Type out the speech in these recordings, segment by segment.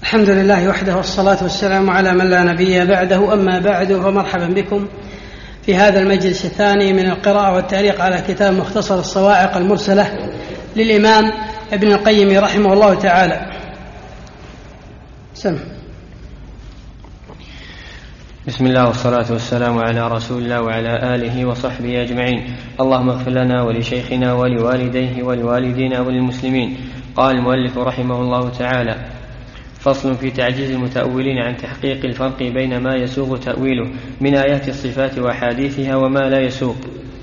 الحمد لله وحده والصلاة والسلام على من لا نبي بعده. أما بعد، فمرحبا بكم في هذا المجلس الثاني من القراءة والتعليق على كتاب مختصر الصواعق المرسلة للإمام ابن القيم رحمه الله تعالى. بسم الله والصلاة والسلام على رسول الله وعلى آله وصحبه أجمعين. اللهم اغفر لنا ولشيخنا ولوالديه ولوالدينا وللمسلمين. قال المؤلف رحمه الله تعالى: فصل في تعجيز المتأولين عن تحقيق الفرق بين ما يسوغ تأويله من آيات الصفات وحديثها وما لا يسوغ.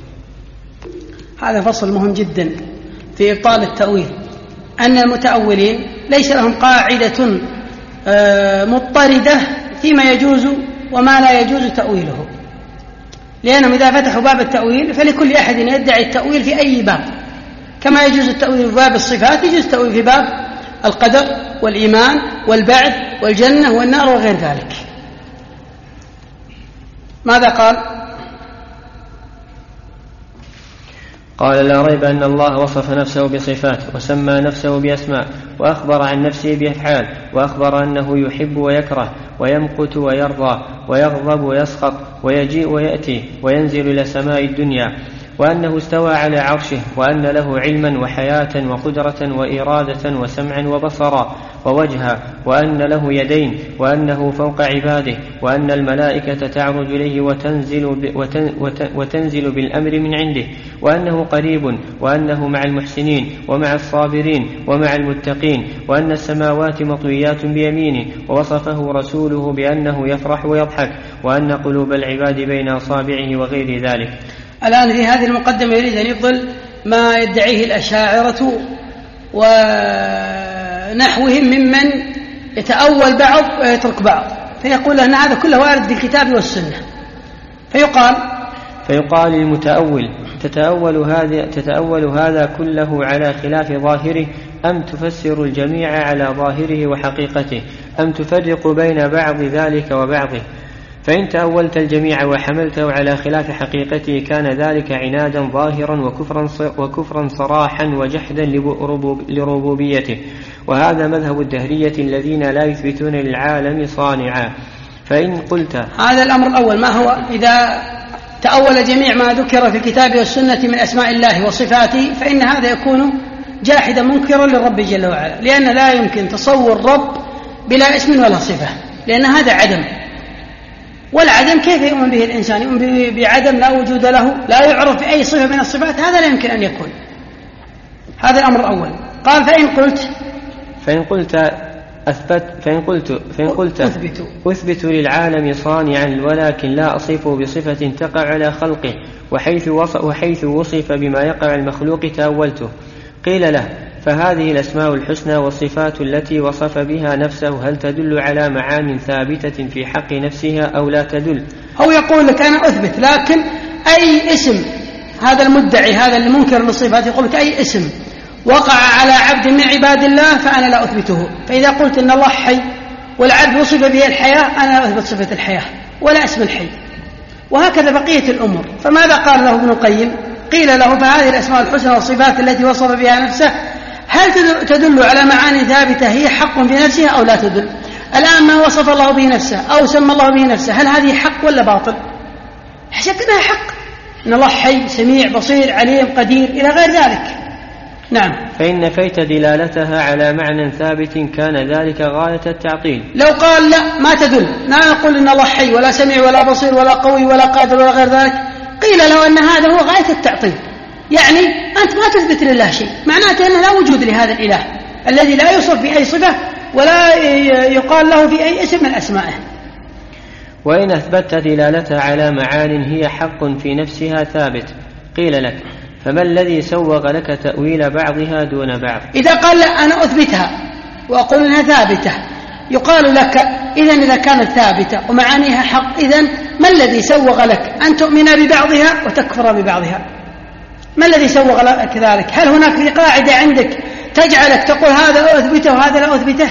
هذا فصل مهم جدا في إبطال التأويل، أن المتأولين ليس لهم قاعدة مضطردة فيما يجوز وما لا يجوز تأويله، لأنهم إذا فتحوا باب التأويل فلكل أحد يدعي التأويل في أي باب، كما يجوز التأويل في باب الصفات يجوز التأويل في باب القدر والإيمان والبعث والجنة والنار وغير ذلك. ماذا قال؟ قال: لا ريب أن الله وصف نفسه بصفات وسمى نفسه بأسماء وأخبر عن نفسه بأفعال، وأخبر أنه يحب ويكره ويمقت ويرضى ويغضب ويسخط ويجيء ويأتي وينزل إلى سماء الدنيا، وأنه استوى على عرشه، وأن له علما وحياة وقدرة وإرادة وسمعا وبصرا ووجها، وأن له يدين، وأنه فوق عباده، وأن الملائكة تعرج إليه وتنزل بالأمر من عنده، وأنه قريب، وأنه مع المحسنين ومع الصابرين ومع المتقين، وأن السماوات مطويات بيمينه، ووصفه رسوله بأنه يفرح ويضحك، وأن قلوب العباد بين أصابعه وغير ذلك. الآن في هذه المقدمة يريد أن يفضل ما يدعيه الأشاعرة ونحوهم ممن يتأول بعض ويترك بعض، فيقول أن هذا كله وارد في الكتاب والسنة. فيقال للمتأول: تتأول هذا كله على خلاف ظاهره، أم تفسر الجميع على ظاهره وحقيقته، أم تفرق بين بعض ذلك وبعضه؟ فإن تأولت الجميع وحملته على خلاف حقيقته كان ذلك عنادا ظاهرا وكفرا صراحا وجحدا لربوبيته، وهذا مذهب الدهرية الذين لا يثبتون للعالم صانعا. فإن قلت هذا الأمر الأول، ما هو؟ إذا تأول جميع ما ذكر في الكتاب والسنة من أسماء الله وصفاته فإن هذا يكون جاحدا منكرا للرب جل وعلا، لأن لا يمكن تصور رب بلا اسم ولا صفة، لأن هذا عدم، والعدم كيف يؤمن به الإنسان؟ يؤمن بعدم لا وجود له، لا يعرف بأي صفة من الصفات، هذا لا يمكن أن يكون. هذا الأمر الأول. قال: فإن قلت أثبت للعالم صانعا ولكن لا أصفه بصفة تقع على خلقه، وحيث وصف بما يقع المخلوق تأولته. قيل له: فهذه الأسماء الحسنى والصفات التي وصف بها نفسه هل تدل على معان ثابتة في حق نفسها أو لا تدل؟ هو يقول لك أنا أثبت، لكن أي اسم، هذا المدعي هذا اللي منكر للصفات يقول لك أي اسم وقع على عبد من عباد الله فأنا لا أثبته. فإذا قلت إن الله حي والعبد وصف به الحياة أنا لا أثبت صفة الحياة ولا اسم الحي، وهكذا بقية الأمور. فماذا قال له ابن القيم؟ قيل له: فهذه الأسماء الحسنى والصفات التي وصف بها نفسه هل تدل على معاني ثابتة هي حق في نفسها أو لا تدل؟ الآن ما وصف الله به نفسه أو سمى الله به نفسه هل هذه حق ولا باطل؟ حشك أنها حق، إن الله حي سميع بصير عليم قدير إلى غير ذلك. نعم. فإن نفيت دلالتها على معنى ثابت كان ذلك غاية التعطيل. لو قال لا ما تدل، لا نقول إن الله حي ولا سميع ولا بصير ولا قوي ولا قادر ولا غير ذلك، قيل له أن هذا هو غاية التعطيل، يعني أنت ما تثبت لله شيء، معناته أنه لا وجود لهذا الإله الذي لا يوصف بأي صفة ولا يقال له في أي اسم من أسمائه. وإن أثبتت دلالتها على معان هي حق في نفسها ثابت، قيل لك: فما الذي سوغ لك تأويل بعضها دون بعض؟ إذا قال لا أنا أثبتها وأقول أنها ثابتة، يقال لك إذا كانت ثابتة ومعانيها حق، إذن ما الذي سوغ لك أن تؤمن ببعضها وتكفر ببعضها؟ ما الذي سوغ لك ذلك؟ هل هناك في قاعدة عندك تجعلك تقول هذا أثبته وهذا لا أثبته؟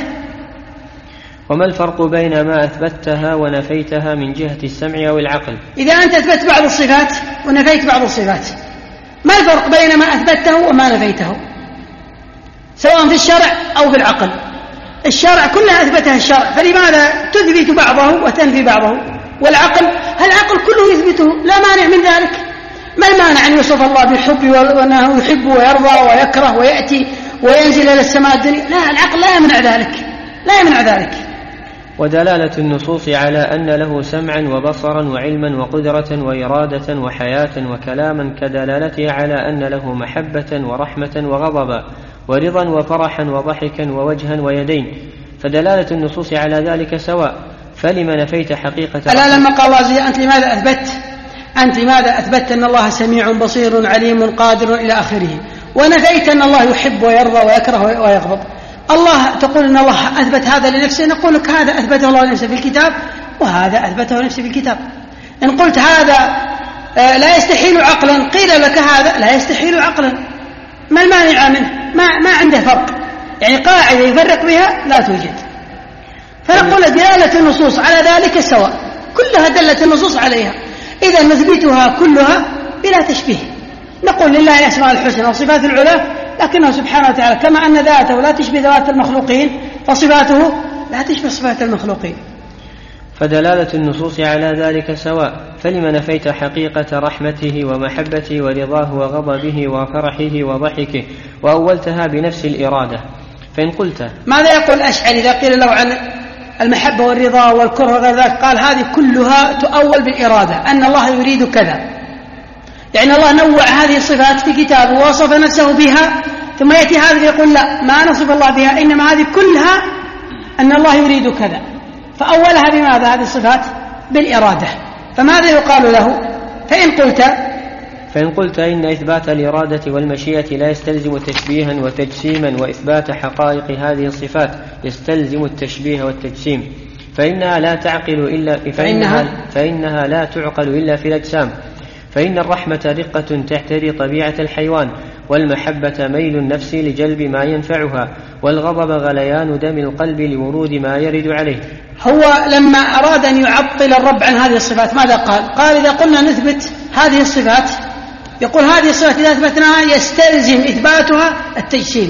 وما الفرق بين ما أثبتها ونفيتها من جهة السمع أو العقل؟ إذا أنت أثبت بعض الصفات ونفيت بعض الصفات، ما الفرق بين ما أثبته وما نفيته، سواء في الشرع أو في العقل؟ الشرع كلها أثبتها الشرع، فلماذا تثبت بعضه وتنفي بعضه؟ والعقل العقل كله يثبته، لا مانع من ذلك. ما المانع أن يوصف الله بالحب وأنه يحب ويرضى ويكره ويأتي وينزل إلى السماء الدنيا؟ لا، العقل لا يمنع ذلك، لا يمنع ذلك. ودلالة النصوص على أن له سمعا وبصرا وعلما وقدرة وإرادة وحياة وكلاما كدلالتها على أن له محبة ورحمة وغضبا ورضا وفرحا وضحكا ووجها ويدين، فدلالة النصوص على ذلك سواء. فلما نفيت حقيقة ألا لما قال الله أنت لماذا أثبت أن الله سميع بصير عليم قادر إلى آخره، ونفيت أن الله يحب ويرضى ويكره ويغضب؟ الله تقول أن الله أثبت هذا لنفسه، نقول لك هذا أثبته الله لنفسه في الكتاب وهذا أثبته لنفسه في الكتاب. إن قلت هذا لا يستحيل عقلا، قيل لك هذا لا يستحيل عقلا، ما المانع منه؟ ما عنده فرق، يعني قاعدة يفرق بها لا توجد. فنقول دلالة النصوص على ذلك سواء، كلها دلت النصوص عليها، إذا نثبتها كلها بلا تشبيه. نقول لله الأسماء الحسنى والصفات العلى، لكنه سبحانه وتعالى كما أن ذاته لا تشبه ذات المخلوقين فصفاته لا تشبه صفات المخلوقين. فدلالة النصوص على ذلك سواء. فلما نفيت حقيقة رحمته ومحبته ورضاه وغضبه وفرحه وضحكه وأولتها بنفس الإرادة؟ فإن قلت ماذا يقول الأشعري إذا قيل له عن المحبة والرضا والكره وغير ذلك؟ قال هذه كلها تؤول بالإرادة، أن الله يريد كذا، يعني الله نوع هذه الصفات في كتابه ووصف نفسه بها، ثم يأتي هذا يقول لا ما نصف الله بها، إنما هذه كلها أن الله يريد كذا، فأولها بماذا هذه الصفات؟ بالإرادة. فماذا يقال له؟ فإن قلت إن إثبات الإرادة والمشيئة لا يستلزم تشبيها وتجسيما، وإثبات حقائق هذه الصفات يستلزم التشبيه والتجسيم، فإنها لا تعقل إلا في الأجسام. فإن الرحمة رقة تحتري طبيعة الحيوان، والمحبة ميل النفس لجلب ما ينفعها، والغضب غليان دم القلب لورود ما يرد عليه. هو لما أراد أن يعطل الرب عن هذه الصفات ماذا قال؟ قال إذا قلنا نثبت هذه الصفات، يقول هذه الصفات إذا أثبتناها يستلزم إثباتها التجسيم،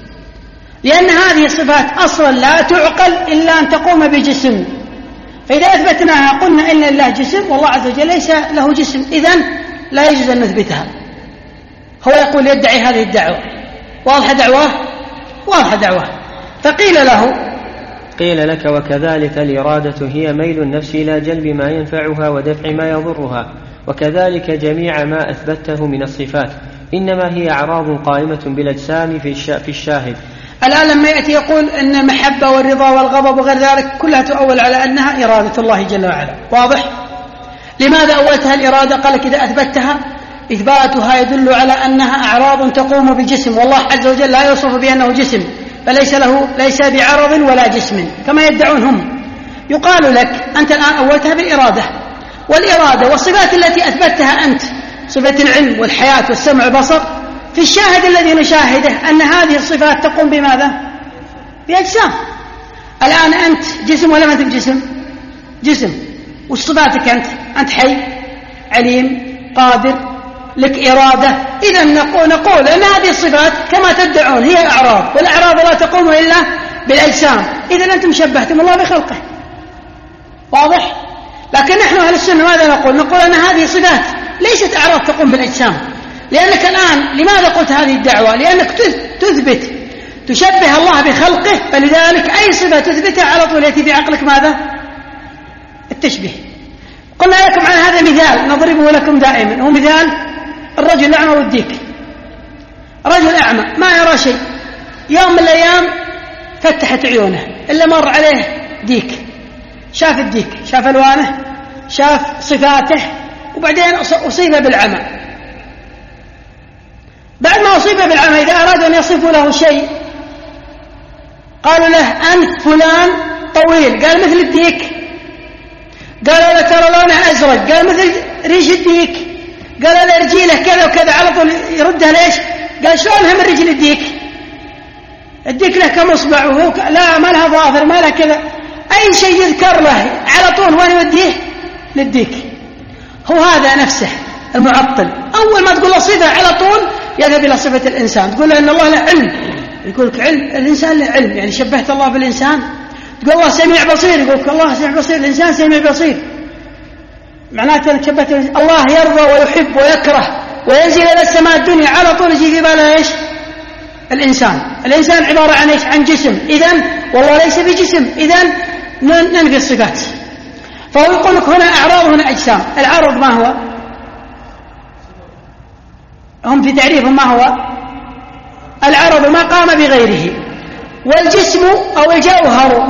لأن هذه الصفات أصلا لا تعقل إلا أن تقوم بجسم، فإذا أثبتناها قلنا إن الله جسم والله عز وجل ليس له جسم، إذن لا يجوز أن نثبتها. هو يقول يدعي هذه الدعوة، واضحة دعوة. فقيل له قيل لك وكذلك الإرادة هي ميل النفس إلى جلب ما ينفعها ودفع ما يضرها، وكذلك جميع ما أثبته من الصفات إنما هي أعراض قائمة بالأجسام في الشاهد. الآن لما يأتي يقول أن المحبة والرضا والغضب وغير ذلك كلها تؤول على أنها إرادة الله جل وعلا، واضح؟ لماذا أولتها الإرادة؟ قال لك إذا أثبتها إثباتها يدل على أنها أعراض تقوم بجسم، والله عز وجل لا يوصف بأنه جسم، فليس بعرض ولا جسم كما يدعون هم. يقال لك أنت الآن أولتها بالإرادة، والإرادة والصفات التي أثبتها أنت صفة العلم والحياة والسمع والبصر، في الشاهد الذي نشاهده أن هذه الصفات تقوم بماذا؟ بأجسام. الآن أنت جسم ولا ما أنت جسم؟ وصفاتك أنت حي عليم قادر لك إرادة، إذا نقول أن هذه الصفات كما تدعون هي أعراض، والأعراض لا تقوم إلا بالأجسام، إذا أنتم شبهتم الله بخلقه، واضح؟ لكن نحن أهل السنة ماذا نقول أن هذه صفات ليست أعراض تقوم بالأجسام، لأنك الآن لماذا قلت هذه الدعوة؟ لأنك تثبت تشبه الله بخلقه، فلذلك أي صفة تثبتها على طول يأتي في عقلك ماذا؟ التشبيه. قلنا لكم عن هذا مثال نضربه لكم دائما، هو مثال الرجل الأعمى والديك. رجل أعمى ما يرى شيء، يوم من الأيام فتحت عيونه إلا مر عليه ديك، شاف الديك، شاف ألوانه، شاف صفاته، وبعدين أصيب بالعمى. بعد ما أصيب بالعمى إذا أرادوا أن يصفوا له شيء قالوا له أنت فلان طويل، قال مثل الديك، قالوا له ترى لونه أزرق، قال مثل ريش الديك، قالوا له رجيله كذا وكذا، على طول يردها ليش؟ قال شلونها من رجل الديك؟ الديك له كم إصبع وهو لا ما لها ظافر ما لها كذا، أي شيء يذكر له على طول وين يوديه؟ للديك. هو هذا نفسه المعطل، أول ما تقول له صفة على طول يذهب إلى صفة الإنسان، تقول له أن الله له علم يقول لك علم، الإنسان له علم، يعني شبهت الله بالإنسان. تقول الله سميع بصير، يقول لك الله سميع بصير، الإنسان سميع بصير، معناته أنك شبهت الله يرضى ويحب ويكره وينزل إلى السماء الدنيا، على طول يجي في باله إيش؟ الإنسان عبارة عن إيش؟ عن جسم، إذن والله ليس بجسم، إذن ننفي الصفات. فهو يقول لك هنا أعراض هنا أجسام. العرض ما هو؟ هم في تعريفهم ما هو؟ العرض ما قام بغيره، والجسم أو الجوهر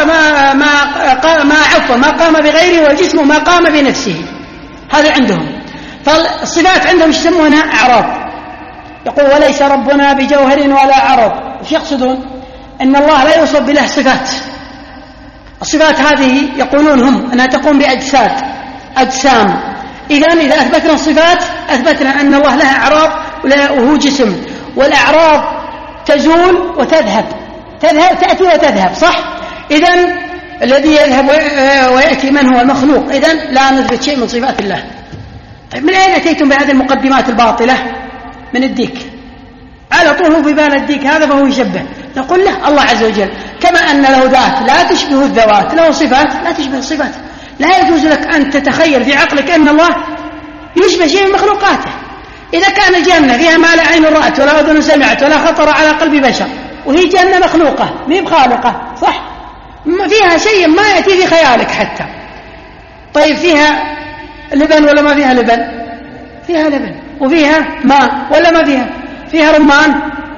ما قام بغيره، والجسم ما قام بنفسه. هذا عندهم. فالصفات عندهم يسمونها أعراض. يقول وليس ربنا بجوهر ولا عرض. وش يقصدون؟ أن الله لا يوصف بله صفات. الصفات هذه يقولون هم أنها تقوم بأجساد، أجسام. إذا أثبتنا الصفات أثبتنا أن الله لها أعراض وهو جسم، والأعراض تزول وتذهب، تأتي وتذهب، صح؟ إذن الذي يذهب ويأتي من هو المخلوق. إذن لا نثبت شيء من صفات الله. طيب من أين أتيتم بهذه المقدمات الباطلة؟ من الديك. على طول هو في بال الديك هذا، فهو يشبه. نقول له الله عز وجل كما أن له ذات لا تشبه الذوات، له صفات لا تشبه الصفات. لا يجوز لك أن تتخيل في عقلك أن الله يشبه شيء من مخلوقاته. إذا كان الجنة فيها ما لا عين رأت ولا أذن سمعت ولا خطر على قلب بشر، وهي جنة مخلوقة مي بخالقة، صح؟ ما فيها شيء ما يأتي في خيالك حتى. طيب فيها لبن ولا ما فيها لبن؟ فيها لبن. وفيها ماء ولا ما فيها؟ فيها رمان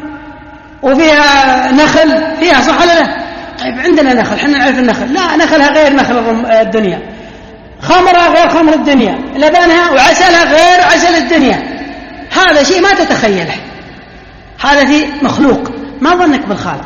وفيها نخل، فيها صح ولا لا؟ طيب عندنا نخل، حنا نعرف النخل، لا نخلها غير نخل الدنيا، خمرها غير خمر الدنيا، لبنها وعسلها غير عسل الدنيا. هذا شيء ما تتخيله، هذا في مخلوق، ما ظنك بالخالق.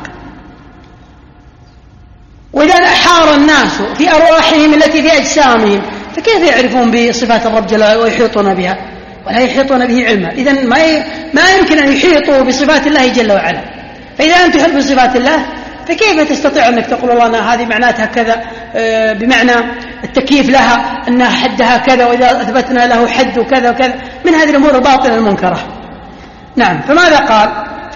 وإذا حار الناس في أرواحهم التي في أجسامهم، فكيف يعرفون بصفات الرب جل وعلا ويحيطون بها؟ ولا يحيطون به علما. إذن ما يمكن أن يحيطوا بصفات الله جل وعلا. فإذا أنت تحب بصفات الله، فكيف تستطيع أنك تقول والله هذه معناتها كذا، بمعنى التكييف لها أنها حدها كذا، وإذا أثبتنا له حد وكذا وكذا، من هذه الأمور الباطلة المنكرة. نعم. فماذا قال؟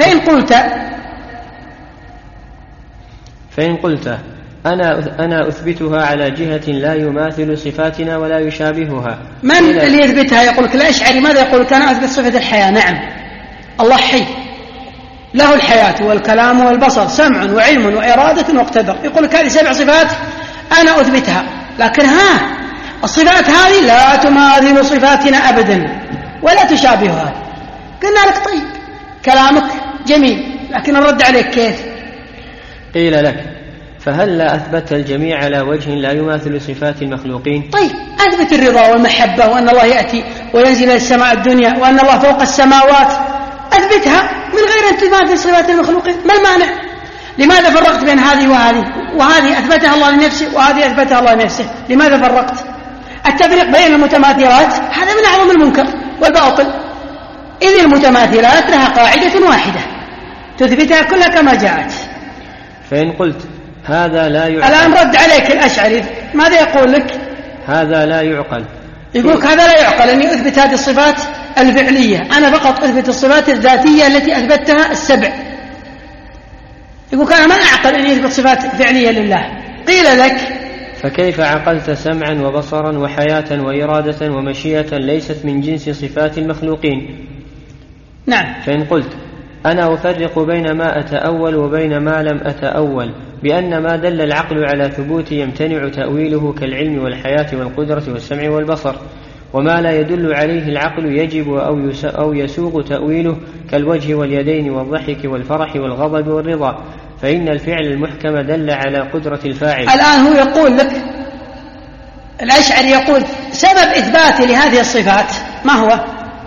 فإن قلت أنا أثبتها على جهة لا يماثل صفاتنا ولا يشابهها. من اللي يثبتها؟ يقول لك الأشعري ماذا يقول؟ أنا أثبت صفة الحياة. نعم، الله حي، له الحياة والكلام والبصر، سمع وعلم وإرادة واقتدر. يقول لك هذه 7 صفات أنا أثبتها، لكن الصفات هذه لا تماثل صفاتنا أبدا ولا تشابهها. قلنا لك طيب كلامك جميل، لكن الرد عليك كيف؟ قيل لك فهل لا أثبت الجميع على وجه لا يماثل صفات المخلوقين؟ طيب أثبت الرضا والمحبة، وأن الله يأتي وينزل إلى السماء الدنيا، وأن الله فوق السماوات، أثبتها من غير أن تماثل صفات المخلوقين. ما المانع؟ لماذا فرقت بين هذه وهذه؟ وهذه أثبتها الله لنفسه وهذه أثبتها الله لنفسه، لماذا فرقت؟ التفريق بين المتماثلات هذا من أعظم المنكر والباطل، إذ المتماثلات لها قاعدة واحدة تثبتها كلها كما جاءت. فإن قلت هذا لا يعقل، الآن رد عليك الأشعري، ماذا يقول لك؟ هذا لا يعقل. يقول لك هذا لا يعقل أني أثبت هذه الصفات الفعلية، أنا فقط أثبت الصفات الذاتية التي أثبتها 7. يقول لك أنا ما أعقل أني أثبت صفات فعلية لله. قيل لك فكيف عقلت سمعا وبصرا وحياة وإرادة ومشيئة ليست من جنس صفات المخلوقين؟ نعم. فإن قلت أنا أفرق بين ما أتأول وبين ما لم أتأول، بأن ما دل العقل على ثبوت يمتنع تأويله كالعلم والحياة والقدرة والسمع والبصر، وما لا يدل عليه العقل يجب أو يسوغ تأويله كالوجه واليدين والضحك والفرح والغضب والرضا، فإن الفعل المحكم دل على قدرة الفاعل. الآن هو يقول لك الأشعري يقول سبب إثباتي لهذه الصفات ما هو؟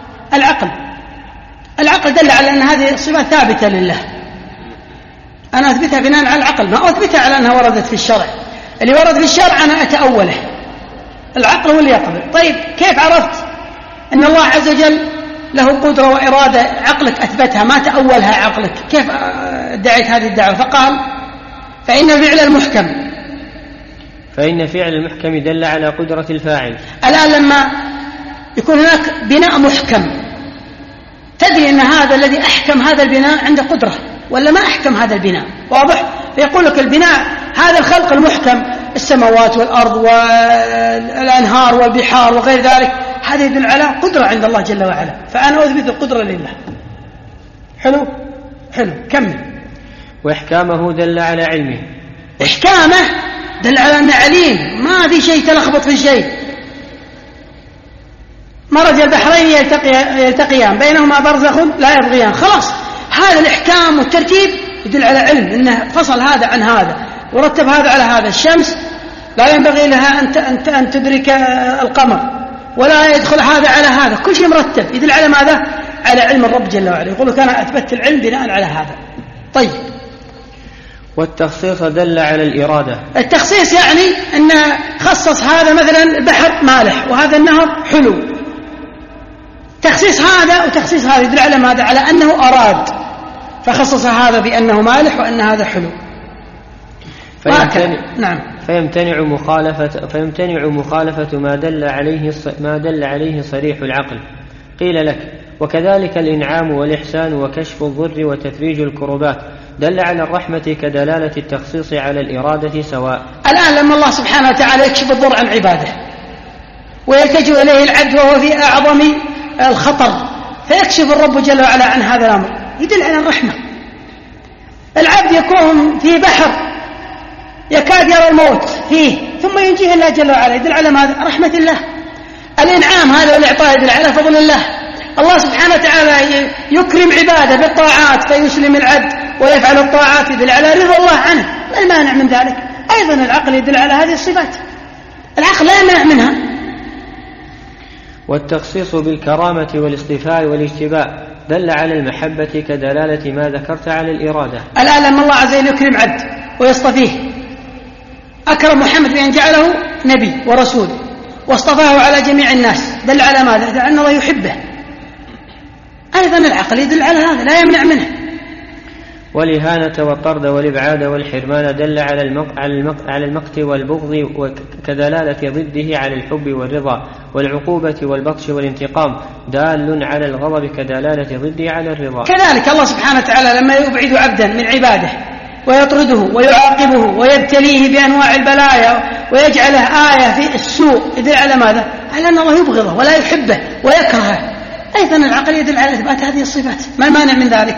العقل دل على أن هذه الصفات ثابتة لله، أنا أثبتها بناء على العقل، ما أثبتها على أنها وردت في الشرع. اللي ورد في الشرع أنا أتأوله، العقل هو اللي يقبل. طيب كيف عرفت أن الله عز وجل له قدرة وإرادة؟ عقلك أثبتها ما تأولها عقلك، كيف ادعيت هذه الدعوة؟ فقال فإن فعل المحكم دل على قدرة الفاعل. الآن لما يكون هناك بناء محكم، تدري أن هذا الذي أحكم هذا البناء عنده قدرة، ولا ما أحكم هذا البناء. واضح؟ فيقول لك البناء هذا الخلق المحكم، السماوات والأرض والأنهار والبحار وغير ذلك، هذا يدل على قدرة عند الله جل وعلا، فأنا أثبت القدرة لله. حلو؟ كمل. وإحكامه دل على علمه. إحكامه دل على أنه عليم، ما في شيء تلخبط في شيء. مرج البحرين يلتقيان بينهما برزخ لا يبغيان. خلاص، هذا الإحكام والترتيب يدل على علم، إنه فصل هذا عن هذا ورتب هذا على هذا. الشمس لا ينبغي لها أن تدرك القمر، ولا يدخل هذا على هذا، كل شيء مرتب، يدل على ماذا؟ على علم الرب جل وعلا. يقول لك أنا أثبت العلم بناء على هذا. طيب، والتخصيص دل على الإرادة. التخصيص يعني أن خصص هذا مثلا البحر مالح وهذا النهر حلو. تخصيص هذا وتخصيص هذا يدل على ماذا؟ على أنه أراد، فخصص هذا بأنه مالح وأن هذا حلو. نعم. فيمتنع مخالفة ما دل عليه صريح العقل. قيل لك: وكذلك الإنعام والإحسان وكشف الضر وتفريج الكربات دل على الرحمة كدلالة التخصيص على الإرادة سواء. الآن لما الله سبحانه وتعالى يكشف الضر عن عباده ويلتجئ إليه العبد وهو في أعظم الخطر، فيكشف الرب جل وعلا عن هذا الأمر، يدل على الرحمة. العبد يكون في بحر يكاد يرى الموت فيه ثم ينجيه الله جل وعلا، يدل على ماذا؟ رحمة الله. الإنعام هذا والإعطاء يدل على فضل الله. الله سبحانه وتعالى يكرم عباده بالطاعات فيسلم العبد ويفعل الطاعات، يدل على رضا الله عنه. ما المانع من ذلك؟ أيضا العقل يدل على هذه الصفات، العقل لا يمنع منها. والتخصيص بالكرامة والاصطفاء والاجتباء دل على المحبة كدلالة ما ذكرت على الإرادة. الآن لما الله عز وجل يكرم عبد ويصطفيه، أكرم محمد بأن جعله نبي ورسول واصطفاه على جميع الناس، دل على ماذا؟ دل على أن الله يحبه. أيضا العقل يدل على هذا، لا يمنع منه. والإهانة والطرد والإبعاد والحرمان دل على المقت والبغض كدلالة ضده على الحب والرضا، والعقوبة والبطش والانتقام دال على الغضب كدلالة ضده على الرضا. كذلك الله سبحانه وتعالى لما يبعد عبدا من عباده ويطرده ويعاقبه ويبتليه بأنواع البلايا ويجعله آية في السوء، يدل على ماذا؟ على أن الله يبغضه ولا يحبه ويكرهه. أيضا العقل يدل على إثبات هذه الصفات، ما المانع من ذلك؟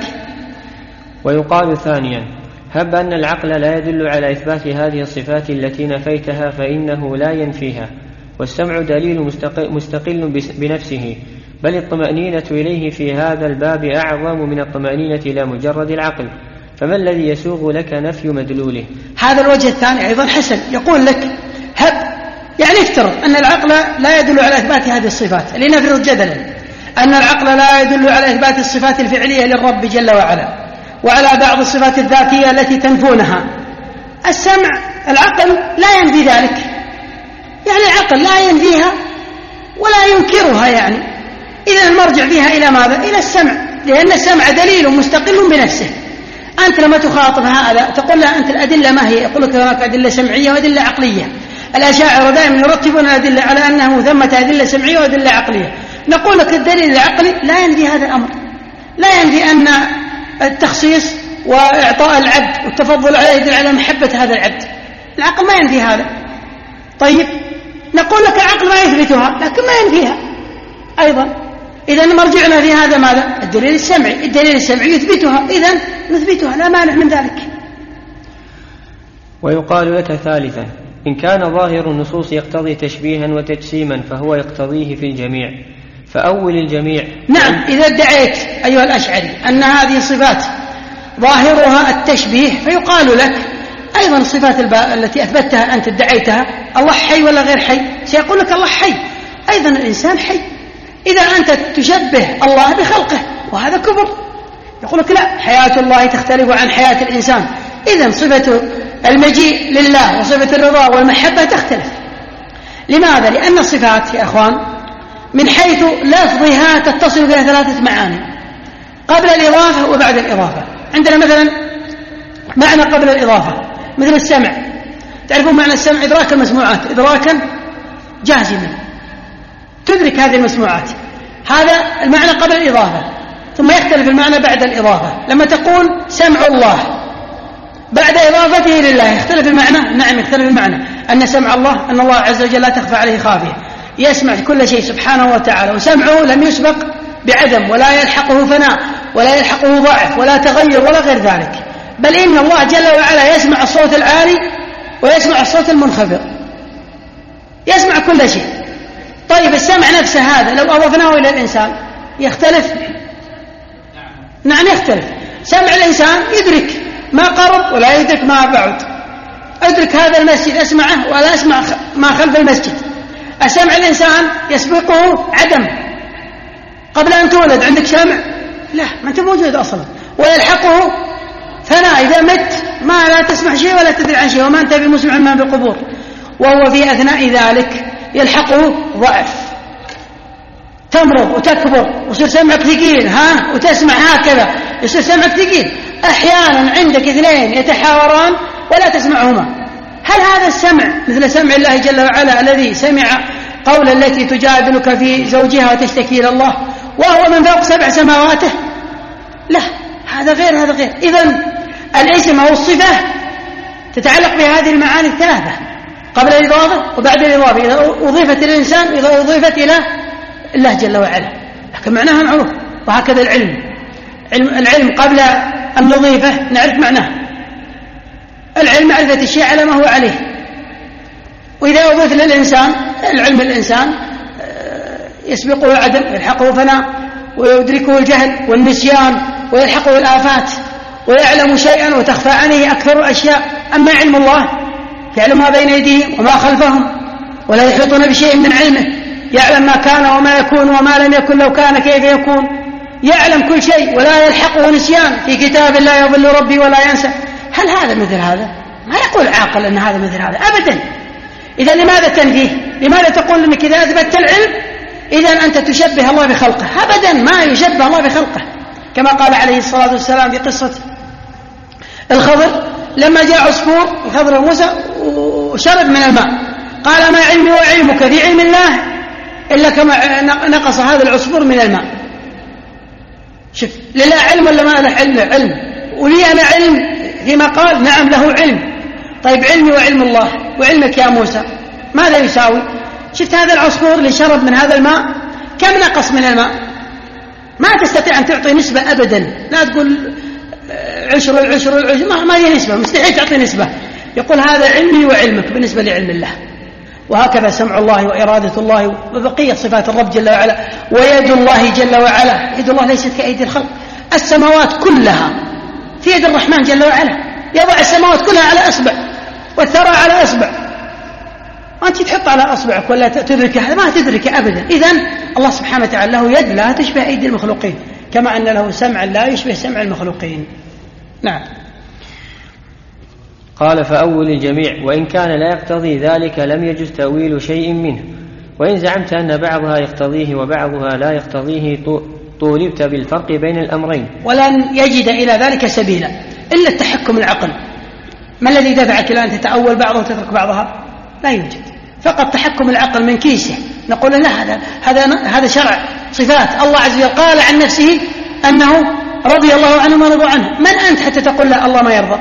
ويقال ثانيا: هب أن العقل لا يدل على إثبات هذه الصفات التي نفيتها فإنه لا ينفيها، والسمع دليل مستقل بنفسه، بل الطمأنينة إليه في هذا الباب أعظم من الطمأنينة إلى مجرد العقل، فما الذي يسوغ لك نفي مدلوله؟ هذا الوجه الثاني أيضا حسن. يقول لك هب يعني افترض أن العقل لا يدل على إثبات هذه الصفات، لنفرض جدلا أن العقل لا يدل على إثبات الصفات الفعلية للرب جل وعلا وعلى بعض الصفات الذاتية التي تنفونها. السمع، العقل لا ينفي ذلك، يعني العقل لا ينفيها ولا ينكرها، يعني إذا المرجع فيها إلى ماذا؟ إلى السمع، لأن السمع دليل مستقل بنفسه. أنت لما تخاطب هذا تقول له أنت الأدلة ما هي؟ يقول لك هناك أدلة سمعية وأدلة عقلية. الأشاعرة دائما يرتبون الأدلة على أنه ثمة أدلة سمعية وأدلة عقلية. نقول لك الدليل العقلي لا ينفي هذا الأمر، لا ينفي أن التخصيص وإعطاء العبد والتفضل عليه يدل على محبة هذا العبد، العقل ما ينفي هذا. طيب، نقول لك العقل ما يثبتها لكن ما ينفيها أيضا. إذا مرجعنا في هذا ماذا؟ الدليل السمعي. الدليل السمعي يثبتها، إذا نثبتها، لا مانع من ذلك. ويقال لك ثالثا: إن كان ظاهر النصوص يقتضي تشبيها وتجسيما فهو يقتضيه في الجميع، فأول الجميع. نعم، إذا ادعيت أيها الأشعري أن هذه الصفات ظاهرها التشبيه فيقال لك أيضا الصفات التي أثبتها أنت ادعيتها، الله حي ولا غير حي؟ سيقول لك الله حي، أيضا الإنسان حي. إذا أنت تشبه الله بخلقه وهذا كبر، يقول لك لا، حياة الله تختلف عن حياة الإنسان، إذا صفة المجيء لله وصفة الرضا والمحبة تختلف. لماذا؟ لأن الصفات يا أخوان من حيث لفظها تتصل بها ثلاثة معاني: قبل الإضافة وبعد الإضافة. عندنا مثلا معنى قبل الإضافة مثل السمع، تعرفون معنى السمع؟ إدراك المسموعات إدراكا جازما، تدرك هذه المسموعات، هذا المعنى قبل الإضافة. ثم يختلف المعنى بعد الإضافة. لما تقول سمع الله بعد إضافته لله يختلف المعنى؟ نعم يختلف المعنى، أن سمع الله أن الله عز وجل لا تخفى عليه خافية، يسمع كل شيء سبحانه وتعالى، وسمعه لم يسبق بعدم ولا يلحقه فناء ولا يلحقه ضعف ولا تغير ولا غير ذلك، بل إن الله جل وعلا يسمع الصوت العالي ويسمع الصوت المنخفض، يسمع كل شيء. طيب السمع نفسه هذا لو أضفناه إلى الإنسان يختلف؟ نعم يختلف. سمع الإنسان يدرك ما قرب ولا يدرك ما بعد، أدرك هذا المسجد أسمعه ولا أسمع ما خلف المسجد. السمع الإنسان يسبقه عدم، قبل أن تولد عندك سمع؟ لا، ما أنت موجود أصلا. ويلحقه فناء، إذا مت ما لا تسمع شيء ولا تدري عن شيء، وما أنت بمسمع ما بالقبور. وهو في أثناء ذلك يلحقه ضعف، تمرض وتكبر ويصير سمعك ثقيل وتسمع هكذا، يصير سمعك ثقيل. أحيانا عندك اثنين يتحاوران ولا تسمعهما. هل هذا السمع مثل سمع الله جل وعلا الذي سمع قول التي تجادلك في زوجها وتشتكي إلى الله وهو من فوق 7 سماواته؟ لا، هذا غير هذا غير. إذن الاسم أو الصفة تتعلق بهذه المعاني الثلاثة قبل الإضافة وبعد الإضافة، إذا أضيفت إلى الإنسان إذا أضيفت إلى الله جل وعلا، لكن معناها معروف. وهكذا العلم قبل أن نضيفه نعرف معناه. العلم معرفة الشيء على ما هو عليه، وإذا أضيف للإنسان العلم الإنسان يسبقه عدم يلحقه فناء ويدركه الجهل والنسيان ويلحقه الآفات ويعلم شيئا وتخفى عليه أكثر الأشياء. أما علم الله يعلم ما بين أيديهم وما خلفهم ولا يحيطون بشيء من علمه، يعلم ما كان وما يكون وما لم يكن لو كان كيف يكون، يعلم كل شيء ولا يلحقه نسيان، في كتاب لا يضل ربي ولا ينسى. هل هذا مثل هذا؟ ما يقول عاقل أن هذا مثل هذا أبدا. إذا لماذا تنفيه؟ لماذا تقول أنك إذا أثبتت العلم إذا أنت تشبه الله بخلقه؟ أبدا ما يشبه الله بخلقه، كما قال عليه الصلاة والسلام في قصة الخضر لما جاء عصفور الخضر وموسى وشرب من الماء، قال ما علمي وعلمك في علم الله إلا كما نقص هذا العصفور من الماء. شوف، لله علم ولا ما له علم؟ علم. ولي أنا علم فيما قال؟ نعم له علم. طيب علمي وعلم الله وعلمك يا موسى ماذا يساوي؟ شفت هذا العصفور اللي شرب من هذا الماء كم نقص من الماء؟ ما تستطيع أن تعطي نسبة أبدا، لا تقول العشر ما هي نسبة، مستحيل تعطي نسبة. يقول هذا علمي وعلمك بالنسبة لعلم الله. وهكذا سمع الله وإرادة الله وبقية صفات الرب جل وعلا. ويد الله جل وعلا، يد الله ليست كأيدي الخلق، السماوات كلها في يد الرحمن جل وعلا، يضع السماوات كلها على أصبع والثرى على أصبع، وأنت تحط على أصبعك ولا تدرك هذا، ما تدرك أبدا. إذن الله سبحانه وتعالى له يد لا تشبه أيدي المخلوقين، كما أن له سمع لا يشبه سمع المخلوقين. نعم. قال فأول الجميع، وإن كان لا يقتضي ذلك لم يجز تأويل شيء منه، وإن زعمت أن بعضها يقتضيه وبعضها لا يقتضيه طولبت بالفرق بين الأمرين، ولن يجد إلى ذلك سبيلا إلا التحكم العقل. ما الذي دفعك إلى أن تتأول بعضها وتترك بعضها؟ لا يوجد، فقط تحكم العقل من كيسه. نقول لا، هذا شرع صفات الله عز وجل قال عن نفسه أنه رضي الله عنه ما رضوا عنه. من أنت حتى تقول لا الله ما يرضى؟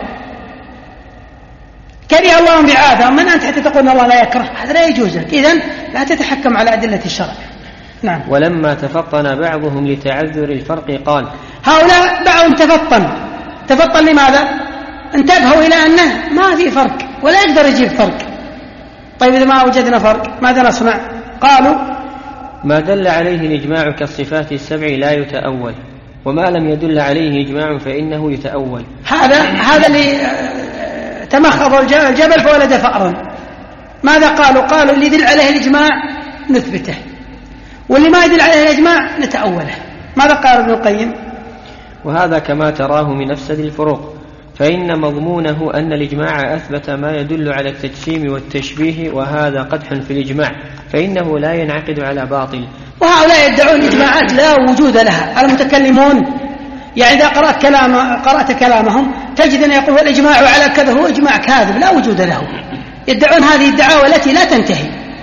كره الله بعاثة، من أنت حتى تقول الله لا يكره؟ هذا لا يجوز لك. إذن لا تتحكم على أدلة الشرع. نعم. ولما تفطن بعضهم لتعذر الفرق قال هؤلاء بعضهم تفطن لماذا؟ انتبهوا إلى أنه ما في فرق ولا يقدر يجيب فرق. طيب إذا ما وجدنا فرق ماذا نصنع؟ قالوا ما دل عليه الإجماع كالصفات السبع لا يتأول، وما لم يدل عليه إجماع فإنه يتأول. هذا اللي تمخض الجبل فولد فأرا. ماذا قالوا؟ قالوا اللي يدل عليه الإجماع نثبته، واللي ما يدل عليه الإجماع نتأوله. ماذا قال ابن القيم؟ وهذا كما تراه من أفسد الفروق، فإن مضمونه أن الإجماع أثبت ما يدل على التجسيم والتشبيه، وهذا قدح في الإجماع فإنه لا ينعقد على باطل. وهؤلاء يدعون إجماعات لا وجود لها، المتكلمون. يعني إذا قرأت كلامهم تجد أن يقول الإجماع على كذا هو إجماع كاذب لا وجود له. يدعون هذه الدعاوى التي لا تنتهي،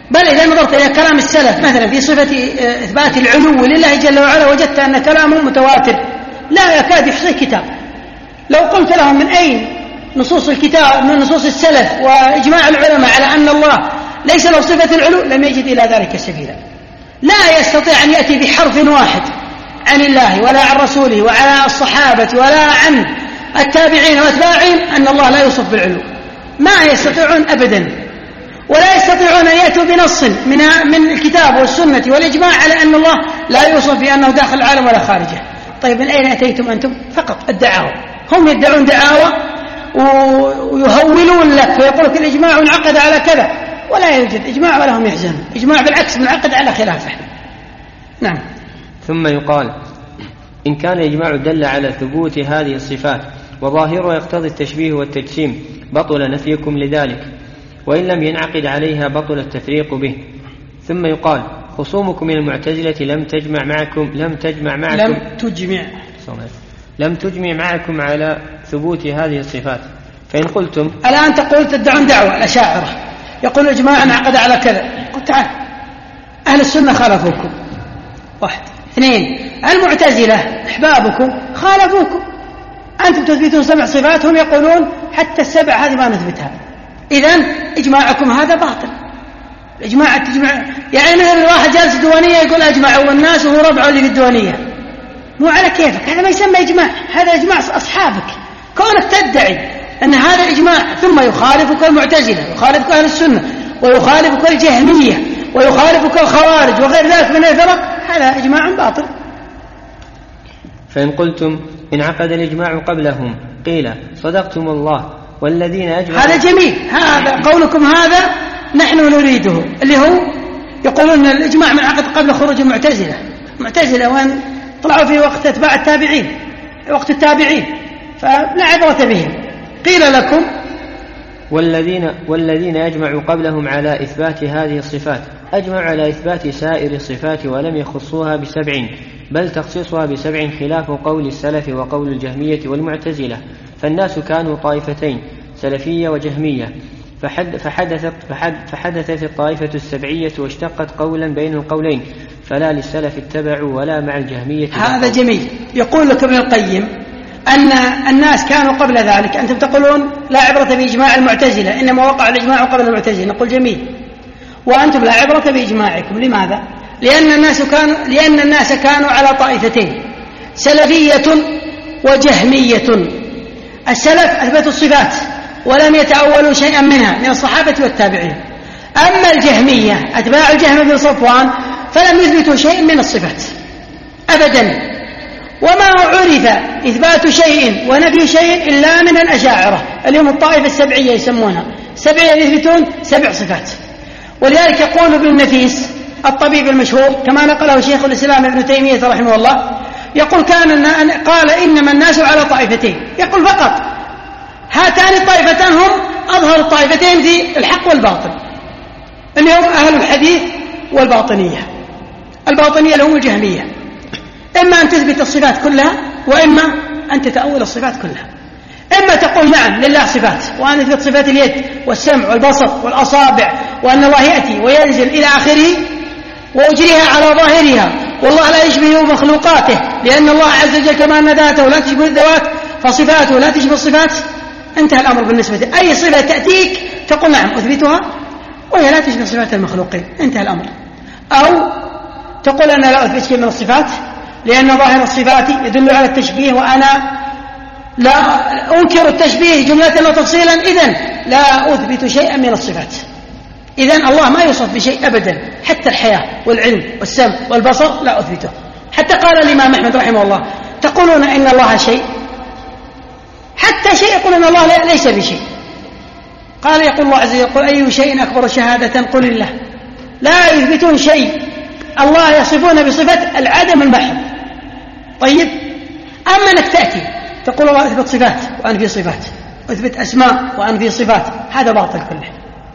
بل إذا نظرت إلى كلام السلف مثلا في صفة إثبات العلو لله جل وعلا وجدت أن كلامه متواتر لا يكاد يحصيه كتاب. لو قلت لهم من أين نصوص الكتاب من نصوص السلف وإجماع العلماء على أن الله ليس له صفة العلو لم يجد إلى ذلك سبيلا. لا يستطيع أن يأتي بحرف واحد عن الله ولا عن رسوله وعلى الصحابة ولا عن التابعين واتباعهم أن الله لا يوصف بالعلو، ما يستطيعون أبدا، ولا يستطيعون أن يأتوا بنص من الكتاب والسنة والإجماع على أن الله لا يوصف بأنه داخل العالم ولا خارجه. طيب من أين أتيتم أنتم؟ فقط الدعاوى، هم يدعون دعاوى ويهولون لك فيقول لك الإجماع انعقد على كذا، ولا يوجد إجماع ولا هم يحزنون، إجماع بالعكس منعقد على خلافه. نعم. ثم يقال إن كان الإجماع دل على ثبوت هذه الصفات وظاهره يقتضي التشبيه والتجسيم بطل نفيكم لذلك، وإن لم ينعقد عليها بطل التفريق به. ثم يقال خصومكم من المعتزلة لم تجمع معكم على ثبوت هذه الصفات. فإن قلتم الآن تقول تدعون دعوة الأشاعرة يقول إجماع انعقد على كذا، قلت تعال أهل السنة خالفوكم، 1 2 المعتزلة أحبابكم خالفوكم، أنتم تثبتون 7 صفات هم يقولون حتى 7 هذه ما نثبتها، إذن إجماعكم هذا باطل. الإجماع يعني مثل الواحد جالس الديوانية يقول أجمعوا الناس وهو ربعه اللي في الديوانية، مو على كيفك، هذا ما يسمى إجماع، هذا إجماع أصحابك. كونك تدعي أن هذا إجماع ثم يخالفك المعتزلة ويخالفك أهل السنة ويخالفك الجهمية ويخالفك الخوارج وغير ذلك من الفرق، هذا إجماع باطل. فإن قلتم انعقد الإجماع قبلهم قيل صدقتم الله والذين أجمعوا. هذا جميل، هذا قولكم هذا نحن نريده، اللي هو يقولون الإجماع منعقد قبل خروج المعتزلة وأن طلعوا في وقت أتباع التابعين، وقت التابعين، فلا عبرة بهم. قيل لكم والذين أجمعوا قبلهم على إثبات هذه الصفات أجمعوا على إثبات سائر الصفات ولم يخصوها ب7 بل تخصيصها ب7 خلاف قول السلف وقول الجهمية والمعتزلة. فالناس كانوا طائفتين سلفية وجهمية، فحدثت الطائفة السبعية واشتقت قولا بين القولين، فلا للسلف اتبعوا ولا مع الجهمية. هذا جميل. يقول لك ابن القيم أن الناس كانوا قبل ذلك، أنتم تقولون لا عبرة بإجماع المعتزلة إنما وقع الإجماع قبل المعتزلة، نقول جميل، وأنتم لا عبرة بإجماعكم. لماذا؟ لأن الناس كانوا على طائفتين سلفية وجهمية. السلف أثبتوا الصفات ولم يتأولوا شيئا منها من الصحابة والتابعين، أما الجهمية أتباع الجهم بن صفوان فلم يثبتوا شيء من الصفات أبدا، وما عرف إثبات شيء ونفي شيء إلا من الأشاعرة اليوم الطائفة السبعية يسمونها، 7 يثبتون 7 صفات. ولذلك يقول ابن النفيس الطبيب المشهور كما نقله شيخ الإسلام ابن تيمية رحمه الله، يقول قال إنما الناس على طائفتين، يقول فقط هاتان الطائفتان هم أظهر الطائفتين في الحق والباطل، اليوم أهل الحديث والباطنية. الباطنية لهم الجهمية، إما أن تثبت الصفات كلها وإما أن تتأول الصفات كلها. إما تقول نعم لله صفات وأن نثبت صفات اليد والسمع والبصر والأصابع وأن الله يأتي وينزل إلى آخره وأجريها على ظاهرها، والله لا يشبه مخلوقاته لأن الله عز وجل كما أن ذاته لا تشبه الذوات فصفاته لا تشبه الصفات. انتهى الأمر بالنسبة أي صفة تأتيك تقول نعم أثبتها وهي لا تشبه صفات المخلوقين، انتهى الأمر. أو تقول أنا لا أثبت شيء من الصفات لأن ظاهر الصفات يدل على التشبيه وأنا لا أنكر التشبيه جملة وتفصيلا، إذن لا أثبت شيئا من الصفات. إذن الله ما يوصف بشيء أبدا، حتى الحياة والعلم والسمع والبصر لا أثبته. حتى قال الإمام أحمد رحمه الله تقولون إن الله شيء، حتى شيء يقول إن الله ليس بشيء. قال يقول الله عز وجل أي شيء أكبر شهادة قل الله، لا يثبتون شيء، الله يصفون بصفة العدم المحض. طيب أما أنك تأتي تقول الله أثبت صفات وأن في صفات، أثبت أسماء وأن في صفات، هذا باطل كله،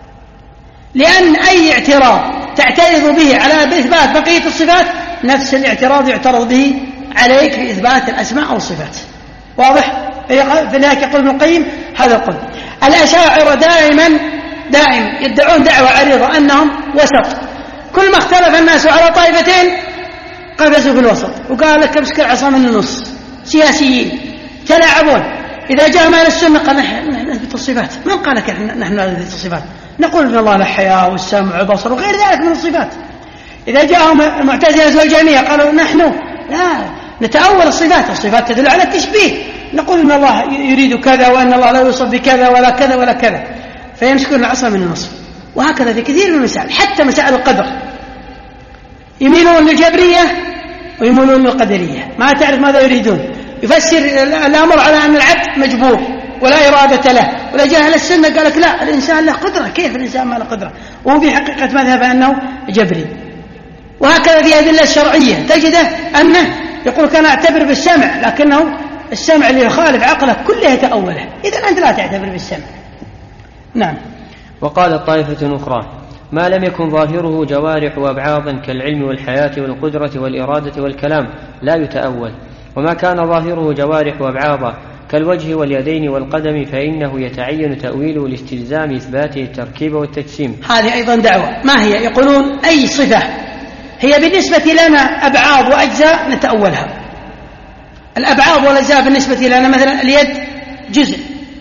لأن أي اعتراض تعترض به على إثبات بقية الصفات نفس الاعتراض يعترض به عليك في إثبات الأسماء أو الصفات. واضح؟ فلذلك يقول ابن القيم هذا القول. الأشاعرة دائما دائم يدعون دعوة عريضة أنهم وسط، كل ما اختلف الناس على طائفتين قفزوا في الوسط وقال لك امسك العصا من النص. سياسيين تلاعبون. إذا جاء مال السنة قال نحن نثبت الصفات. من قال لك نحن نثبت الصفات؟ نقول إن الله له حياة والسمع والبصر وغير ذلك من الصفات. إذا جاءهم المعتزلة والجهمية قالوا نحن لا نتأول الصفات تدل على التشبيه، نقول إن الله يريد كذا وأن الله لا يوصف بكذا ولا كذا ولا كذا، فيمسكون العصا من النص. وهكذا في كثير من المسائل، حتى مسائل القدر يميلون للجبرية ويميلون للقدرية، ما تعرف ماذا يريدون. يفسر الأمر على أن العبد مجبور ولا إرادة له، ولا جاهل السنة قال لك لا الإنسان له قدرة. كيف الإنسان ما له قدرة؟ وهو في حقيقة مذهب أنه جبري. وهكذا في أدلة الشرعية تجده أنه يقول كان أعتبر بالسمع، لكنه السمع اللي يخالف عقله كله يتأوله. إذن أنت لا تعتبر بالسمع. نعم. وقال طائفة أخرى: ما لم يكن ظاهره جوارح وأبعاض كالعلم والحياة والقدرة والإرادة والكلام لا يتأول، وما كان ظاهره جوارح وأبعاض كالوجه واليدين والقدم فإنه يتعين تأويله لاستلزام إثباته التركيب والتجسيم. هذه أيضا دعوة. ما هي؟ يقولون أي صفة هي بالنسبة لنا أبعاض وأجزاء نتأولها. الأبعاض والأجزاء بالنسبة لنا مثلا اليد جزء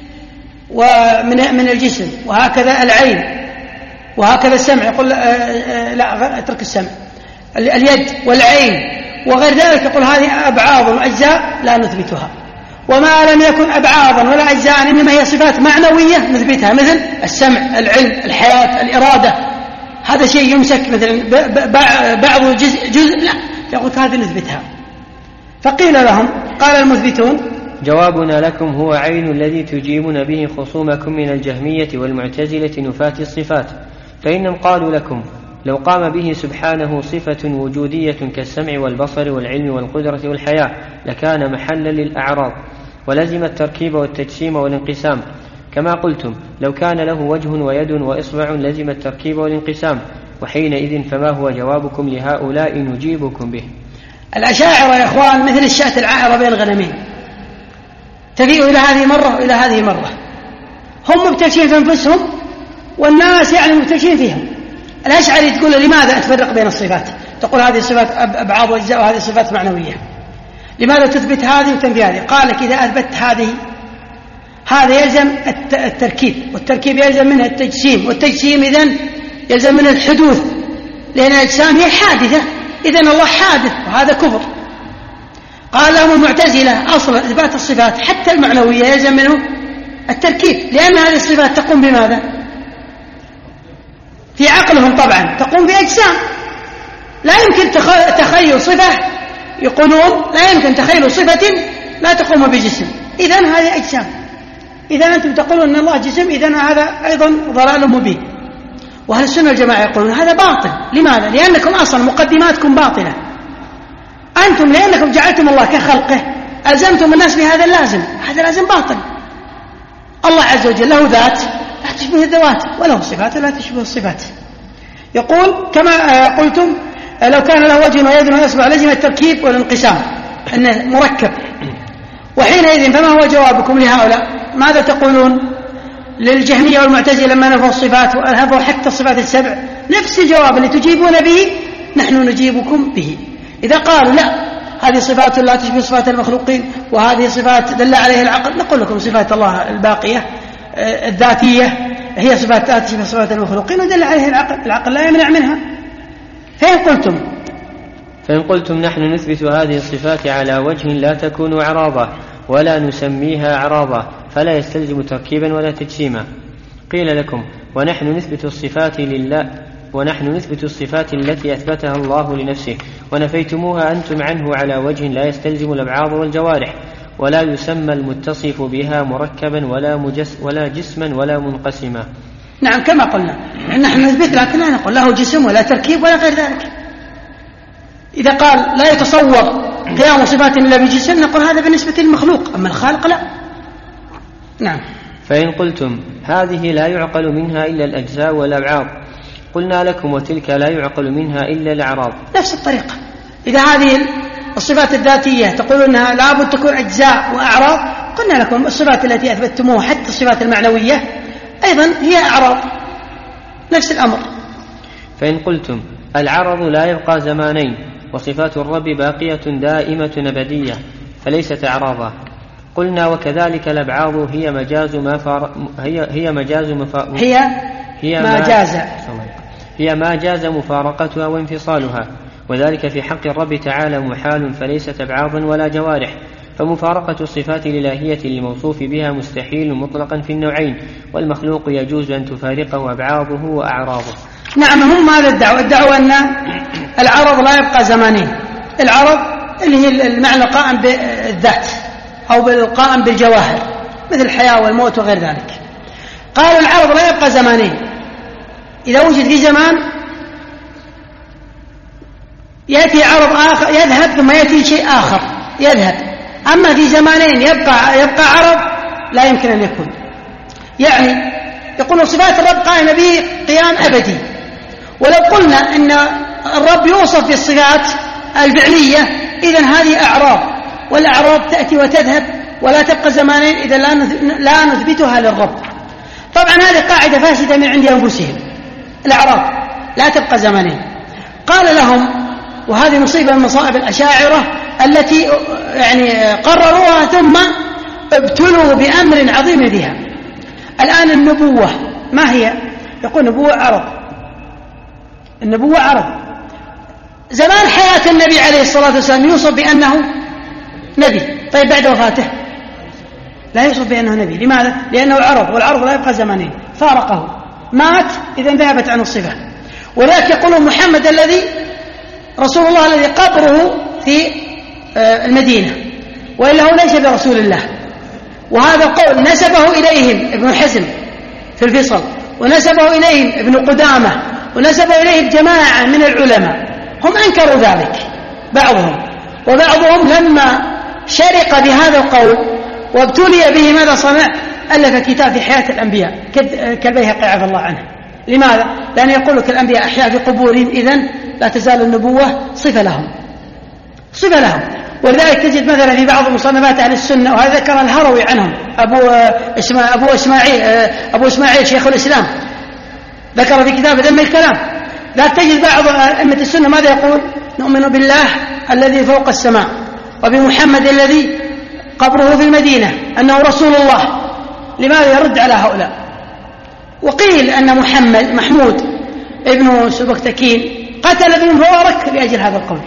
ومن الجسم، وهكذا العين، وهكذا السمع. يقول لا اترك السمع. اليد والعين وغير ذلك يقول هذه أبعاض وأجزاء لا نثبتها. وما لم يكن أبعاضا ولا أجزاء إنما هي صفات معنوية نثبتها، مثل السمع، العلم، الحياة، الإرادة. هذا شيء يمسك مثلا بعض جزء لا، يقول هذه نثبتها. فقيل لهم، قال المثبتون: جوابنا لكم هو عين الذي تجيبون به خصومكم من الجهمية والمعتزلة نفاة الصفات، فإنهم قالوا لكم لو قام به سبحانه صفة وجودية كالسمع والبصر والعلم والقدرة والحياة لكان محلا للأعراض، ولزم التركيب والتجسيم والانقسام. كما قلتم لو كان له وجه ويد وإصبع لزم التركيب والانقسام، وحينئذ فما هو جوابكم لهؤلاء نجيبكم به؟ الأشاعرة يا إخوان مثل الشاة العائرة بين الغنمين، تفيء إلى هذه مرة وإلى هذه مرة. هم مبتشين في أنفسهم والناس يعني مبتشين فيهم. الأشعري تقول لماذا أتفرق بين الصفات؟ تقول هذه صفات أبعاض وأجزاء وهذه صفات معنوية. لماذا تثبت هذه وتنفي هذه؟ قال لك إذا أثبت هذا يلزم التركيب، والتركيب يلزم منه التجسيم، والتجسيم إذن يلزم منه الحدوث، لأن الأجسام هي حادثة، إذن الله حادث وهذا كفر. قال لهم المعتزلة أصلا إثبات الصفات حتى المعنوية يلزم منه التركيب، لأن هذه الصفات تقوم بماذا؟ في عقلهم طبعا تقوم بأجسام. لا يمكن تخيل صفة، يقولون لا يمكن تخيل صفة لا تقوم بجسم، إذن هذه أجسام. إذا أنتم تقولون أن الله جسم، إذن هذا أيضا ضلال مبين. وأهل السنة والجماعة يقولون هذا باطل. لماذا؟ لأنكم أصلا مقدماتكم باطلة. أنتم لأنكم جعلتم الله كخلقه ألزمتم الناس بهذا اللازم، هذا لازم باطل. الله عز وجل له ذات لا تشبه الذوات، وله صفات لا تشبه الصفات. يقول كما قلتم لو كان له وجه ويد ويصبع لزم التركيب والانقسام، أنه مركب. وحينئذ فما هو جوابكم لهؤلاء؟ ماذا تقولون للجهمية والمعتزلة لما نفوا الصفات وألهفوا حتى الصفات السبع؟ نفس الجواب اللي تجيبون به نحن نجيبكم به. إذا قالوا لا هذه صفات لا تشبه صفات المخلوقين وهذه صفات دل عليها العقل، نقول لكم صفات الله الباقية الذاتية هي صفات لا تشبه صفات المخلوقين ودل عليها العقل لا يمنع منها. فإن قلتم نحن نثبت هذه الصفات على وجه لا تكون أعراضا ولا نسميها أعراضا فلا يستلزم تركيبا ولا تجسيما. قيل لكم ونحن نثبت الصفات لله، ونحن نثبت الصفات التي أثبتها الله لنفسه ونفيتموها أنتم عنه على وجه لا يستلزم الأبعاض والجوارح، ولا يسمى المتصف بها مركبا ولا جسما ولا منقسما. نعم كما قلنا نحن نثبت، لكن لا نقول له جسم ولا تركيب ولا غير ذلك. إذا قال لا يتصور قيام صفات إلا بجسم نقول هذا بالنسبة للمخلوق، أما الخالق لا. نعم. فإن قلتم هذه لا يعقل منها إلا الأجزاء والأبعاض قلنا لكم وتلك لا يعقل منها إلا الأعراض. نفس الطريقة. إذا هذه الصفات الذاتية تقولون أنها لابد تكون أجزاء وأعراض، قلنا لكم الصفات التي أثبتموها حتى الصفات المعنوية أيضا هي أعراض، نفس الأمر. فإن قلتم العرض لا يبقى زمانين وصفات الرب باقية دائمة أبدية فليست أعراضا، قلنا وكذلك الأبعاض هي ما جاز مفارقتها وانفصالها، وذلك في حق الرب تعالى محال فليست أبعاضا ولا جوارح، فمفارقة الصفات الإلهية للموصوف بها مستحيل مطلقا في النوعين، والمخلوق يجوز أن تفارقه أبعاضه وأعراضه. نعم، هم ماذا ادعوا أن العرض لا يبقى زمانين. العرض اللي هي المعنى القائم بالذات أو بالقائم بالجواهر مثل الحياة والموت وغير ذلك. قالوا العرض لا يبقى زمانين، إذا وجد في زمان يأتي عرض آخر يذهب ثم يأتي شيء آخر يذهب، أما في زمانين يبقى عرض لا يمكن أن يكون. يعني يقول صفات الرب قائمة به قيام أبدي، ولو قلنا أن الرب يوصف بالصفات الفعلية إذن هذه أعراض، والأعراض تأتي وتذهب ولا تبقى زمانين إذا لا نثبتها للرب. طبعا هذه قاعدة فاسدة من عند أنفسهم، الأعراض لا تبقى زمانين. قال لهم، وهذه مصيبة من مصائب الأشاعرة التي يعني قرروها ثم ابتلوا بأمر عظيم بها. الآن النبوة ما هي؟ يقول نبوة عرض، النبوة عرض. زمان حياة النبي عليه الصلاة والسلام يوصف بأنه نبي، طيب بعد وفاته لا يوصف بأنه نبي. لماذا؟ لأنه عرض، والعرض لا يبقى زمانين، فارقه، مات إذن ذهبت عنه الصفة. ولذلك يقولون محمد الذي رسول الله الذي قبره في المدينة، وإلا هو ليس برسول الله. وهذا قول نسبه إليهم ابن حزم في الفصل، ونسبه إليهم ابن قدامة، ونسبه إليهم جماعة من العلماء، هم أنكروا ذلك بعضهم، وبعضهم لما شرق بهذا القول وابتلي به ماذا صنع؟ ألف كتاب في حياة الأنبياء كالبيهقي عفى الله عنه. لماذا؟ لأن يقول لك الأنبياء أحياء في قبورهم، إذن لا تزال النبوة صفة لهم. ولذلك تجد مثلا في بعض مصنفات أهل السنة، وهذا ذكر الهروي عنهم أبو إسماعيل شيخ الإسلام ذكر في كتاب ذم الكلام، لا تجد بعض أئمة السنة ماذا يقول؟ نؤمن بالله الذي فوق السماء، وبمحمد الذي قبره في المدينة أنه رسول الله. لماذا يرد على هؤلاء؟ وقيل أن محمود ابن سبكتكين قتل ابن مبارك لأجل هذا القول،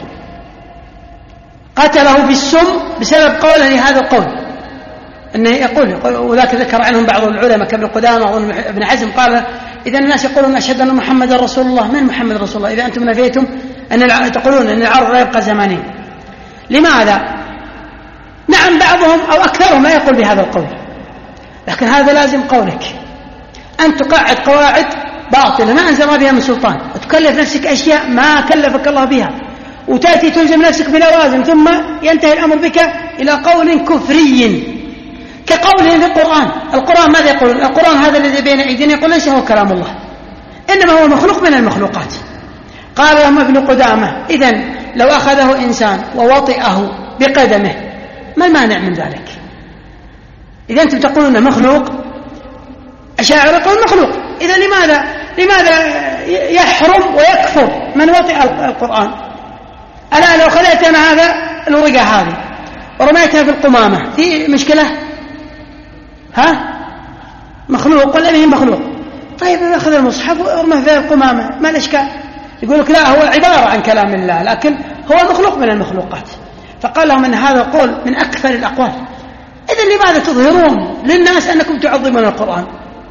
قتله بالسم بسبب قوله لهذا القول. أنه يقول، وذاك ذكر عنهم بعض العلماء كابن قدامة وابن حزم، قال إذا الناس يقولون أشهد أن محمد رسول الله، من محمد رسول الله إذا أنتم نفيتم تقولون أن العرض لا يبقى زمانين؟ لماذا؟ نعم بعضهم أو أكثرهم لا يقول بهذا القول، لكن هذا لازم قولك أن تقاعد قواعد باطلة ما أنزل بها من سلطان، وتكلف نفسك أشياء ما كلفك الله بها، وتأتي تلزم نفسك بلوازم، ثم ينتهي الأمر بك إلى قول كفري كقوله في القرآن ماذا يقول؟ القرآن هذا الذي بين أيدينا يقول ليس هو كلام الله، إنما هو مخلوق من المخلوقات. قال لهم ابن قدامة إذن لو أخذه إنسان ووطئه بقدمه ما المانع من ذلك؟ إذا أنتم تقولون مخلوق، أشاعرة يقولون مخلوق، إذا لماذا يحرم ويكفر من وطئ القرآن؟ ألا لو خليت أنا هذا الورقة هذه ورميتها في القمامة في مشكلة؟ مخلوق ولا هي مخلوق؟ طيب أخذ المصحف ورمه في القمامة ما الإشكال؟ يقول لك لا هو عبارة عن كلام الله لكن هو مخلوق من المخلوقات. فقال لهم أن هذا القول من أكثر الأقوال. إذن لماذا تظهرون للناس أنكم تعظمون القرآن؟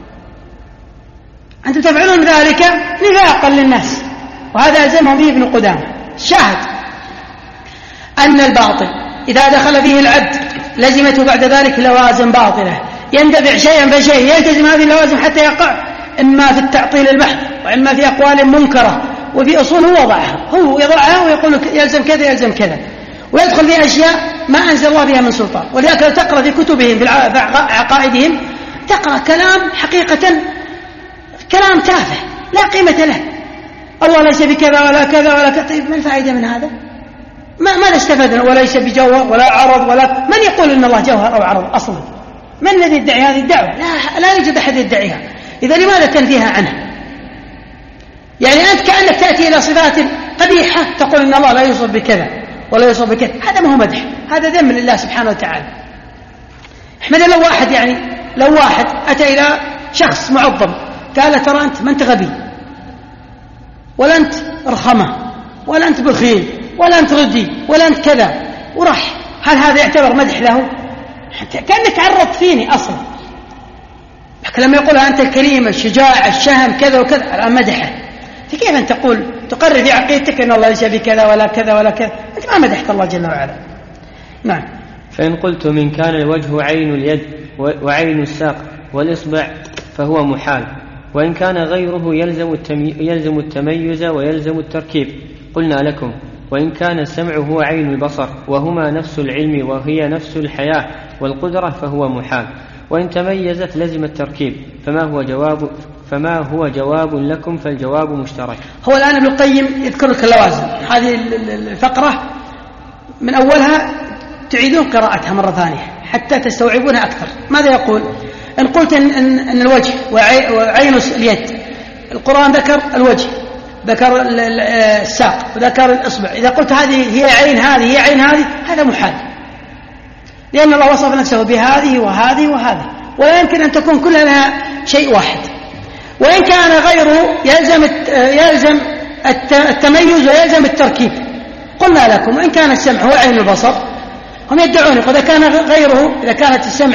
أنتم تفعلون ذلك نفاقا للناس، وهذا ألزمهم به ابن قدامة. شاهد أن الباطل إذا دخل فيه العبد لزمته بعد ذلك لوازم باطلة، يندفع شيئا فشيء يلتزم هذه اللوازم حتى يقع إما في التعطيل البحث، وإما في أقوال منكرة، وفي أصول هو يضعها ويقول يلزم كذا يلزم كذا، ويدخل في أشياء ما أنزل الله بها من سلطان. ولذلك لو تقرأ في كتبهم في عقائدهم تقرأ كلام حقيقة كلام تافه لا قيمة له، الله ليس بكذا ولا كذا ولا كذا. طيب ما الفائدة من هذا؟ ماذا استفدنا؟ وليس بجوهر ولا عرض ولا من يقول إن الله جوهر أو عرض أصلا؟ من الذي يدعي هذه الدعوة؟ لا يوجد أحد يدعيها. إذا لماذا تنفيها عنه؟ يعني أنت كأنك تأتي إلى صفات قبيحة تقول إن الله لا يوصف بكذا ولا يوصف بكذا، هذا ما هو مدح، هذا ذم لله سبحانه وتعالى. احمد لو واحد أتى إلى شخص معظم قال ترى أنت ما أنت غبي ولا أنت رخمة ولا أنت بخيل ولا أنت ردي ولا أنت كذا وراح، هل هذا يعتبر مدح له؟ كأنك عرضت فيني أصلا. لكن لما يقول أنت الكريم الشجاع الشهم كذا وكذا الآن مدحه، فكيف أن تقرر في عقيدتك أن الله ليس بكذا ولا كذا ولا كذا؟ أنت ما مدحت الله جل وعلا. نعم. فإن قلت من كان الوجه عين اليد وعين الساق والإصبع فهو محال، وإن كان غيره يلزم التميز ويلزم التركيب. قلنا لكم وإن كان السمع هو عين البصر وهما نفس العلم وهي نفس الحياة والقدرة فهو محال، وإن تميزت لزم التركيب. فما هو جواب لكم فالجواب مشترك. هو الآن ابن القيم يذكر لك اللوازم، هذه الفقرة من أولها تعيدون قراءتها مرة ثانية حتى تستوعبونها أكثر. ماذا يقول؟ إن قلت أن الوجه وعين اليد، القرآن ذكر الوجه، ذكر الساق، وذكر الإصبع، إذا قلت هذه هي عين هذه هي عين هذه، هذا محال، لأن الله وصف نفسه بهذه وهذه وهذه، ولا يمكن أن تكون كلها شيء واحد. وإن كان غيره يلزم التميز ويلزم التركيب. قلنا لكم وإن كان السمع هو عين البصر، هم يدعون إذا كان غيره، إذا كانت السمع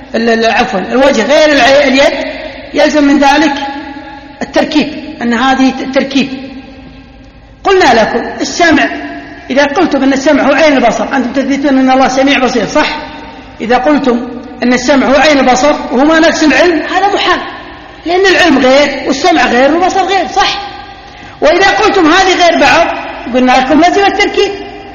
الوجه غير اليد يلزم من ذلك التركيب، أن هذه التركيب. قلنا لكم السمع، إذا قلتم أن السمع هو عين البصر أنتم تثبتون أن الله سميع بصير، صح؟ إذا قلتم أن السمع هو عين البصر وهما نفس العلم هذا محال، لأن العلم غير والسمع غير والبصر غير، صح؟ وإذا قلتم هذه غير بعض قلنا لكم لازم التركيب.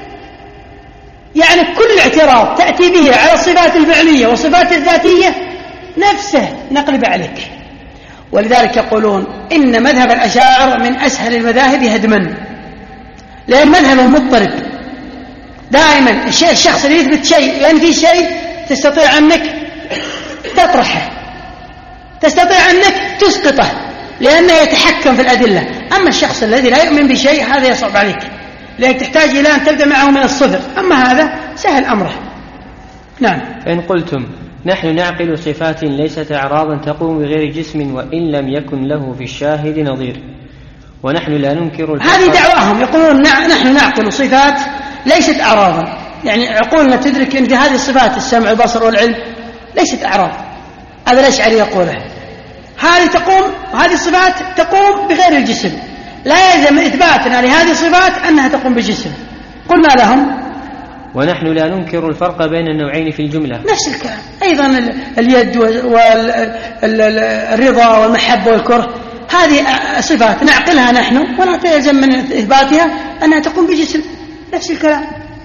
يعني كل اعتراض تأتي به على الصفات الفعلية والصفات الذاتية نفسه نقلب عليك. ولذلك يقولون إن مذهب الأشاعرة من أسهل المذاهب هدما، لأن مذهبه مضطرب دائما. الشخص اللي يثبت شيء لأن في شيء تستطيع أنك تطرحه، تستطيع أنك تسقطه لأنه يتحكم في الأدلة. أما الشخص الذي لا يؤمن بشيء هذا يصعب عليك، لأنك تحتاج إلى أن تبدأ معه من الصفر، أما هذا سهل أمره. نعم. فإن قلتم نحن نعقل صفات ليست أعراضا تقوم بغير جسم وإن لم يكن له في الشاهد نظير، ونحن لا ننكر هذه دعواهم، يقولون نحن نعقل صفات ليست أعراضا، يعني عقولنا تدرك أن هذه الصفات السمع والبصر والعلم ليست أعراض. هذا الأشعري يقوله، هذه الصفات تقوم بغير الجسم، لا يلزم إثباتنا لهذه الصفات أنها تقوم بجسم. قلنا لهم ونحن لا ننكر الفرق بين النوعين في الجملة، نفس الكلام. أيضا اليد والرضا والمحبة والكره هذه صفات نعقلها نحن ولا تلزم من إثباتها أنها تقوم بجسم، نفس الكلام.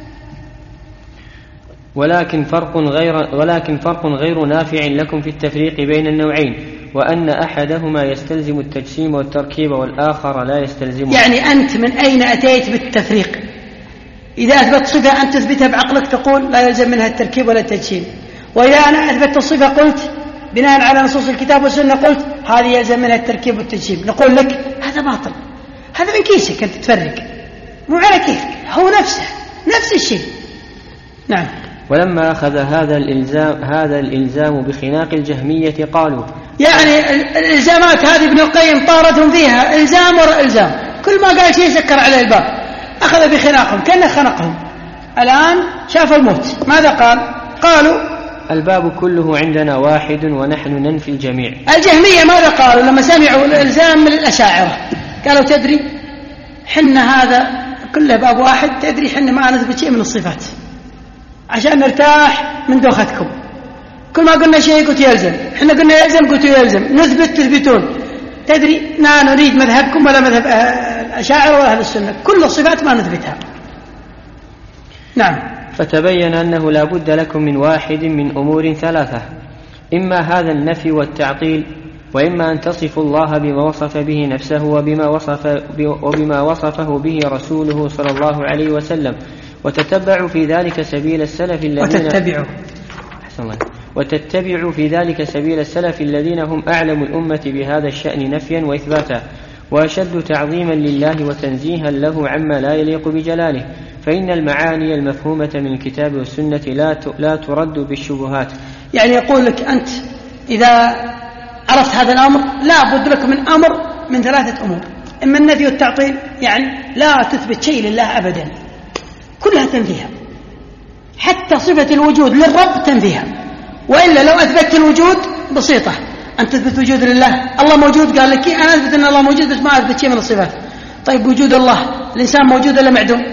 ولكن فرق غير نافع لكم في التفريق بين النوعين، وأن أحدهما يستلزم التجسيم والتركيب والآخر لا يستلزمه. يعني أنت من أين أتيت بالتفريق؟ إذا أثبت صفة أنت تثبتها بعقلك تقول لا يلزم منها التركيب ولا التجسيم، وإذا أنا أثبت الصفة قلت بناء على نصوص الكتاب والسنة قلت هذه يلزم منها التركيب والتجسيم، نقول لك هذا باطل، هذا من كيسك أنت تفرق، مو على كيفك، هو نفس الشيء. نعم. ولما أخذ هذا الإلزام بخناق الجهمية قالوا، يعني الإلزامات هذه ابن القيم طاردهم فيها إلزام وراء إلزام، كل ما قال شيء سكر على الباب، أخذ بخناقهم كأنه خنقهم. الآن شاف الموت، ماذا قالوا الباب كله عندنا واحد ونحن ننفي الجميع. الجهمية ماذا قالوا لما سمعوا الإلزام من الأشاعرة؟ قالوا تدري حنا هذا كله باب واحد، تدري حنا ما نثبت شيء من الصفات عشان نرتاح من دوختكم، كل ما قلنا شيء قلت يلزم، حنا قلنا يلزم قلت يلزم، نثبت تثبتون، تدري لا نريد مذهبكم ولا مذهب الأشاعرة ولا أهل السنة، كل الصفات ما نثبتها. نعم. فتبين أنه لا بد لكم من واحد من أمور ثلاثة، إما هذا النفي والتعطيل، وإما أن تصفوا الله بما وصف به نفسه وبما وصفه به رسوله صلى الله عليه وسلم، وتتبعوا في ذلك سبيل السلف الذين هم أعلم الأمة بهذا الشأن نفيا وإثباتا، وأشد تعظيما لله وتنزيها له عما لا يليق بجلاله. فإن المعاني المفهومة من الكتاب والسنة لا ترد بالشبهات. يعني يقول لك أنت إذا عرفت هذا الأمر لا بد لك من 3 أمور: إما النفي والتعطيل، يعني لا تثبت شيء لله أبدا، كلها تنفيها، حتى صفة الوجود للرب تنفيها. وإلا لو أثبت الوجود بسيطة، أن تثبت وجود لله، الله موجود، قال لك أنا أثبت أن الله موجود بس ما أثبت شيء من الصفات. طيب وجود الله، الإنسان موجود ولا معدوم؟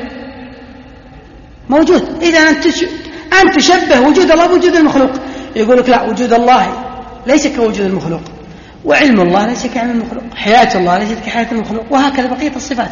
موجود. إذا أنت تشبه وجود الله بوجود المخلوق. يقول لك لا، وجود الله ليس كوجود المخلوق، وعلم الله ليس كعلم المخلوق، حياة الله ليست كحياة المخلوق، وهكذا بقية الصفات.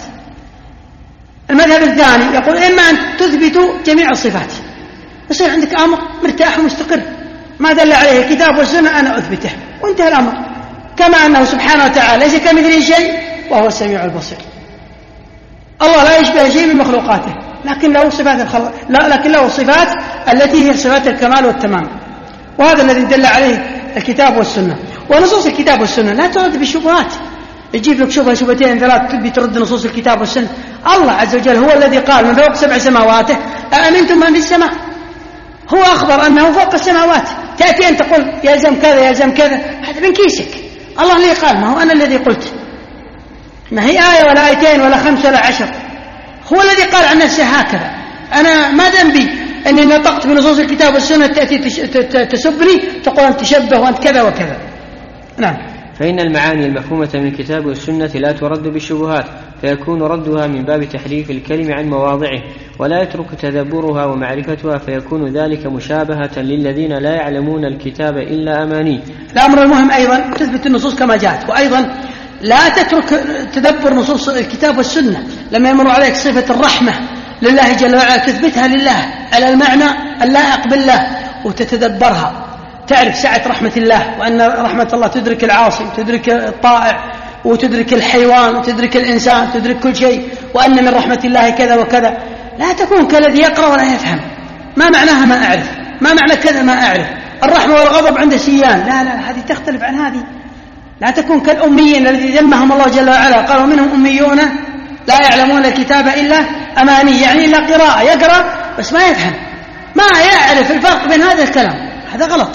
المذهب الثاني يقول إما أن تثبتوا جميع الصفات، يصير عندك أمر مرتاح ومستقر ما دل عليه الكتاب والسنة أنا أثبته وانتهى الأمر. كما أنه سبحانه وتعالى ليس كمثله شيء وهو السميع البصير. الله لا يشبه شيء من مخلوقاته، لكن له صفات لكن له صفات التي هي صفات الكمال والتمام، وهذا الذي دل عليه الكتاب والسنة. ونصوص الكتاب والسنة لا ترد بالشبهات. يجيب لك شبهة شبهتين 3 تبي ترد نصوص الكتاب والسنة. الله عز وجل هو الذي قال من فوق 7 سماواته أأمنتم من في السماء. هو أخبر أنه فوق السماوات، تأتي أن تقول يلزم كذا يلزم كذا، هذا من كيسك. الله اللي قال، ما هو أنا الذي قلت، ما هي آية ولا آيتين ولا 5 ولا 10. هو الذي قال عن نفسه هكذا. أنا ما ذنبي أني نطقت بنصوص الكتاب والسنة تأتي تسبني تقول أنت تشبه وأنت كذا وكذا. نعم. فإن المعاني المفهومة من الكتاب والسنة لا ترد بالشبهات، فيكون ردها من باب تحريف الكلم عن مواضعه، ولا يترك تدبرها ومعرفتها، فيكون ذلك مشابهة للذين لا يعلمون الكتاب إلا أماني. الأمر المهم أيضا تثبت النصوص كما جاءت، وأيضا لا تترك تدبر نصوص الكتاب والسنة. لما يمر عليك صفة الرحمة لله جل وعلا تثبتها لله على المعنى اللائق بالله وتتدبرها، تعرف سعة رحمة الله، وأن رحمة الله تدرك العاصي وتدرك الطائع وتدرك الحيوان وتدرك الإنسان، تدرك كل شيء، وأن من رحمة الله كذا وكذا. لا تكون كالذي يقرأ ولا يفهم، ما معناها ما أعرف، ما معنى كذا ما أعرف. الرحمة والغضب عند سيان، لا هذه تختلف عن هذه. لا تكون كالأميين الذي ذمهم الله جل وعلا، قالوا منهم أميون لا يعلمون الكتاب إلا أماني، يعني إلا قراءة، يقرأ بس ما يفهم، ما يعرف الفرق بين هذا الكلام، هذا غلط.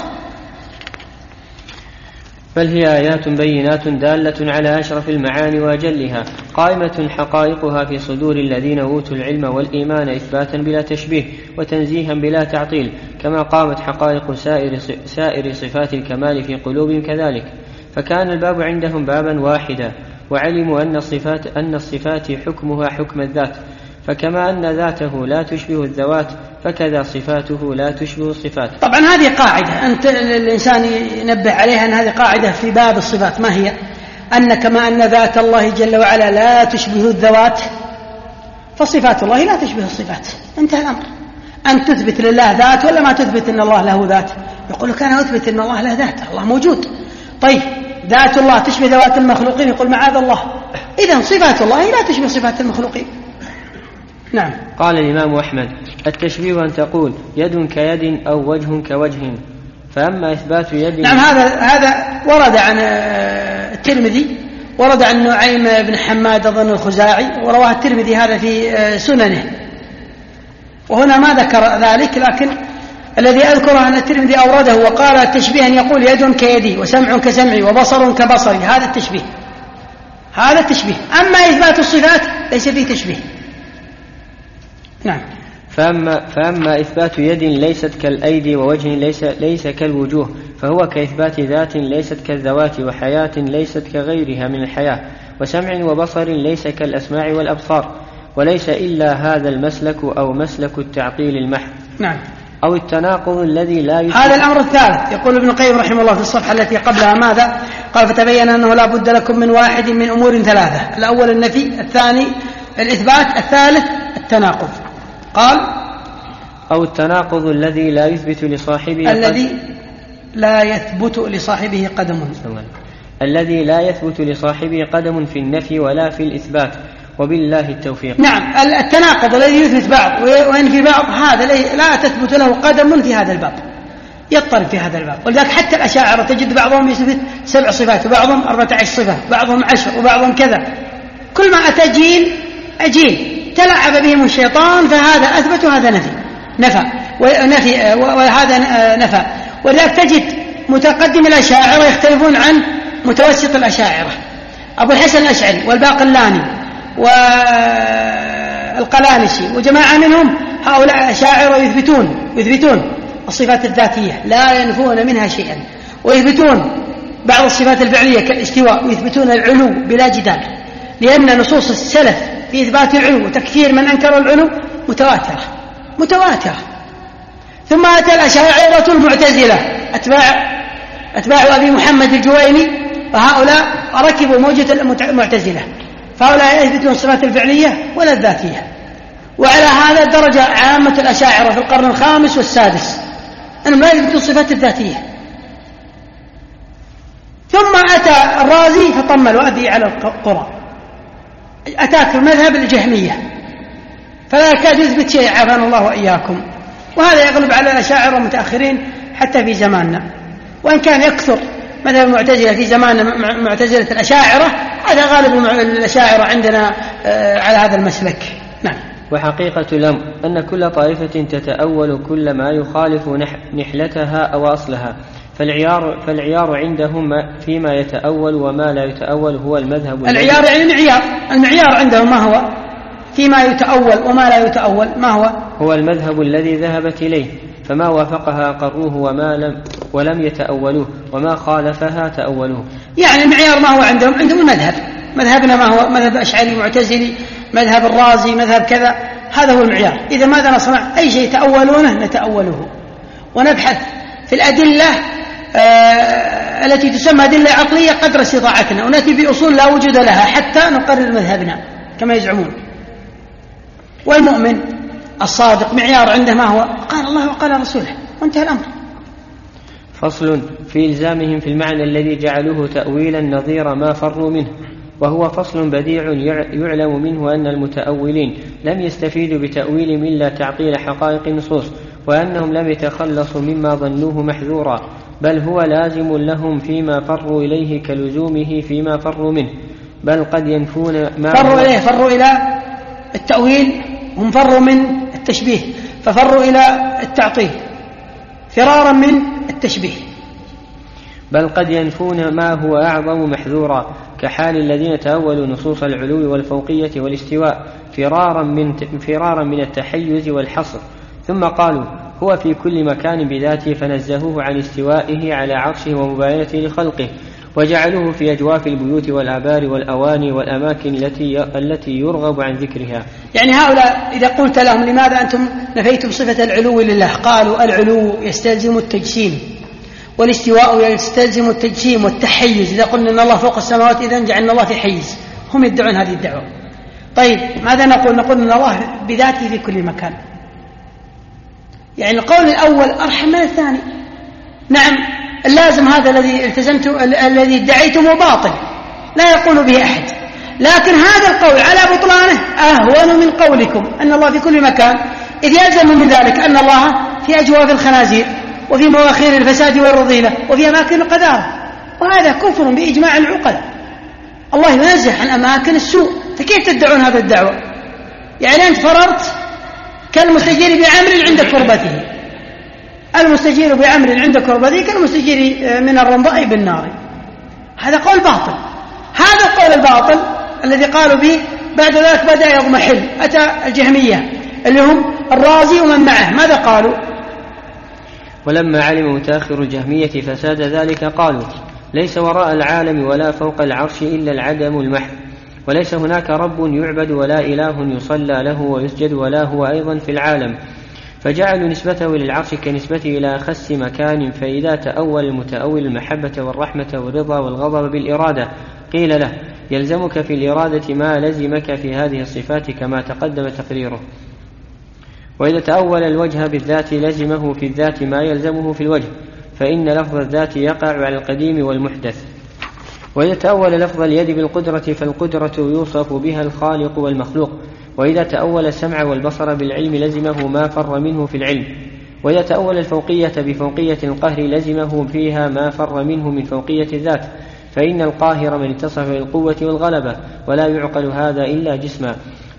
بل هي آيات بينات دالة على أشرف المعاني وأجلها، قائمة حقائقها في صدور الذين أوتوا العلم والإيمان إثباتا بلا تشبيه وتنزيها بلا تعطيل، كما قامت حقائق سائر صفات الكمال في قلوبهم كذلك. فكان الباب عندهم بابا واحدا، وعلموا أن الصفات حكمها حكم الذات، فكما أن ذاته لا تشبه الذوات فكذا صفاته لا تشبه الصفات. طبعا هذه قاعدة أنت الإنسان ينبه عليها، أن هذه قاعدة في باب الصفات. ما هي؟ أن كما أن ذات الله جل وعلا لا تشبه الذوات فصفات الله لا تشبه الصفات، انتهى الأمر. أن تثبت لله ذات ولا ما تثبت أن الله له ذات؟ يقول لك أنا أثبت أن الله له ذات، الله موجود. طيب ذات الله تشبه ذوات المخلوقين؟ يقول معاذ الله. إذن صفات الله لا تشبه صفات المخلوقين. نعم. قال الإمام أحمد: التشبيه أن تقول يد كيد أو وجه كوجه، فأما إثبات يد. نعم، هذا ورد عن الترمذي، ورد عن نعيم بن حماد أظن الخزاعي، ورواه الترمذي هذا في سننه، وهنا ما ذكر ذلك، لكن الذي أذكره أن الترمذي أورده وقال التشبيه أن يقول يد كيدي وسمع كسمعي وبصر كبصري، هذا التشبيه، هذا التشبيه. أما إثبات الصفات ليس فيه تشبيه. نعم. فأما إثبات يد ليست كالأيدي ووجه ليس كالوجوه، فهو كإثبات ذات ليست كالذوات، وحياة ليست كغيرها من الحياة، وسمع وبصر ليس كالأسماع والأبصار، وليس إلا هذا المسلك أو مسلك التعطيل المحض. نعم. أو التناقض الذي لا يثبت. هذا الأمر الثالث. يقول ابن القيم رحمه الله في الصفحة التي قبلها ماذا؟ قال: فتبين أنه لا بد لكم من واحد من أمور 3، الأول النفي، الثاني الإثبات، الثالث التناقض. قال: أو التناقض الذي لا يثبت لصاحبه الذي لا يثبت لصاحبه قدم، الذي لا يثبت لصاحبه قدم في النفي ولا في الإثبات، وبالله التوفيق. نعم، التناقض الذي يثبت بعض وينفي بعض، هذا لا تثبت له قدم في هذا الباب. يضطرب في هذا الباب. ولذلك حتى الأشاعرة تجد بعضهم يثبت 7 صفات وبعضهم 14 صفة وبعضهم 10 وبعضهم كذا. كل ما أتى جيل تلعب بهم الشيطان، فهذا أثبت وهذا نفى وهذا نفى. ولذلك تجد متقدم الأشاعرة يختلفون عن متوسط الأشاعرة، أبو الحسن الأشعري والباقلاني والقلانشي وجماعة منهم. هؤلاء أشاعرة يثبتون الصفات الذاتية لا ينفون منها شيئا، ويثبتون بعض الصفات الفعلية كالاستواء، ويثبتون العلو بلا جدال، لأن نصوص السلف في إثبات العلو وتكفير من أنكر العلو متواترة. ثم أتى الأشاعرة المعتزلة أتباع أبي محمد الجويني، وهؤلاء ركبوا موجة المعتزلة، فهؤلاء يثبتون الصفات الفعلية ولا الذاتية. وعلى هذا درجة عامة الأشاعرة في القرن الخامس والسادس أنهم لا يثبتون الصفات الذاتية. ثم أتى الرازي فطم الوادي على القرى، أتاك في مذهب الجهمية فلا يكاد يثبت شيء، عافانا الله وإياكم. وهذا يغلب على الأشاعرة المتأخرين حتى في زماننا، وإن كان يكثر مذهب المعتزلة في زماننا معتزلة الأشاعرة، هذا غالب الأشاعرة عندنا على هذا المسلك. نعم. وحقيقة الأمر أن كل طائفة تتأول كل ما يخالف نحلتها أو أصلها، فالعيار عندهم فيما يتأول وما لا يتأول هو المذهب. العيار يعني المعيار عندهم ما هو؟ فيما يتأول وما لا يتأول ما هو المذهب الذي ذهبت إليه، فما وافقها أقروه ولم يتأولوه، وما خالفها تأولوه. يعني المعيار ما هو عندهم المذهب. مذهبنا ما هو؟ مذهب أشعري معتزلي، مذهب الرازي، مذهب كذا، هذا هو المعيار. إذا ماذا نصنع؟ أي شيء تأولونه نتأوله، ونبحث في الأدلة التي تسمى أدلة عقلية قدر استطاعتنا، ونأتي بأصول لا وجود لها حتى نقرر مذهبنا كما يزعمون. والمؤمن الصادق معيار عنده ما هو؟ قال الله وقال رسوله، وانتهى الأمر. فصل في إلزامهم في المعنى الذي جعلوه تأويلا نظير ما فروا منه، وهو فصل بديع يعلم منه أن المتأولين لم يستفيدوا بتأويل إلا تعطيل حقائق النصوص، وأنهم لم يتخلصوا مما ظنوه محذورا، بل هو لازم لهم فيما فروا إليه كلزومه فيما فروا منه، بل قد ينفون ما فروا إلى التأويل، هم فروا من التشبيه ففروا إلى التعطيل فرارا من التشبيه، بل قد ينفون ما هو أعظم محذورا، كحال الذين تأولوا نصوص العلو والفوقية والاستواء فرارا من التحيز والحصر، ثم قالوا هو في كل مكان بذاته، فنزهوه عن استوائه على عرشه ومباينته لخلقه، وجعلوه في أجواف البيوت والآبار والأواني والأماكن التي يرغب عن ذكرها. يعني هؤلاء إذا قلت لهم لماذا أنتم نفيتم صفة العلو لله؟ قالوا العلو يستلزم التجسيم، والاستواء يستلزم التجسيم والتحيز. إذا قلنا أن الله فوق السماوات إذن جعلنا الله في حيز. هم يدعون هذه الدعوة. طيب ماذا نقول أن الله بذاته في كل مكان. يعني القول الأول أرحم من الثاني. نعم اللازم هذا الذي التزمته الذي ادعيتمه باطل لا يقول به أحد، لكن هذا القول على بطلانه أهون من قولكم أن الله في كل مكان، إذ يلزم من ذلك أن الله في أجواف الخنازير وفي مواخير الفساد والرذيلة وفي أماكن القذارة، وهذا كفر بإجماع العقل. الله ينزه عن أماكن السوء، فكيف تدعون هذا الدعوة؟ يعني أنت فررت كالمستجير بعمر عند كربته، المستجير بعمر عند كربته كالمستجير من الرمضاء بالنار. هذا قول باطل. هذا القول الباطل الذي قالوا به بعد ذلك بدأ يضمحل. أتى الجهمية اللي هم الرازي ومن معه، ماذا قالوا؟ ولما علم متاخر الجهمية فساد ذلك قالوا ليس وراء العالم ولا فوق العرش إلا العدم المحض، وليس هناك رب يعبد ولا إله يصلى له ويسجد ولا هو أيضا في العالم، فجعلوا نسبته للعرش كنسبته إلى أخس مكان. فإذا تأول المتأول المحبة والرحمة والرضا والغضب بالإرادة قيل له يلزمك في الإرادة ما لزمك في هذه الصفات كما تقدم تقريره. وإذا تأول الوجه بالذات لزمه في الذات ما يلزمه في الوجه، فإن لفظ الذات يقع على القديم والمحدث. وإذا تأول لفظ اليد بالقدرة فالقدرة يوصف بها الخالق والمخلوق. وإذا تأول السمع والبصر بالعلم لزمه ما فر منه في العلم. وإذا تأول الفوقية بفوقية القهر لزمه فيها ما فر منه من فوقية الذات، فإن القاهر من اتصف بالقوة والغلبة، ولا يعقل هذا إلا جسما،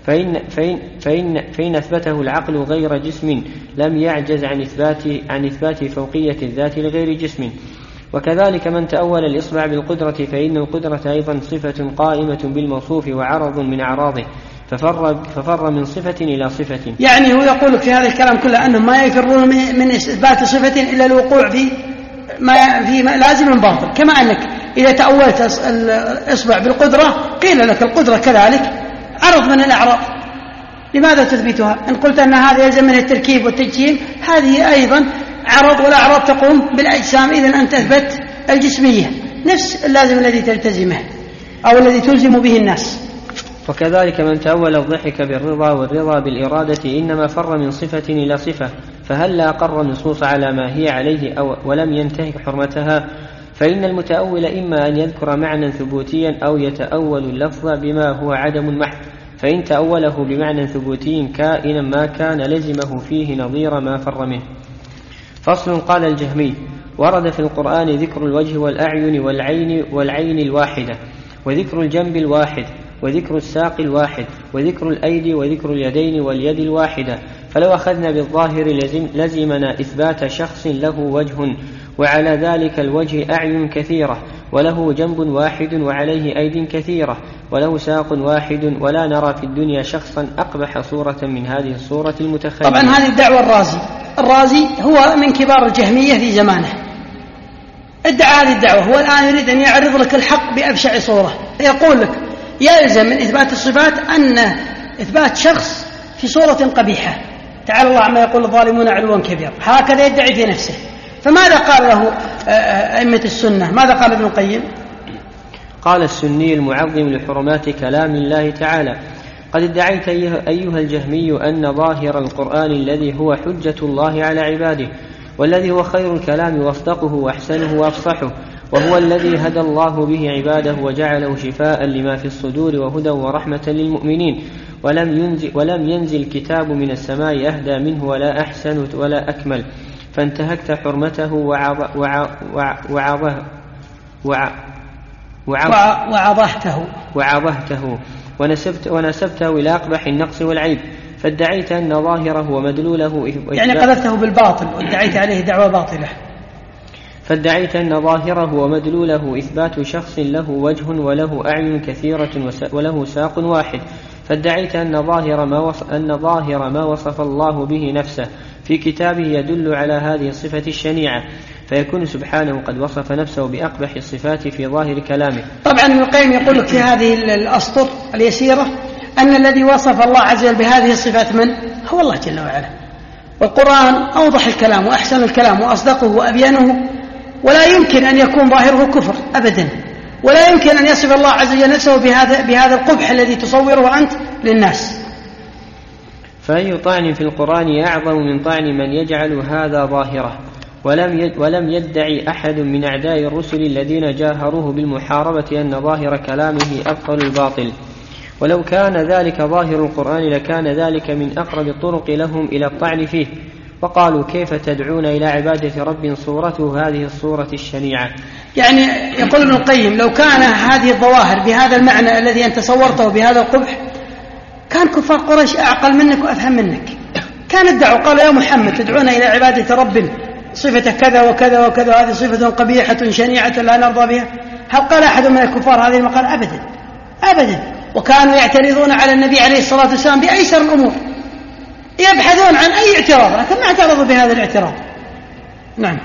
فإن أثبته العقل غير جسم لم يعجز عن إثبات فوقية الذات لغير جسم. وكذلك من تأول الإصبع بالقدرة، فإن القدرة أيضا صفة قائمة بالموصوف وعرض من أعراضه، ففر من صفة إلى صفة. يعني هو يقول في هذا الكلام كله أنهم ما يفرون من إثبات صفة إلا الوقوع في ما لازم باطل، كما أنك إذا تأولت الإصبع بالقدرة قيل لك القدرة كذلك عرض من الأعراض، لماذا تثبتها؟ إن قلت أن هذا يلزم من التركيب والتجسيم، هذه أيضا عرض، والأعراض تقوم بالأجسام، إذن أنت أثبت الجسمية نفس اللازم الذي تلتزمه أو الذي تلزم به الناس. وكذلك من تأول الضحك بالرضا والرضا بالإرادة إنما فر من صفة إلى صفة، فهل لا أقر النصوص على ما هي عليه ولم ينتهك حرمتها؟ فإن المتأول إما أن يذكر معنى ثبوتيا أو يتأول اللفظ بما هو عدم محض، فإن تأوله بمعنى ثبوتي كائنا ما كان لزمه فيه نظير ما فر منه. فصل. قال الجهمي: ورد في القرآن ذكر الوجه والأعين والعين الواحدة، وذكر الجنب الواحد، وذكر الساق الواحد، وذكر الأيدي، وذكر اليدين واليد الواحدة، فلو أخذنا بالظاهر لزمنا إثبات شخص له وجه، وعلى ذلك الوجه أعين كثيرة، وله جنب واحد، وعليه أيد كثيرة، وله ساق واحد، ولا نرى في الدنيا شخصا أقبح صورة من هذه الصورة المتخيلة. طبعا هذه الدعوة الرازي هو من كبار الجهمية في زمانه، ادعى هذه الدعوة، هو الآن يريد أن يعرض لك الحق بأبشع صورة، يقول لك يلزم من إثبات الصفات أن إثبات شخص في صورة قبيحة، تعالى الله عما يقول الظالمون علوا كبيرا، هكذا يدعي في نفسه. فماذا قال له أئمة السنة؟ ماذا قال ابن القيم؟ قال السني المعظم لحرمات كلام الله تعالى: قد ادعيت أيها الجهمي أن ظاهر القرآن الذي هو حجة الله على عباده، والذي هو خير الكلام واصدقه واحسنه وافصحه، وهو الذي هدى الله به عباده وجعله شفاء لما في الصدور وهدى ورحمة للمؤمنين، ولم ينزل كتاب من السماء أهدى منه ولا أحسن ولا أكمل، فانتهكت حرمته وعظهته ونسبته إلى أقبح النقص والعيب، فادعيت أن ظاهره ومدلوله يعني قذفته بالباطل وادعيت عليه دعوة باطلة. فادعيت أن ظاهره ومدلوله إثبات شخص له وجه وله أعين كثيرة وله ساق واحد، فادعيت أن ظاهر ما وصف الله به نفسه في كتابه يدل على هذه الصفة الشنيعة، فيكون سبحانه قد وصف نفسه بأقبح الصفات في ظاهر كلامه. طبعا ابن القيم يقول لك في هذه الأسطر اليسيرة أن الذي وصف الله عز وجل بهذه الصفات من هو الله جل وعلا، والقرآن أوضح الكلام وأحسن الكلام وأصدقه وأبينه، ولا يمكن أن يكون ظاهره كفر أبدا، ولا يمكن أن يصف الله عز وجل نفسه بهذا القبح الذي تصوره أنت للناس. فأي طعن في القرآن أعظم من طعن من يجعل هذا ظاهره؟ ولم يدعي أحد من أعداء الرسل الذين جاهروه بالمحاربة أن ظاهر كلامه أبطل الباطل، ولو كان ذلك ظاهر القرآن لكان ذلك من أقرب الطرق لهم إلى الطعن فيه، وقالوا: كيف تدعون إلى عبادة رب صورته هذه الصورة الشنيعة؟ يعني يقول ابن القيم لو كان هذه الظواهر بهذا المعنى الذي أنت صورته بهذا القبح كان كفار قريش أعقل منك وأفهم منك، كان ادعوا قال: يا محمد تدعون إلى عبادة رب صفة كذا وكذا وكذا، هذه صفة قبيحة شنيعة لا نرضى بها. هل قال أحد من الكفار هذه المقال؟ أبدا أبدا. وكانوا يعترضون على النبي عليه الصلاة والسلام بأيسر الأمور، يبحثون عن أي اعتراض، لكن ما اعترضوا بهذا الاعتراض. نعم.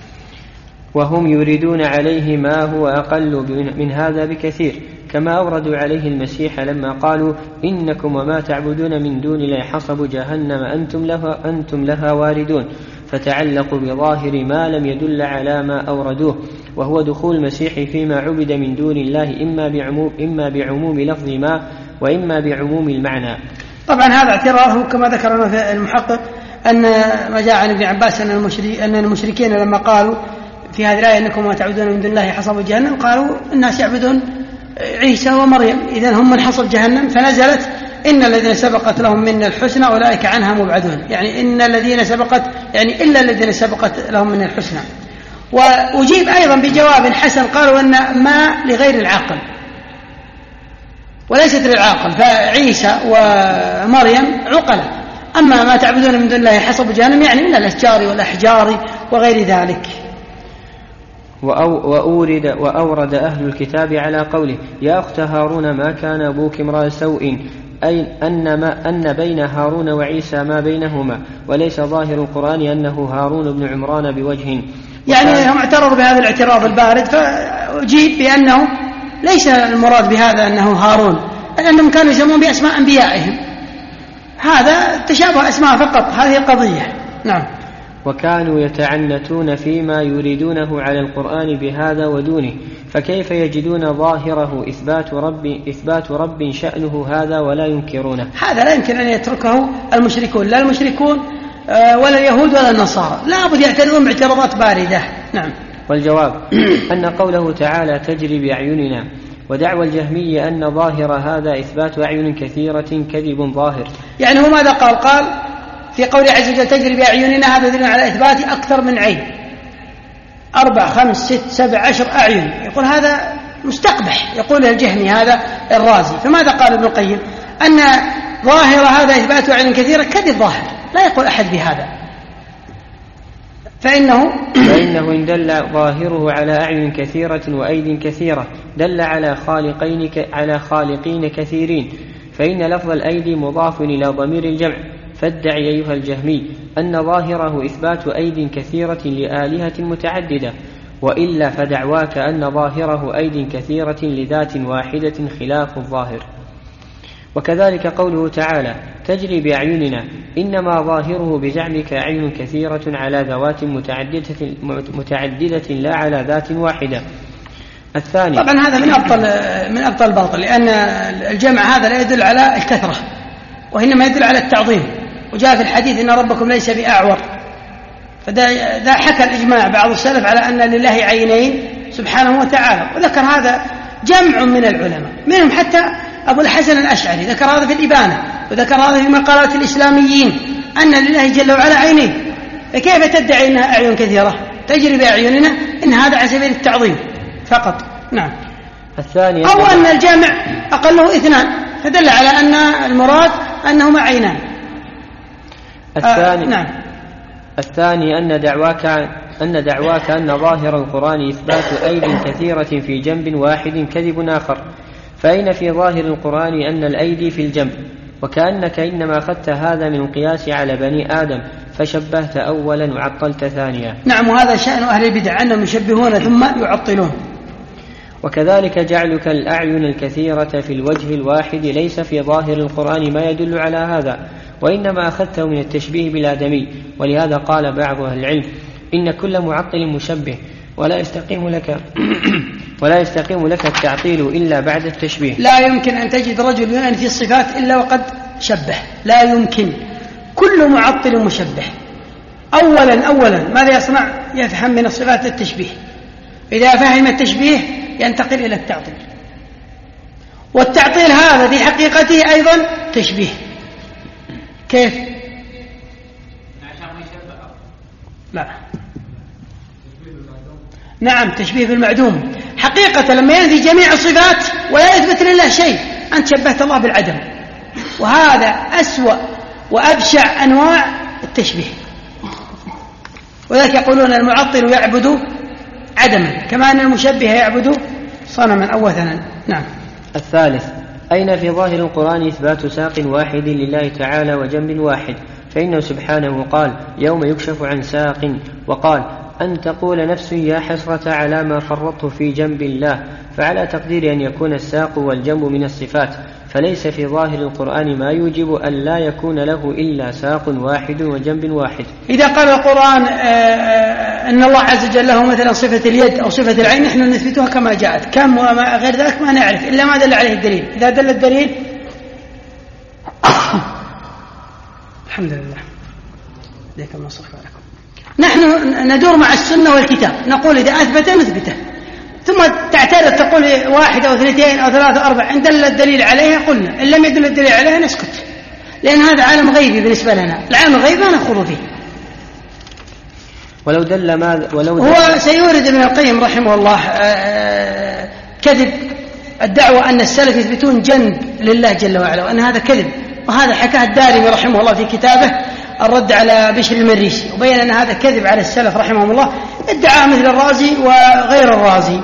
وهم يريدون عليه ما هو أقل من هذا بكثير، كما أوردوا عليه المسيح لما قالوا: إنكم وما تعبدون من دون الله حصب جهنم أنتم لها واردون، فتعلقوا بظاهر ما لم يدل على ما أوردوه، وهو دخول المسيح فيما عبد من دون الله إما بعموم لفظ ما وإما بعموم المعنى. طبعا هذا اعتراضه كما ذكرنا في المحقق أن ما جاء عن ابن عباس أن المشركين لما قالوا في هذه الآية إنكم ما تعبدون من دون الله حصب جهنم، قالوا الناس يعبدون عيسى ومريم، إذن هم من حصب جهنم، فنزلت: إن الذين سبقت لهم من الحسنى أولئك عنها مبعدون، يعني إن الذين سبقت يعني إلا الذين سبقت لهم من الحسنى. وأجيب أيضا بجواب حسن، قالوا أن ما لغير العاقل وليست للعاقل، فعيسى ومريم عقلة، أما ما تعبدون من دون الله حسب جهنم يعني من الأشجار والأحجار وغير ذلك. وأورد أهل الكتاب على قوله يا أخت هارون ما كان أبوك امرأ سوء، أي أن بين هارون وعيسى ما بينهما، وليس ظاهر القرآن أنه هارون بن عمران بوجه. يعني هم اعترضوا بهذا الاعتراض البارد، فأجيب بأنه ليس المراد بهذا أنه هارون، لأنهم كانوا يسمون بأسماء أنبيائهم، هذا تشابه أسماء فقط، هذه القضية. نعم. وكانوا يتعنتون فيما يريدونه على القرآن بهذا ودونه، فكيف يجدون ظاهره إثبات رب شأنه هذا ولا ينكرونه؟ هذا لا يمكن أن يتركه المشركون، لا المشركون ولا اليهود ولا النصارى، لا بد يعترضون باعتراضات باردة. نعم. والجواب أن قوله تعالى تجري بأعيننا ودعوى الجهمية أن ظاهر هذا إثبات أعين كثيرة كذب ظاهر. يعني هو ماذا قال في قوله عز وجل تجري بأعيننا، هذا دليل على إثبات أكثر من عين، 4 5 6 7 10 أعين، يقول هذا مستقبح، يقول الجهمي هذا الرازي. فماذا قال ابن القيم؟ أن ظاهر هذا إثبات أعين كثيرة كذب ظاهر، لا يقول أحد بهذا، فإنه إن دل ظاهره على أعين كثيرة وأيد كثيرة دل على خالقين كثيرين، فإن لفظ الأيدي مضاف إلى ضمير الجمع، فادعي أيها الجهمي أن ظاهره إثبات أيد كثيرة لآلهة متعددة، وإلا فدعواك أن ظاهره أيد كثيرة لذات واحدة خلاف الظاهر. وكذلك قوله تعالى تجري بأعيننا، إنما ظاهره بزعمك أعين كثيرة على ذوات متعددة لا على ذات واحدة. الثاني طبعا هذا من أبطل الباطل، لأن الجمع هذا لا يدل على الكثرة، وإنما يدل على التعظيم، وجاء في الحديث إن ربكم ليس بأعور، فذا حكى الإجماع بعض السلف على أن لله عينين سبحانه وتعالى، وذكر هذا جمع من العلماء، منهم حتى أبو الحسن الأشعري ذكر هذا في الإبانة، وذكر هذا في مقالات الإسلاميين أن لله جل وعلا عينين، فكيف تدعي أنها أعين كثيرة تجري بأعيننا؟ إن هذا على سبيل التعظيم فقط. نعم. الثاني أو أن الجامع أقله 2، فدل على أن المراد أنهما عينان. الثاني نعم. الثاني أن دعواك أن ظاهر القرآن إثبات أيد كثيرة في جنب واحد كذب آخر، فإن في ظاهر القرآن أن الأيدي في الجنب، وكأنك إنما أخذت هذا من القياس على بني آدم، فشبهت أولا وعطلت ثانيا. نعم، وهذا شأن أهل البدع أنهم يشبهون ثم يعطلون. وكذلك جعلك الأعين الكثيرة في الوجه الواحد ليس في ظاهر القرآن ما يدل على هذا، وإنما أخذته من التشبيه بالآدمي. ولهذا قال بعض أهل العلم إن كل معطل مشبه، ولا يستقيم لك التعطيل إلا بعد التشبيه. لا يمكن أن تجد رجل ينفي الصفات إلا وقد شبه، لا يمكن، كل معطل مشبه. أولا ماذا يصنع؟ يفهم من الصفات التشبيه، إذا فهم التشبيه ينتقل إلى التعطيل، والتعطيل هذا في حقيقته أيضا تشبيه. كيف؟ لا، نعم، تشبيه بالمعدوم. حقيقة لما ينفي جميع الصفات ولا يثبت لله شيء أنت شبهت الله بالعدم، وهذا أسوأ وأبشع أنواع التشبيه. وذلك يقولون المعطل يعبد عدما كما أن المشبه يعبد صنما أو وثنا. نعم. الثالث أين في ظاهر القرآن إثبات ساق واحد لله تعالى وجنب واحد، فإنه سبحانه قال يوم يكشف عن ساق، وقال أن تقول نفس يا حسرة على ما فرطت في جنب الله، فعلى تقدير أن يكون الساق والجنب من الصفات، فليس في ظاهر القرآن ما يوجب أن لا يكون له إلا ساق واحد وجنب واحد. إذا قال القرآن أن الله عز وجل له مثلا صفة اليد أو صفة العين، نحن نثبتها كما جاءت، كم وما غير ذلك ما نعرف إلا ما دل عليه الدليل. إذا دل الدليل الحمد لله ليك الله صرف لكم. نحن ندور مع السنة والكتاب، نقول إذا أثبته نثبته، ثم تعترض تقول 1 أو 2 أو 3 أو 4، إن دل الدليل عليها قلنا، إن لم يدل الدليل عليها نسكت، لأن هذا عالم غيبي بالنسبة لنا، العالم الغيبي ما نخوض فيه. هو سيورد ابن القيم رحمه الله كذب الدعوة أن السلف يثبتون جنب لله جل وعلا، وأن هذا كذب، وهذا حكاه الدارمي رحمه الله في كتابه الرد على بشر المريسي، وبين أن هذا كذب على السلف رحمهم الله، ادعى مثل الرازي وغير الرازي.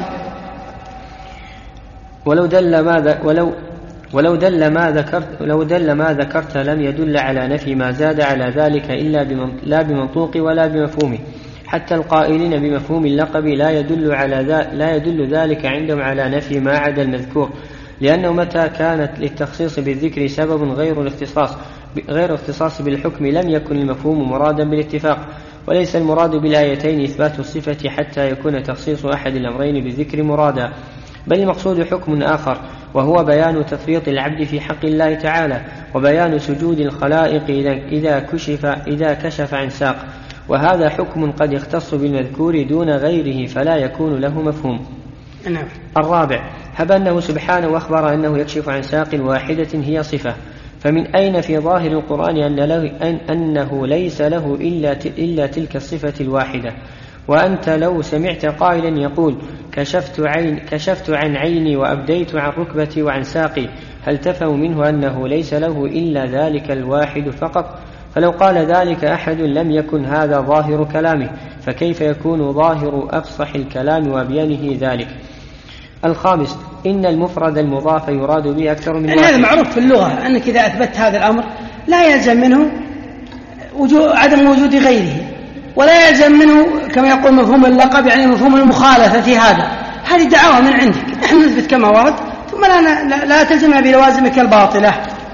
ولو دل ما ذكرت لم يدل على نفي ما زاد على ذلك لا بمنطوق ولا بمفهومه، حتى القائلين بمفهوم اللقب لا يدل ذلك عندهم على نفي ما عدا المذكور، لأنه متى كانت للتخصيص بالذكر سبب غير اختصاص بالحكم لم يكن المفهوم مرادا بالاتفاق. وليس المراد بالآيتين إثبات الصفة حتى يكون تخصيص أحد الأمرين بالذكر مرادا، بل المقصود حكم آخر، وهو بيان تفريط العبد في حق الله تعالى، وبيان سجود الخلائق إذا كشف عن ساق، وهذا حكم قد يختص بالمذكور دون غيره فلا يكون له مفهوم. الرابع، هب أنه سبحانه أخبر أنه يكشف عن ساق واحدة هي صفة، فمن أين في ظاهر القرآن أنه ليس له إلا تلك الصفة الواحدة؟ وأنت لو سمعت قائلا يقول كشفت عن عيني وأبديت عن ركبتي وعن ساقي، هل تفهم منه أنه ليس له إلا ذلك الواحد فقط؟ فلو قال ذلك أحد لم يكن هذا ظاهر كلامه، فكيف يكون ظاهر أفصح الكلام وأبينه ذلك؟ الخامس، إن المفرد المضاف يراد به أكثر من واحد. هذا معروف في اللغة، أنك إذا أثبت هذا الأمر لا يلزم منه عدم وجود غيره، ولا يلزم منه كما يقول مفهوم اللقب، يعني مفهوم المخالفة في هذا. هذه دعوة من عندك، نحن نثبت كما ورد، ثم لا تلزمنا بلوازمك الباطلة.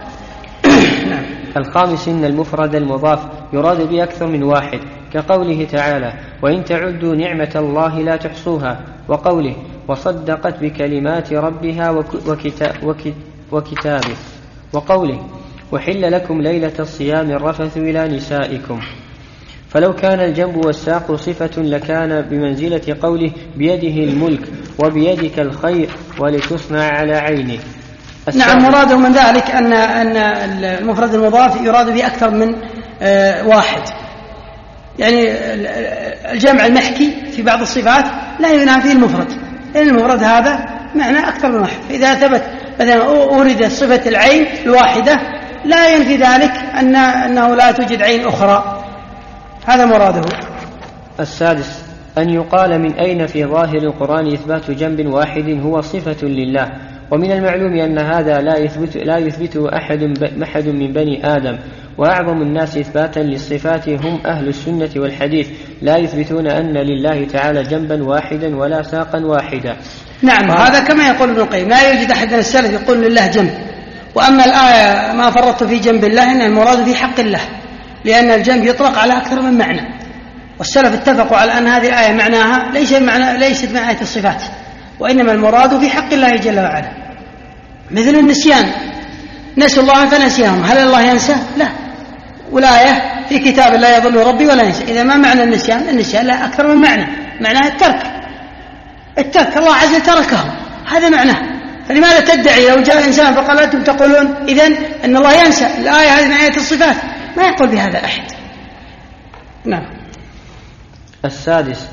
الخامس، إن المفرد المضاف يراد به أكثر من واحد، كقوله تعالى وإن تعدوا نعمة الله لا تحصوها، وقوله وصدقت بكلمات ربها وكتابه، وقوله وحل لكم ليلة الصيام الرفث إلى نسائكم. فلو كان الجنب والساق صفة لكان بمنزلة قوله بيده الملك وبيدك الخير ولتصنع على عينه. نعم، مراده من ذلك أن المفرد المضاف يراد به أكثر من واحد، يعني الجمع المحكي في بعض الصفات لا ينافي المفرد، لأن المفرد هذا معنى أكثر من واحد. فإذا ثبت مثلا أورد صفة العين الواحدة لا ينفي ذلك أنه لا توجد عين أخرى، هذا مراده. السادس، أن يقال من أين في ظاهر القرآن إثبات جنب واحد هو صفة لله، ومن المعلوم أن هذا لا يثبته أحد من بني آدم، وأعظم الناس إثباتا للصفات هم أهل السنة والحديث، لا يثبتون أن لله تعالى جنبا واحدا ولا ساقا واحدا. نعم، هذا كما يقول ابن القيم، لا يوجد أحد من السلف يقول لله جنب. وأما الآية ما فرطت في جنب الله، إن المراد في حق الله، لأن الجنب يطلق على أكثر من معنى، والسلف اتفقوا على أن هذه الآية معناها ليست من آية الصفات، وإنما المراد في حق الله جل وعلا، مثل النسيان، نسوا الله فنسيهم، هل الله ينسى؟ لا، ولاية في كتاب لا يضل ربي ولا ينسى. إذا ما معنى النسيان لا أكثر من معناه الترك، الله عز وجل تركهم، هذا معناه. فلماذا تدعي لو جاء إنسان فقال أنتم تقولون إذن أن الله ينسى؟ الآية هذه من آية الصفات، ما يقول بهذا أحد. نعم. السادس،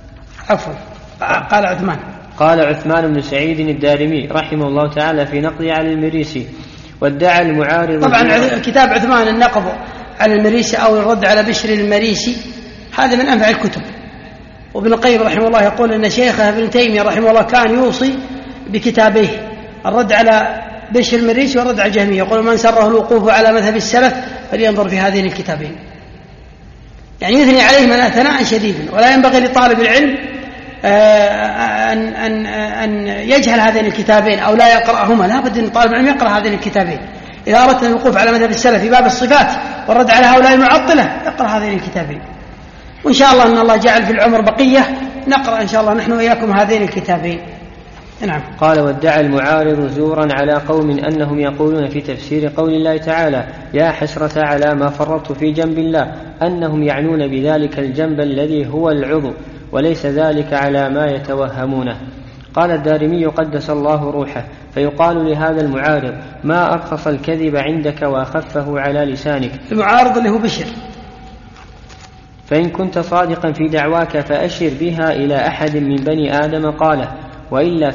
قال عثمان بن سعيد الدارمي رحمه الله تعالى في نقضه على المريسي، وادعى المعارض. طبعا كتاب عثمان النقض على المريسي أو الرد على بشر المريسي هذا من أنفع الكتب. وابن القيم رحمه الله يقول أن شيخه ابن تيمية رحمه الله كان يوصي بكتابيه، الرد على بشر المريسي والرد على الجهمية، يقول من سره الوقوف على مذهب السلف فلينظر في هذين الكتابين، يعني يثني عليهما ثناء شديدا. ولا ينبغي لطالب العلم أن يجهل هذين الكتابين أو لا يقرأهما، لا بد أن طالب العلم يقرأ هذين الكتابين. إذا أردت الوقوف على مذهب السلف في باب الصفات والرد على هؤلاء المعطلة يقرأ هذين الكتابين، وإن شاء الله أن الله جعل في العمر بقية نقرأ إن شاء الله نحن وإياكم هذين الكتابين. نعم. قال وادعى المعارض زورا على قوم أنهم يقولون في تفسير قول الله تعالى يا حسرة على ما فرطت في جنب الله، أنهم يعنون بذلك الجنب الذي هو العضو، وليس ذلك على ما يتوهمونه. قال الدارمي قدس الله روحه، فيقال لهذا المعارض ما أرخص الكذب عندك وأخفه على لسانك. المعارض اللي هو بشر، فإن كنت صادقا في دعواك فأشر بها إلى أحد من بني آدم قاله، وإلا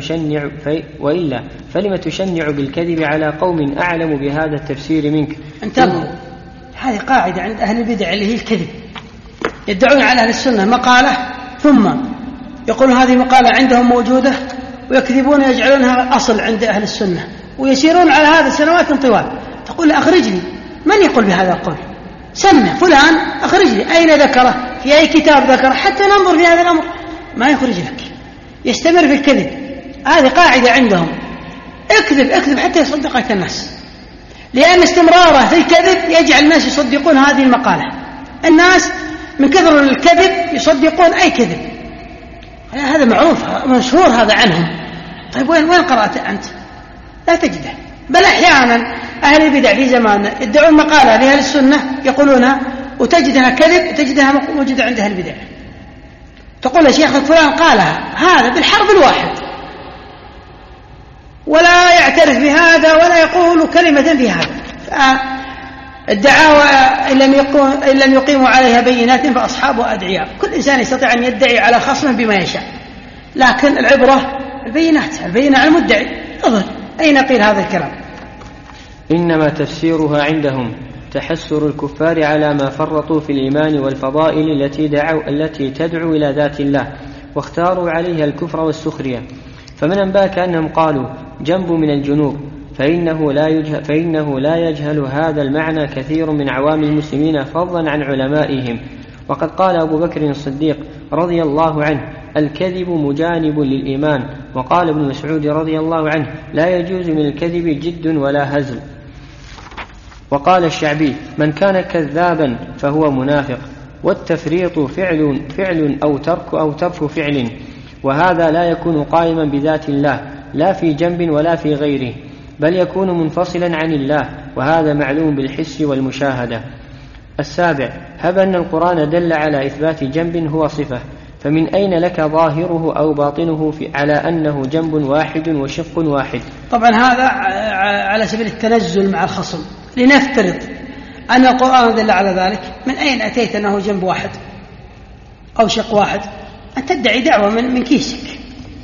فلم تشنع بالكذب على قوم أعلم بهذا التفسير منك. انتبهوا، هذه قاعدة عند أهل البدع اللي هي الكذب. يدعون على أهل السنة مقالة ثم يقولون هذه مقالة عندهم موجودة ويكذبون يجعلونها أصل عند أهل السنة ويسيرون على هذا سنوات طوال. تقول أخرجني، من يقول بهذا القول؟ سمع فلان أخرج لي، أين ذكره؟ في أي كتاب ذكره؟ حتى ننظر في هذا الأمر. ما يخرج لك، يستمر في الكذب. هذه قاعدة عندهم، اكذب حتى يصدقك الناس، لأن استمراره في الكذب يجعل الناس يصدقون هذه المقالة. الناس من كثر الكذب يصدقون أي كذب، هذا معروف مشهور هذا عنهم. طيب وين قرأت أنت؟ لا تجده. بل أحيانا أهل البدع في زماننا يدعون مقالة لأهل السنة يقولونها وتجدها كذب وتجدها موجودة عند أهل البدع. تقول يا شيخ فلان قالها، هذا بالحرف الواحد، ولا يعترف بهذا ولا يقول كلمة في هذا. الدعاوى إن لم يقيموا عليها بينات فأصحابها أدعياء. كل إنسان يستطيع أن يدعي على خصمه بما يشاء، لكن العبرة البينة على المدعي. انظر أين قيل هذا الكلام. إنما تفسيرها عندهم تحسر الكفار على ما فرطوا في الإيمان والفضائل التي تدعو إلى ذات الله، واختاروا عليها الكفر والسخرية. فمن أنباك أنهم قالوا جنب من الجنوب، فإنه لا يجهل هذا المعنى كثير من عوام المسلمين فضلا عن علمائهم. وقد قال أبو بكر الصديق رضي الله عنه الكذب مجانب للإيمان. وقال ابن مسعود رضي الله عنه لا يجوز من الكذب جد ولا هزل. وقال الشعبي من كان كذابا فهو منافق. والتفريط فعل أو ترك فعل، وهذا لا يكون قائما بذات الله لا في جنب ولا في غيره، بل يكون منفصلا عن الله، وهذا معلوم بالحس والمشاهدة. 7. هب أن القرآن دل على إثبات جنب هو صفة، فمن أين لك ظاهره أو باطنه على أنه جنب واحد وشق واحد؟ طبعا هذا على سبيل التنزل مع الخصم. لنفترض أن القرآن دل على ذلك، من أين أتيت أنه جنب واحد أو شق واحد؟ أن تدعي دعوة من كيسك.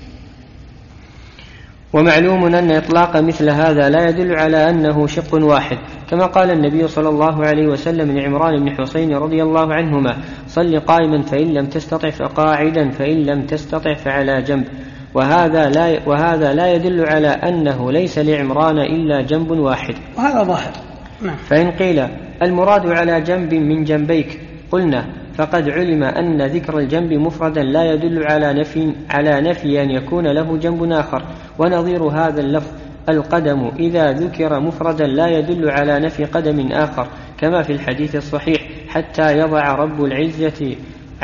ومعلوم أن إطلاق مثل هذا لا يدل على أنه شق واحد، كما قال النبي صلى الله عليه وسلم لعمران بن حسين رضي الله عنهما صل قائما فإن لم تستطع فقاعدا فإن لم تستطع فعلى جنب. وهذا لا يدل على أنه ليس لعمران إلا جنب واحد، وهذا ظاهر. فإن قيل المراد على جنب من جنبيك قلنا فقد علم أن ذكر الجنب مفردا لا يدل على نفي أن يكون له جنب آخر. ونظير هذا اللفظ القدم إذا ذكر مفردا لا يدل على نفي قدم آخر، كما في الحديث الصحيح حتى يضع رب العزة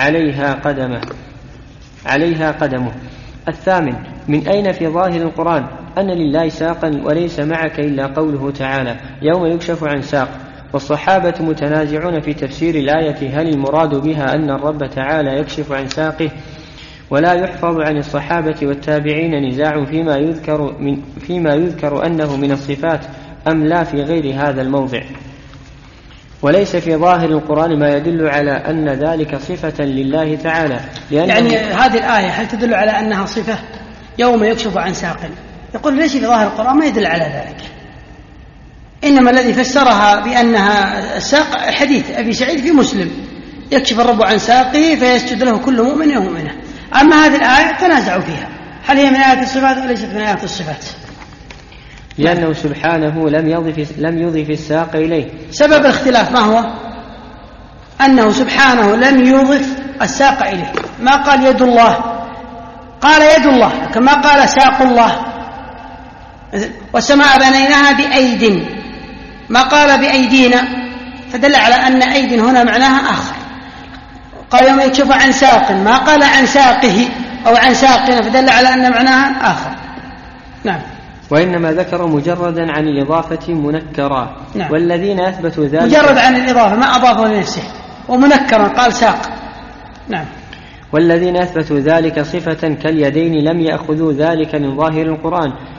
عليها قدمه. 8. من أين في ظاهر القرآن أن لله ساقا وليس معك إلا قوله تعالى يوم يكشف عن ساق؟ والصحابة متنازعون في تفسير الآية، هل المراد بها أن الرب تعالى يكشف عن ساقه؟ ولا يحفظ عن الصحابة والتابعين نزاع فيما يذكر أنه من الصفات أم لا في غير هذا الموضع. وليس في ظاهر القرآن ما يدل على أن ذلك صفة لله تعالى، يعني هذه الآية هل تدل على أنها صفة يوم يكشف عن ساق؟ يقول ليس في ظاهر القرآن ما يدل على ذلك، إنما الذي فسرها بأنها الساق حديث أبي سعيد في مسلم يكشف الرب عن ساقه فيسجد له كل مؤمن ومؤمنة. أما هذه الآية تنازعوا فيها هل هي من آيات الصفات أو ليست من آيات الصفات، لأنه سبحانه لم يضف الساق إليه. سبب الاختلاف ما هو؟ أنه سبحانه لم يضف الساق إليه، ما قال يد الله، قال يد الله كما قال ساق الله. والسماء بنيناها بأيد، ما قال بأيدينا، فدل على أن أيد هنا معناها آخر. قال يوم يكشف عن ساق، ما قال عن ساقه أو عن ساقنا، فدل على أن معناها آخر. نعم. وإنما ذكر مجردا عن الإضافة منكرا. نعم. والذين أثبتوا ذلك مجرد عن الإضافة ما أضافه لنفسه، ومنكرا قال ساق. نعم. والذين أثبتوا ذلك صفة كاليدين لم يأخذوا ذلك من ظاهر القرآن،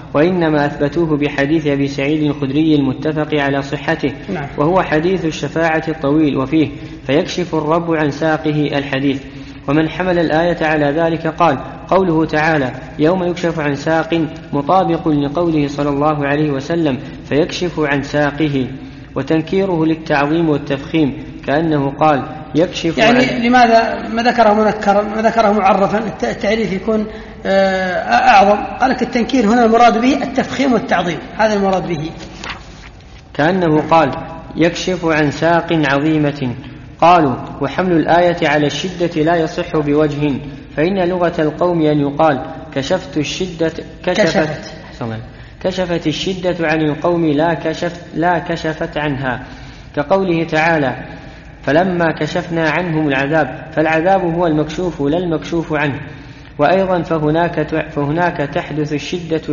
وإنما أثبتوه بحديث أبي سعيد الخدري المتفق على صحته، وهو حديث الشفاعة الطويل، وفيه فيكشف الرب عن ساقه الحديث. ومن حمل الآية على ذلك قال قوله تعالى يوم يكشف عن ساق مطابق لقوله صلى الله عليه وسلم فيكشف عن ساقه، وتنكيره للتعظيم والتفخيم كأنه قال يكشف يعني لماذا ما ذكره منكرا ما ذكره معرفا؟ التعريف يكون أعظم. قال لك التنكير هنا المراد به التفخيم والتعظيم، هذا المراد به. كأنه قال يكشف عن ساق عظيمة. قالوا وحمل الآية على الشدة لا يصح بوجه، فإن لغة القوم أن يقال كشفت الشدة كشفت الشدة عن القوم لا كشفت عنها، كقوله تعالى فلما كشفنا عنهم العذاب، فالعذاب هو المكشوف لا المكشوف عنه. وأيضا فهناك تحدث الشدة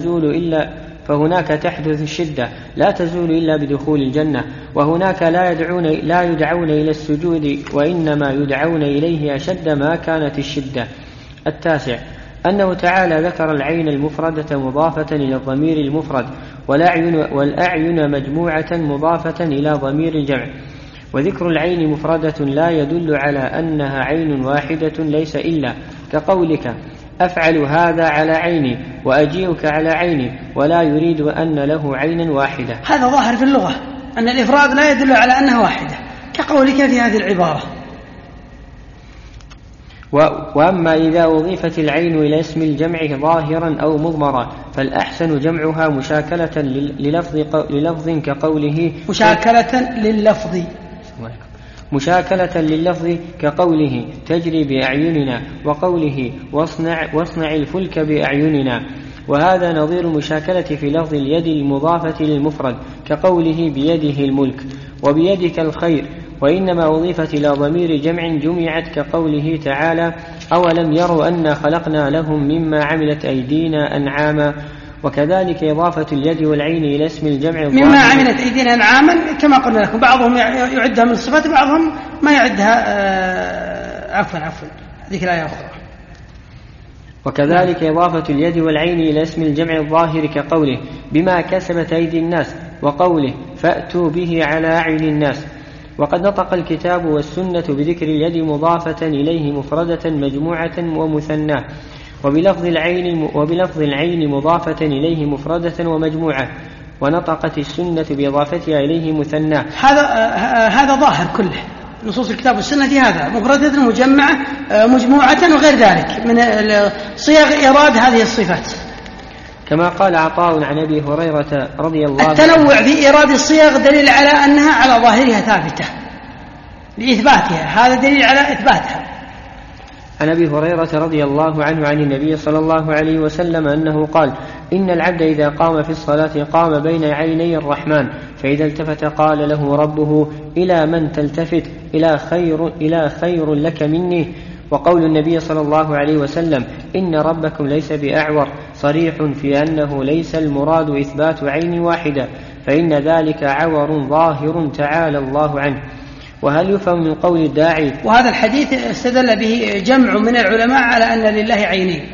لا تزول إلا بدخول الجنة، وهناك لا يدعون إلى السجود وإنما يدعون إليه أشد ما كانت الشدة. 9 أنه تعالى ذكر العين المفردة مضافة إلى الضمير المفرد، والأعين مجموعة مضافة إلى ضمير الجمع، وذكر العين مفردة لا يدل على أنها عين واحدة ليس إلا، كقولك أفعل هذا على عيني وأجيئك على عيني، ولا يريد أن له عينا واحدة. هذا ظاهر في اللغة أن الإفراد لا يدل على أنها واحدة، كقولك في هذه العبارة. وأما إذا أضيفت العين إلى اسم الجمع ظاهرا أو مضمرا فالأحسن جمعها للفظ كقوله مشاكلة لللفظ كقوله تجري بأعيننا، وقوله واصنع الفلك بأعيننا. وهذا نظير المشاكلة في لفظ اليد المضافة للمفرد كقوله بيده الملك وبيدك الخير، وإنما أضيفت إلى ضمير جمع جمعت كقوله تعالى أولم يروا أنا خلقنا لهم مما عملت أيدينا أنعاما. وكذلك إضافة اليد والعين إلى اسم الجمع مما عملت أيدينا أنعاما كما قلنا لكم، بعضهم يعدها من الصفات بعضهم ما يعدها. عفوا هذه الآية أخرى. وكذلك إضافة اليد والعين إلى اسم الجمع الظاهر كقوله بما كسبت أيدي الناس، وقوله فأتوا به على أعين الناس. وقد نطق الكتاب والسنة بذكر اليد مضافة إليه مفردة مجموعة ومثناه، وبلفظ العين مضافة إليه مفردة ومجموعة، ونطقت السنة بإضافتها إليه مثناه. هذا ظاهر كله نصوص الكتاب والسنة في هذا، مفردة مجمعة مجموعة وغير ذلك من صيغ إيراد هذه الصفات، كما قال عطاء عن أبي هريرة رضي الله عنه. التنوع في إيراد الصيغ دليل على أنها على ظاهرها ثابتة لإثباتها، هذا دليل على إثباتها. عن أبي هريرة رضي الله عنه عن النبي صلى الله عليه وسلم أنه قال إن العبد إذا قام في الصلاة قام بين عيني الرحمن، فإذا التفت قال له ربه إلى من تلتفت؟ إلى خير لك مني. وقول النبي صلى الله عليه وسلم إن ربكم ليس بأعور صريح في أنه ليس المراد إثبات عين واحدة، فإن ذلك عور ظاهر تعالى الله عنه. وهل يفهم من قول الداعي؟ وهذا الحديث استدل به جمع من العلماء على أن لله عينين.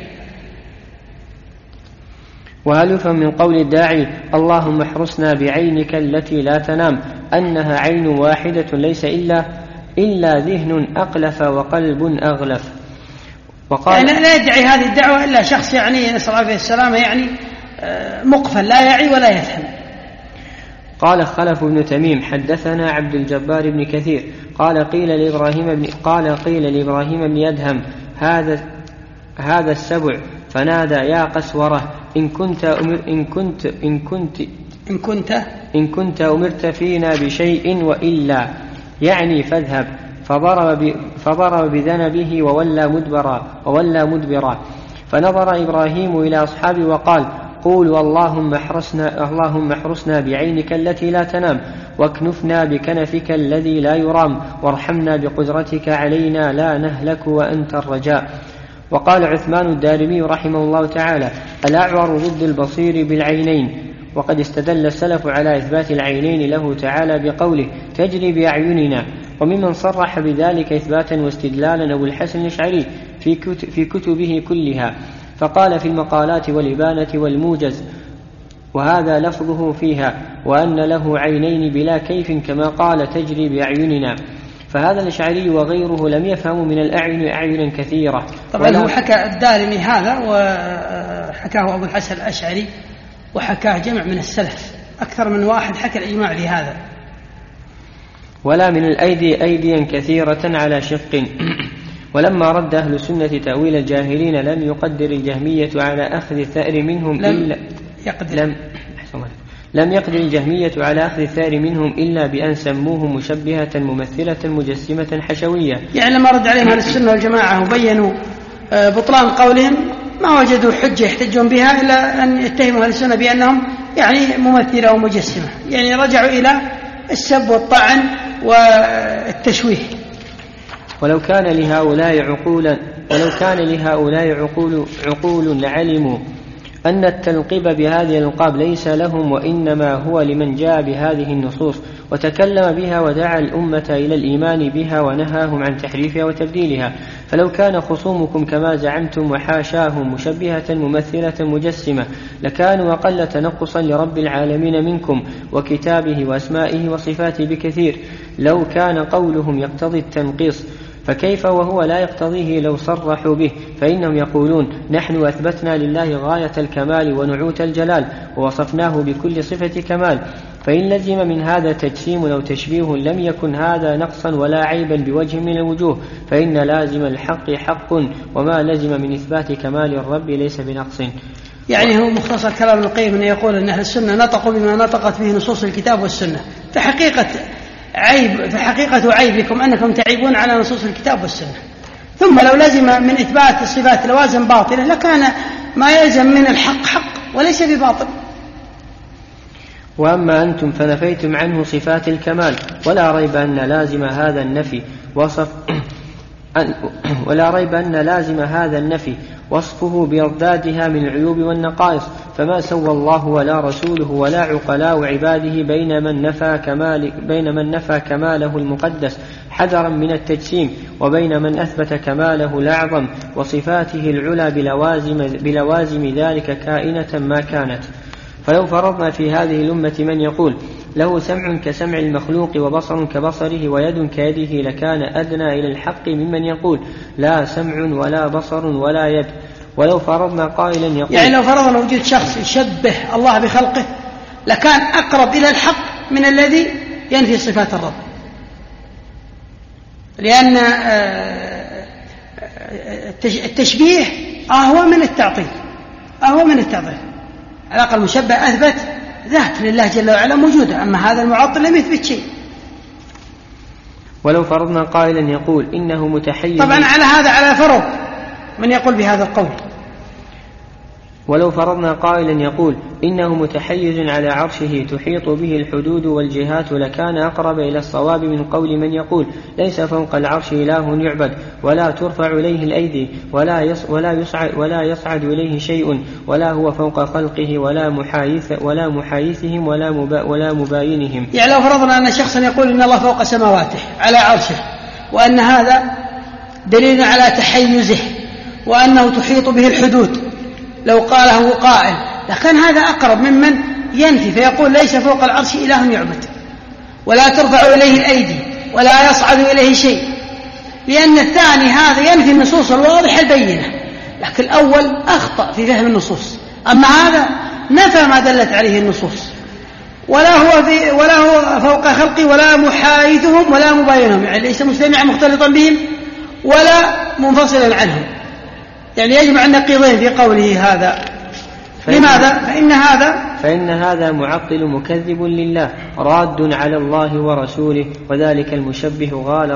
وهل يفهم من قول الداعي اللهم احرسنا بعينك التي لا تنام أنها عين واحدة ليس إلا ذهن أقلف وقلب أغلف؟ وقال يعني لا يدعي هذه الدعوة إلا شخص يعني نسأل الله عليه السلامة يعني مقفل لا يعي ولا يفهم. قال خلف بن تميم حدثنا عبد الجبار بن كثير قال قيل لإبراهيم بن يدهم هذا السبع، فنادى يا قسورة إن كنت أمرت فينا بشيء وإلا، يعني فاذهب. فضرب بذنبه وولى مدبرا. فنظر إبراهيم إلى أصحابه وقال قولوا اللهم احرسنا بعينك التي لا تنام، واكنفنا بكنفك الذي لا يرام، وارحمنا بقدرتك علينا لا نهلك وأنت الرجاء. وقال عثمان الدارمي رحمه الله تعالى الأعور ضد البصير بالعينين. وقد استدل السلف على إثبات العينين له تعالى بقوله تجري بأعيننا. وممن صرح بذلك إثباتا واستدلالا أبو الحسن الأشعري في كتبه كلها، فقال في المقالات والإبانة والموجز وهذا لفظه فيها وأن له عينين بلا كيف كما قال تجري بأعيننا. فهذا الأشعري وغيره لم يفهموا من الأعين أعينا كثيرة. طبعا هو حكى الدارمي هذا وحكاه أبو الحسن الأشعري وحكاه جمع من السلف، أكثر من واحد حكى الإجماع لهذا. ولا من الأيدي أيديا كثيرة على شق. ولما رد أهل السنة تأويل الجاهلين لم يقدر الجهمية على أخذ الثأر منهم لم يقدر الجهمية على أخذ الثأر منهم إلا بأن سموه مشبهة ممثلة مجسمة حشوية. يعني لما رد عليهم أهل السنة والجماعة وبينوا بطلان قولهم ما وجدوا حجة يحتجون بها إلا أن يتهموا أهل السنة بأنهم يعني ممثلة ومجسمة، يعني رجعوا إلى السب والطعن والتشويه. ولو كان لهؤلاء عقول لعلموا أن التلقيب بهذه الألقاب ليس لهم وإنما هو لمن جاء بهذه النصوص وتكلم بها ودعا الأمة إلى الإيمان بها ونهاهم عن تحريفها وتبديلها. فلو كان خصومكم كما زعمتم وحاشاهم مشبهة ممثلة مجسمة لكانوا أقل تنقصا لرب العالمين منكم وكتابه وأسمائه وصفاته بكثير لو كان قولهم يقتضي التنقيص، فكيف وهو لا يقتضيه لو صرحوا به؟ فإنهم يقولون نحن أثبتنا لله غاية الكمال ونعوت الجلال ووصفناه بكل صفة كمال، فإن لزم من هذا تجسيم أو تشبيه لم يكن هذا نقصا ولا عيبا بوجه من الوجوه، فإن لازم الحق حق وما لزم من إثبات كمال الرب ليس بنقص. يعني هو مختصر كلام ابن القيم أن يقول أن أهل السنة نطقوا بما نطقت به نصوص الكتاب والسنة، فحقيقة عيبكم أنكم تعيبون على نصوص الكتاب والسنة. ثم لو لزم من إثبات الصفات لوازم باطلة لكان ما يلزم من الحق حق وليس بباطل. وأما أنتم فنفيتم عنه صفات الكمال ولا ريب أن لازم هذا النفي وصفه بأضدادها من العيوب والنقائص، فما سوى الله ولا رسوله ولا عقلاء عباده بين من نفى كماله المقدس حذرا من التجسيم وبين من أثبت كماله الأعظم وصفاته العلى بلوازم ذلك كائنة ما كانت. فلو فرضنا في هذه الأمة من يقول له سمع كسمع المخلوق وبصر كبصره ويد كيده لكان أدنى إلى الحق ممن يقول لا سمع ولا بصر ولا يد. ولو فرضنا قائلا يقول يعني لو فرضنا وجود شخص يشبه الله بخلقه لكان أقرب إلى الحق من الذي ينفي صفات الرب، لأن التشبيه أهوى من التعطيل. علاقة المشبه أثبت ذات لله جل وعلا موجودة، أما هذا المعطل لم يثبت شيء. ولو فرضنا قائلا يقول إنه متحيز، طبعا على هذا على فرض من يقول بهذا القول. ولو فرضنا قائلا يقول إنه متحيز على عرشه تحيط به الحدود والجهات لكان أقرب إلى الصواب من قول من يقول ليس فوق العرش إله يعبد ولا ترفع إليه الأيدي ولا يصعد إليه شيء ولا هو فوق خلقه ولا محايثهم ولا مباينهم. يعني لو فرضنا أن شخصا يقول إن الله فوق سماواته على عرشه وأن هذا دليل على تحيزه وأنه تحيط به الحدود، لو قاله قائل لكن هذا أقرب ممن ينفي فيقول ليس فوق العرش إله يعبد ولا ترفع إليه الأيدي ولا يصعد إليه شيء، لأن الثاني هذا ينفي النصوص الواضحة البينة، لكن الأول أخطأ في فهم النصوص، أما هذا نفى ما دلت عليه النصوص ولا هو فوق خلقه ولا محايثهم ولا مباينهم، يعني ليس مجتمعا مختلطا بهم ولا منفصلا عنهم، يعني يجمع النقيضين في قوله هذا. لماذا؟ فإن هذا معطل مكذب لله راد على الله ورسوله، وذلك المشبه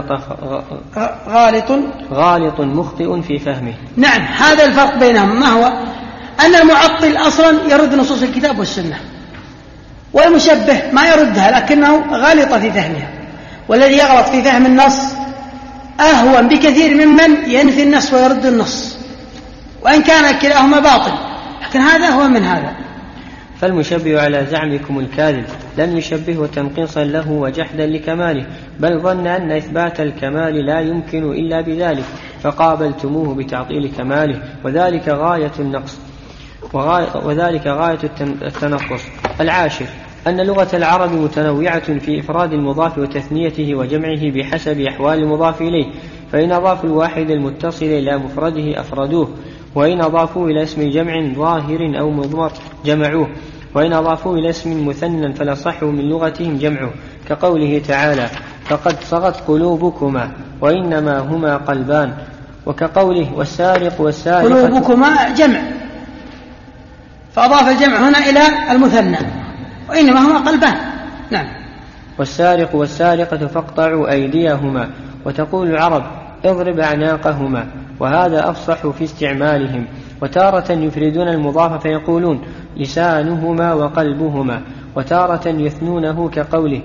غالط مخطئ في فهمه. نعم، هذا الفرق بينهم. ما هو؟ أن المعطل أصلا يرد نصوص الكتاب والسنة، والمشبه ما يردها لكنه غالط في فهمها، والذي يغلط في فهم النص أهون بكثير ممن ينفي النص ويرد النص، وإن كان كلاهما باطل، لكن هذا هو من هذا. فالمشبه على زعمكم الكاذب لم يشبهه تنقيصا له وجحدا لكماله، بل ظن أن إثبات الكمال لا يمكن إلا بذلك، فقابلتموه بتعطيل كماله، وذلك غاية النقص وذلك غاية التنقص. 10 أن لغة العرب متنوعة في إفراد المضاف وتثنيته وجمعه بحسب أحوال المضاف إليه، فإن أضافوا الواحد المتصل إلى مفرده أفردوه، وإن أضافوه إلى اسم جمع ظاهر أو مضمر جمعوه، وإن أضافوه إلى اسم مثنى فلصح من لغتهم جمعه، كقوله تعالى فقد صغت قلوبكما وإنما هما قلبان، وكقوله والسارق والسارقة قلوبكما جمع، فأضاف الجمع هنا إلى المثنى وإنما هما قلبان. نعم. والسارق والسارقة فاقطعوا أيديهما، وتقول العرب اضرب أعناقهما، وهذا أفصح في استعمالهم. وتارة يفردون المضاف فيقولون لسانهما وقلبهما، وتارة يثنونه كقوله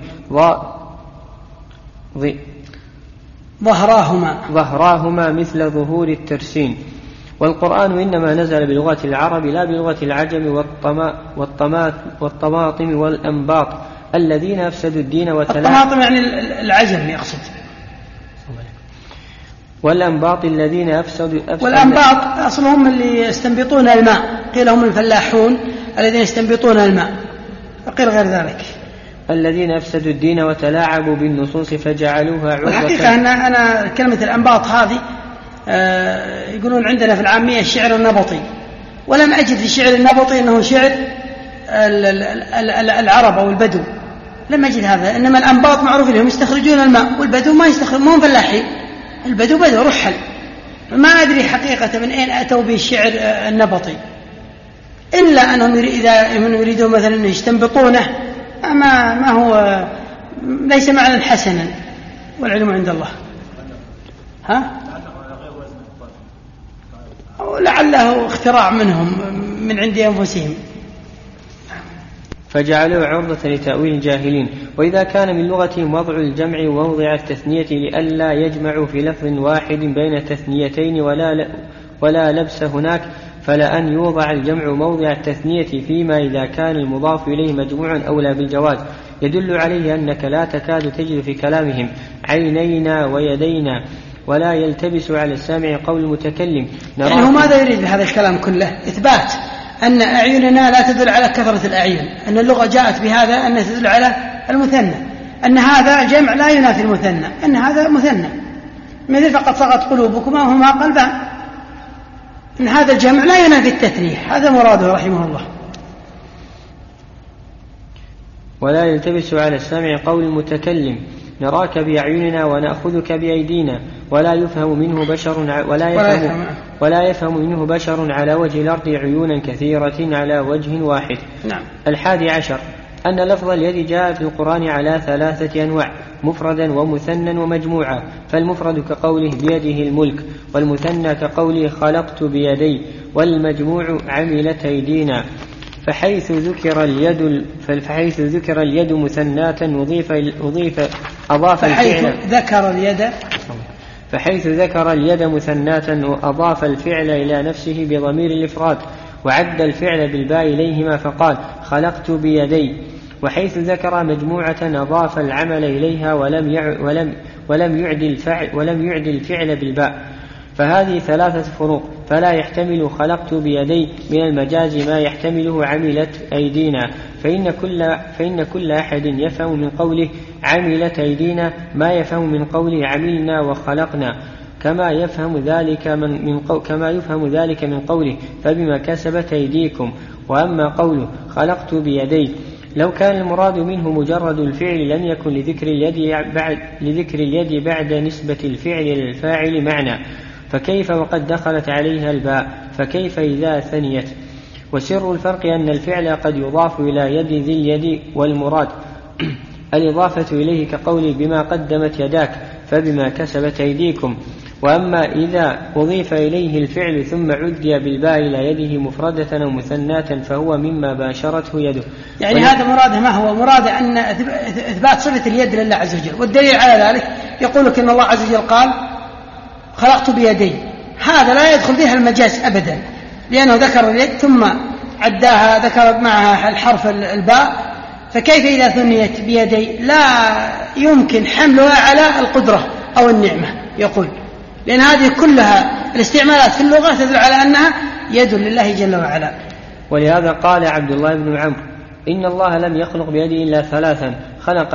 ظهراهما مثل ظهور الترسين. والقرآن إنما نزل بلغة العرب لا بلغة العجم والطماطم والأنباط الذين أفسدوا الدين الطماطم يعني العجم يقصد، والأنباط الذين أفسدوا والأنباط أصلهم اللي يستنبطون الماء، قيل هم الفلاحون الذين يستنبطون الماء، وقيل غير ذلك الذين أفسدوا الدين وتلاعبوا بالنصوص فجعلوها عرضة. الحقيقة أنا كلمة الأنباط هذه يقولون عندنا في العامية الشعر النبطي، ولم أجد في الشعر النبطي أنه شعر العرب أو البدو، لم أجد هذا. إنما الأنباط معروف لهم يستخرجون الماء، والبدو ما يستخرجون، ما هم فلاحين، البدو بدو رحل. ما أدري حقيقة من أين أتوا بالشعر النبطي، إلا أنهم إذا يريدون مثلا يستنبطونه ما هو ليس معنى حسنا، والعلم عند الله. لعله اختراع منهم من عند أنفسهم. فجعلوا عرضة لتأويل الجاهلين. وإذا كان من لغتهم وضع الجمع ووضع التثنية لئلا يجمعوا في لفظ واحد بين تثنيتين ولا لبس هناك، فلأن يوضع الجمع موضع التثنية فيما إذا كان المضاف إليه مجموعا أولى بالجواز، يدل عليه أنك لا تكاد تجد في كلامهم عينينا ويدينا، ولا يلتبس على السامع قول المتكلم. يعني هو ماذا يريد بهذا الكلام كله؟ إثبات أن أعيننا لا تدل على كثرة الأعين، أن اللغة جاءت بهذا أن تدل على المثنى، أن هذا جمع لا ينافي المثنى، أن هذا مثنى، مثل فقد صغت قلوبكما وهما قلبان، أن هذا الجمع لا ينافي التثنية، هذا مراده رحمه الله. ولا يلتبس على السامع قول المتكلم نراك بأعيننا ونأخذك بأيدينا، ولا يفهم منه بشر على وجه الأرض عيونا كثيرة على وجه واحد. نعم. 11 أن لفظ اليد جاء في القرآن على 3 أنواع، مفردا ومثنى ومجموعا، فالمفرد كقوله بيده الملك، والمثنى كقوله خلقت بيدي، والمجموع عملت أيدينا. فحيث ذكر اليد مثناة فحيث ذكر اليد مثناة وأضاف الفعل إلى نفسه بضمير الإفراد، وعد الفعل بالباء إليهما فقال خلقت بيدي. وحيث ذكر مجموعة أضاف العمل إليها ولم يعد الفعل بالباء. فهذه 3 فروق، فلا يحتمل خلقت بيدي من المجاز ما يحتمله عملت أيدينا، فإن كل أحد يفهم من قوله عملت أيدينا ما يفهم من قوله عملنا وخلقنا، كما يفهم ذلك من قوله فبما كسبت أيديكم. وأما قوله خلقت بيدي لو كان المراد منه مجرد الفعل لم يكن لذكر اليد بعد نسبة الفعل للفاعل معنى، فكيف وقد دخلت عليها الباء؟ فكيف إذا ثنيت؟ وسر الفرق أن الفعل قد يضاف إلى يد ذي اليد، والمراد الإضافة إليه كقول بما قدمت يداك فبما كسبت أيديكم. وأما إذا أضيف إليه الفعل ثم عدي بالباء إلى يده مفردة أو مثناة فهو مما باشرته يده. يعني هذا مراده ما هو؟ مراده أن إثبات صفة اليد لله عز وجل، والدليل على ذلك يقول لك أن الله عز وجل قال خلقت بيدي، هذا لا يدخل فيها المجاز أبدا، لأنه ذكر اليد ثم عداها ذكر معها الحرف الباء، فكيف إذا ثنيت بيدي لا يمكن حملها على القدرة أو النعمة، يقول لأن هذه كلها الاستعمالات في اللغة تدل على أنها يد لله جل وعلا. ولهذا قال عبد الله بن عمرو: إن الله لم يخلق بيده إلا ثلاثا: خلق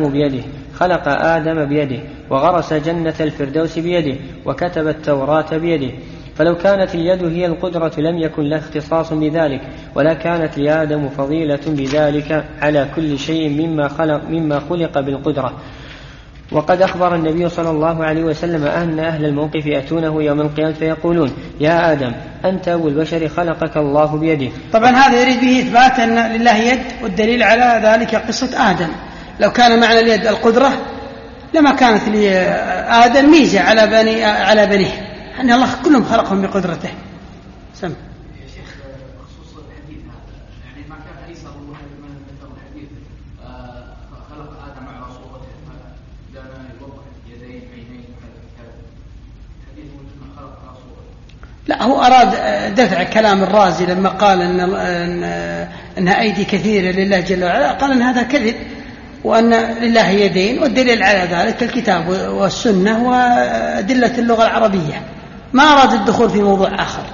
آدم بيده، وغرس جنة الفردوس بيده، وكتب التوراة بيده. فلو كانت اليد هي القدرة لم يكن له اختصاص بذلك، ولا كانت لآدم فضيلة بذلك على كل شيء مما خلق بالقدرة. وقد أخبر النبي صلى الله عليه وسلم أن أهل الموقف يأتونه يوم القيامة فيقولون: يا آدم أنت أبو البشر خلقك الله بيده. طبعا هذا يريد به إثبات أن لله يد، والدليل على ذلك قصة آدم. لو كان معنى اليد القدرة لما كانت لآدم ميزة على بنيه، أن الله كلهم خلقهم بقدرته. سم. يا شيخ خصوص الحديث هذا، يعني ما كان عيسى الله من ذكر الحديث خلق آدم على صورته، كان يوضح يدين عينين كذا، الحديث وجدنا خلق على صورته. لا، هو أراد دفع كلام الرازي لما قال أنها أيدي كثيرة لله جل وعلا، قال أن هذا كذب، وأن لله يدين، والدليل على ذلك الكتاب والسنة وأدلة اللغة العربية، ما أراد الدخول في موضوع آخر.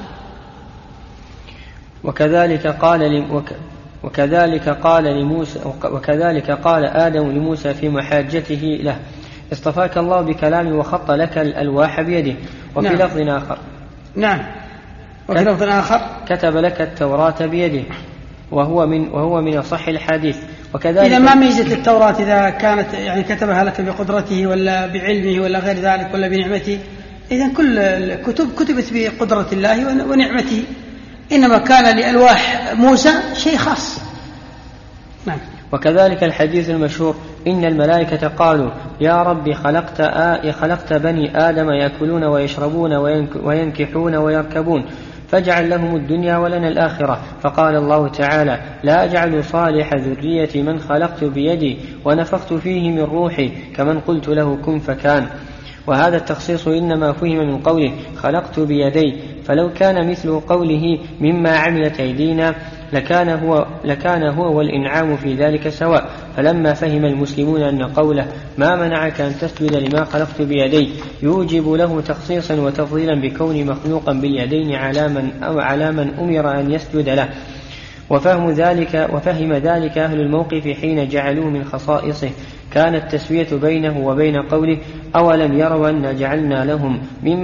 وكذلك قال آدم لموسى في محاجته له: اصطفاك الله بكلامه وخط لك الألواح بيده. وفي لفظ آخر وفي لفظ آخر كتب لك التوراة بيده، وهو من صح الحديث. وكذلك إذا ما ميزة التوراة إذا كانت يعني كتبها لك بقدرته ولا بعلمه ولا غير ذلك ولا بنعمته، إذن كل الكتب كتبت بقدرة الله ونعمته، إنما كان لألواح موسى شيء خاص. نعم. وكذلك الحديث المشهور: إن الملائكة قالوا: يا رب خلقت بني آدم يأكلون ويشربون وينكحون ويركبون، فاجعل لهم الدنيا ولنا الآخرة. فقال الله تعالى: لا أجعل صالح ذرية من خلقت بيدي ونفخت فيه من روحي، كمن قلت له كن فكان. وهذا التخصيص إنما فهم من قوله خلقت بيدي، فلو كان مثل قوله مما عملت أيدينا لكان هو والإنعام في ذلك سواء. فلما فهم المسلمون أن قوله ما منعك أن تسجد لما خلقت بيدي يوجب له تخصيصا وتفضيلا بكون مخلوقا باليدين على من أمر أن يسجد له، وفهم ذلك أهل الموقف حين جعلوه من خصائصه، كان التسوية بينه وبين قوله أولم يروا أن جعلنا لهم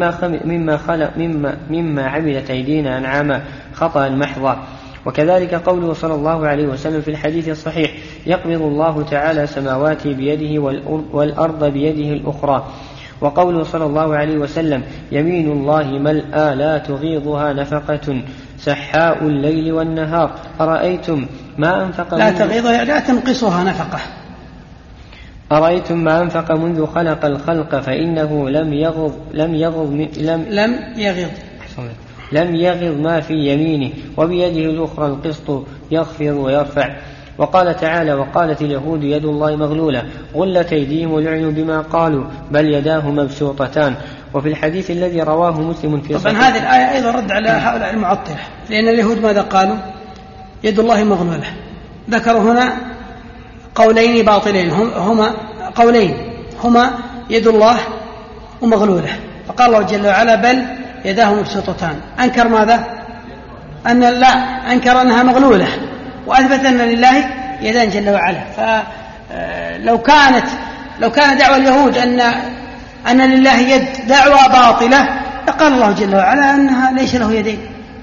مما عملت أيدينا أنعاما خطأ محضا. وكذلك قوله صلى الله عليه وسلم في الحديث الصحيح: يقبض الله تعالى سماواته بيده والأرض بيده الأخرى. وقوله صلى الله عليه وسلم: يمين الله ملأى لا تغيضها نفقة سحاء الليل والنهار، أرأيتم ما أنفق لا تغيضها لا تنقصها نفقة. أرأيتم ما أنفق منذ خلق الخلق فإنه لم يغض ما في يمينه، وبيده الأخرى القسط يخفض ويرفع. وقال تعالى: وقالت اليهود يد الله مغلولة غلت أيديهم ولعنوا بما قالوا بل يداه مبسوطتان. وفي الحديث الذي رواه مسلم في طبعا هذه الآية أيضا رد على هؤلاء المعطلة، لأن اليهود ماذا قالوا؟ يد الله مغلولة. ذكروا هنا قولين باطلين، هما قولين، هما يد الله ومغلولة. فقال الله جل وعلا بل يداه مبسوطتان. أنكر ماذا؟ أنكر أنها مغلولة، وأثبت أن لله يدان جل وعلا. فلو كان دعوى اليهود أن لله يد دعوى باطلة لقال الله جل وعلا أنها ليس له يدين،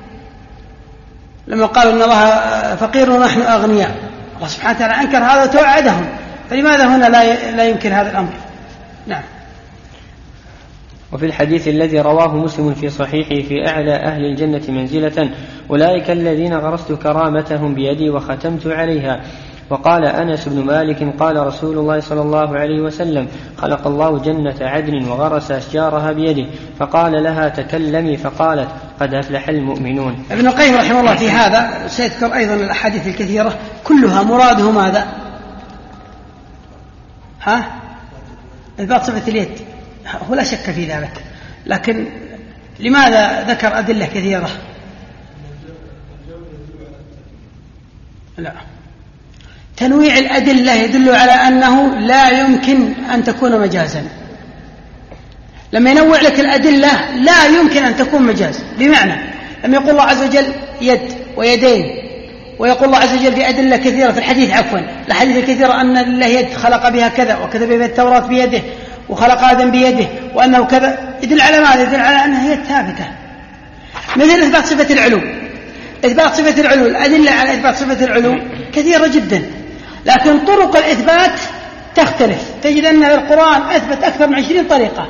لما قالوا أن الله فقير ونحن أغنياء. الله سبحانه وتعالى أنكر هذا وتوعدهم، فلماذا هنا لا يمكن هذا الأمر؟ نعم. وفي الحديث الذي رواه مسلم في صحيحه في أعلى أهل الجنة منزلة أولئك الذين غرست كرامتهم بيدي وختمت عليها. وقال أنس بن مالك قال رسول الله صلى الله عليه وسلم: خلق الله جنة عدن وغرس أشجارها بيده، فقال لها تكلمي، فقالت قد أفلح المؤمنون. ابن القيم رحمه الله في هذا سيذكر أيضا الأحاديث الكثيرة كلها مراده ماذا؟ إثبات صفة اليد، هو لا شك في ذلك، لكن لماذا ذكر أدلة كثيرة؟ لا، تنويع الأدلة يدل على أنه لا يمكن أن تكون مجازا، لما ينوع لك الأدلة لا يمكن أن تكون مجاز. بمعنى لما يقول الله عز وجل يد ويدين، ويقول الله عز وجل في أدلة كثيرة في الحديث الحديث الكثيرة أن الله يد خلق بها كذا وكتب بها التوراة بيده وخلق آدم بيده وأنه كذا، يدل على ماذا؟ يدل على أنها هي ثابتة. مثل إثبات صفة العلو، إثبات صفة العلو، الأدلة على إثبات صفة العلو كثيرة جدا، لكن طرق الإثبات تختلف. تجد أن القرآن أثبت أكثر من 20 طريقة.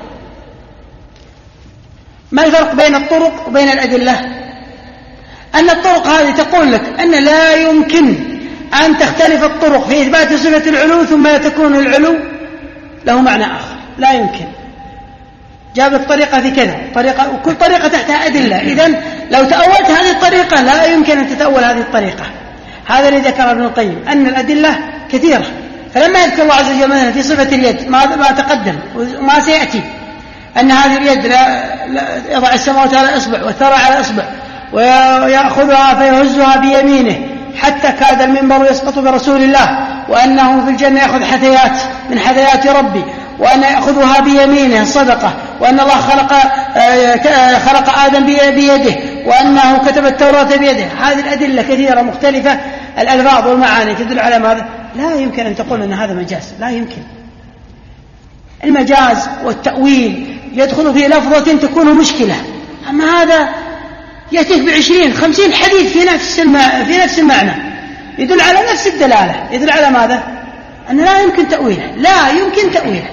ما الفرق بين الطرق وبين الأدلة؟ أن الطرق هذه تقول لك أن لا يمكن أن تختلف الطرق في إثبات صفة العلو ثم لا تكون العلو له معنى آخر، لا يمكن. جابت طريقة في كذا طريقة، وكل طريقة تحتها أدلة. إذن لو تأولت هذه الطريقة لا يمكن أن تتأول هذه الطريقة. هذا الذي ذكر ابن القيم أن الأدلة كثيرة. فلما يذكر الله عز وجل مثلا في صفة اليد ما تقدم وما سيأتي، أن هذه اليد لا يضع السماوات على إصبع والثرى على إصبع ويأخذها فيهزها بيمينه حتى كاد المنبر يسقط برسول الله، وأنه في الجنة يأخذ حثيات من حثيات ربي، وأن يأخذها بيمينه الصدقة، وأن الله خلق آدم بيده، وأنه كتب التوراة بيده. هذه الأدلة كثيرة مختلفة الألفاظ والمعاني تدل على ماذا؟ لا يمكن أن تقول أن هذا مجاز، لا يمكن. المجاز والتأويل يدخل في لفظة تكون مشكلة، أما هذا يأتيك ب20-50 حديث في نفس المعنى يدل على نفس الدلالة، يدل على ماذا؟ أن لا يمكن تأويله، لا يمكن تأويله.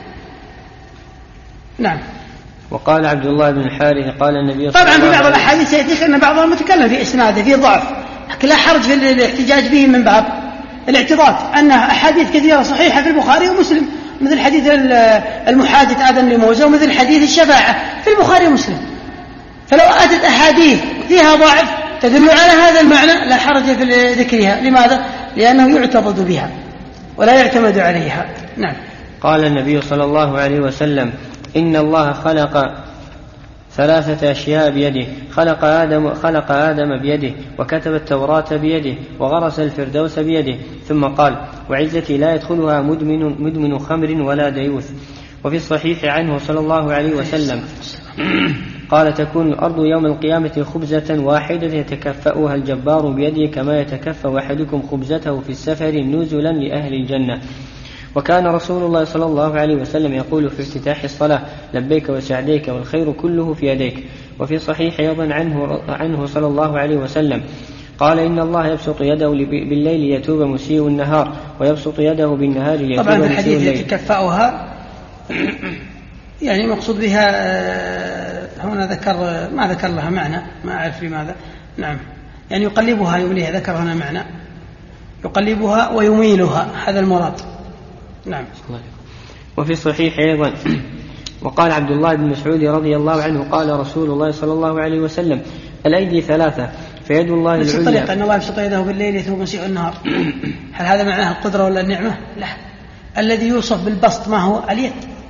نعم. وقال عبد الله بن الحارث قال النبي طبعا في بعض الأحاديث يأتيك أن بعضهم متكلم في إسناده في ضعف، لكن لا حرج في الاحتجاج به من باب الاعتراض، أنها أحاديث كثيرة صحيحة في البخاري ومسلم، مثل حديث المحاجة آدم لموسى، ومثل حديث الشفاعة في البخاري ومسلم. فلو أتت أحاديث فيها ضعف تدل على هذا المعنى لا حرج في ذكرها. لماذا؟ لأنه يعتضد بها ولا يعتمد عليها. نعم. قال النبي صلى الله عليه وسلم إن الله خلق 3 أشياء بيده، خلق آدم بيده، وكتب التوراة بيده، وغرس الفردوس بيده، ثم قال وعزتي لا يدخلها مدمن خمر ولا ديوث. وفي الصحيح عنه صلى الله عليه وسلم قال تكون الأرض يوم القيامة خبزة واحدة يتكفأها الجبار بيده كما يتكفأ أحدكم خبزته في السفر نزلا لأهل الجنة. وكان رسول الله صلى الله عليه وسلم يقول في افتتاح الصلاة لبيك وسعديك والخير كله في يديك. وفي صحيح أيضا عنه صلى الله عليه وسلم قال إن الله يبسط يده بالليل ليتوب مسيء النهار، ويبسط يده بالنهار ليتوب مسيء الليل. طبعا الحديث يتكفأها يعني مقصود بها هنا ما ذكر لها معنى، ما أعرف لماذا. نعم، يعني يقلبها يمليها، ذكر هنا معنى يقلبها ويميلها، هذا المراد. نعم. وفي الصحيح أيضا وقال عبد الله بن مسعود رضي الله عنه قال رسول الله صلى الله عليه وسلم الأيدي 3 فيد الله العليا. الطريقة أن الله يبسط يده بالليل يتوب مسيء النهار، هل هذا معناه القدرة ولا النعمة؟ لا، الذي يوصف بالبسط ما هو اليد.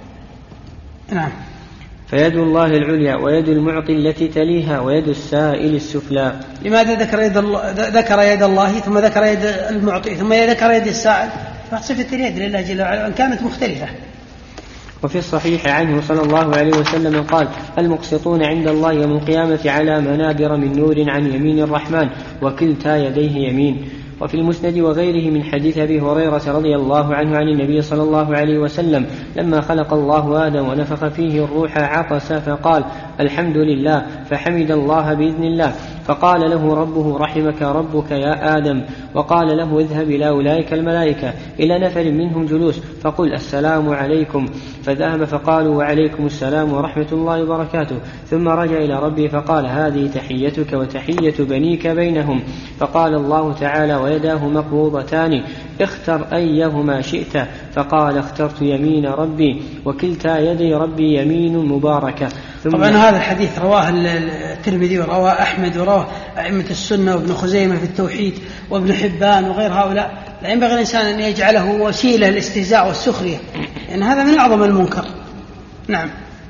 نعم. فيد الله العليا ويد المعطي التي تليها ويد السائل السفلى. لماذا ذكر يد الله ثم ذكر يد المعطي ثم ذكر يد السائل؟ فصفة اليد لله جل وعلا كانت مختلفة. وفي الصحيح عنه صلى الله عليه وسلم قال المقسطون عند الله يوم القيامة على منابر من نور عن يمين الرحمن وكلتا يديه يمين. وفي المسند وغيره من حديث أبي هريرة رضي الله عنه عن النبي صلى الله عليه وسلم لما خلق الله آدم ونفخ فيه الروح عطس فقال الحمد لله، فحمد الله بإذن الله، فقال له ربه رحمك ربك يا آدم، وقال له اذهب إلى أولئك الملائكة إلى نفر منهم جلوس فقل السلام عليكم، فذهب فقالوا وعليكم السلام ورحمة الله وبركاته، ثم رجع إلى ربه فقال هذه تحيتك وتحية بنيك بينهم، فقال الله تعالى ويداه مقبوضتان اختر أيهما شئت، فقال اخترت يمين ربي وكلتا يدي ربي يمين مباركة. طبعا هذا الحديث رواه الترمذي ورواه أحمد ورواه أئمة السنة وابن خزيمة في التوحيد وابن حبان وغير هؤلاء. لا ينبغي الإنسان أن يجعله وسيلة للاستهزاء والسخرية، لأن هذا من أعظم المنكر. نعم.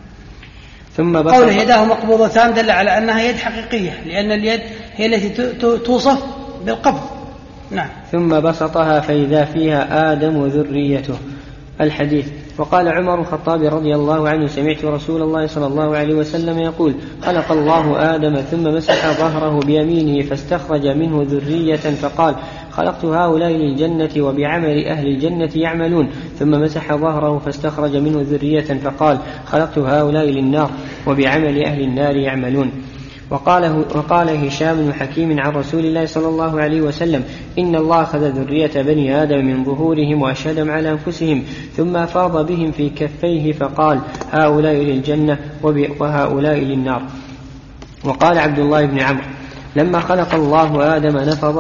ثم قوله يداه مقبوضتان دل على أنها يد حقيقية، لأن اليد هي التي توصف بالقبض. نعم. ثم بسطها فإذا فيها آدم وذريته. الحديث. وقال عمر الخطاب رضي الله عنه: سمعت رسول الله صلى الله عليه وسلم يقول: خلق الله آدم ثم مسح ظهره بيمينه فاستخرج منه ذرية فقال: خلقت هؤلاء للجنة وبعمل أهل الجنة يعملون. ثم مسح ظهره فاستخرج منه ذرية فقال: خلقت هؤلاء للنار وبعمل أهل النار يعملون. وقال هشام بن حكيم عن رسول الله صلى الله عليه وسلم: إن الله أخذ ذرية بني آدم من ظهورهم وأشهدهم على أنفسهم ثم أفاض بهم في كفيه فقال: هؤلاء للجنة وهؤلاء للنار. وقال عبد الله بن عمرو: لما خلق الله آدم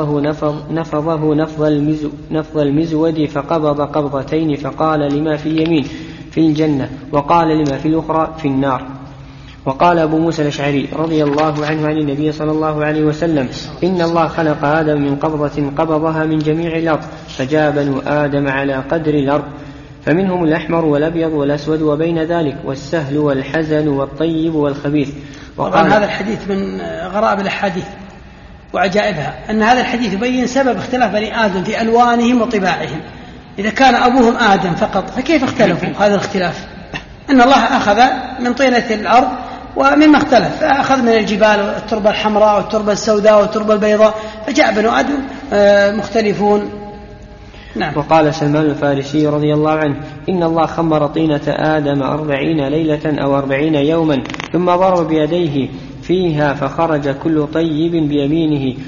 نفضه نفض المزود فقبض قبضتين فقال: لما في اليمين في الجنة، وقال: لما في الأخرى في النار. وقال أبو موسى الأشعري رضي الله عنه عن النبي صلى الله عليه وسلم: إن الله خلق آدم من قبضة قبضها من جميع الأرض، فجاء بنو آدم على قدر الأرض، فمنهم الأحمر والأبيض والأسود وبين ذلك، والسهل والحزن والطيب والخبيث. وقال هذا الحديث من غرائب الأحاديث وعجائبها أن هذا الحديث يبين سبب اختلاف بني آدم في ألوانهم وطباعهم. إذا كان أبوهم آدم فقط فكيف اختلفوا هذا الاختلاف؟ أن الله أخذ من طينة الأرض ومما اختلف، أخذ من الجبال والتربة الحمراء والتربة السوداء والتربة البيضاء، فجاء بنو آدم مختلفون. نعم. وقال سلمان الفارسي رضي الله عنه: إن الله خمر طينة آدم 40 ليلة أو 40 يوما، ثم ضرب بيديه فيها فخرج كل طيب بيمينه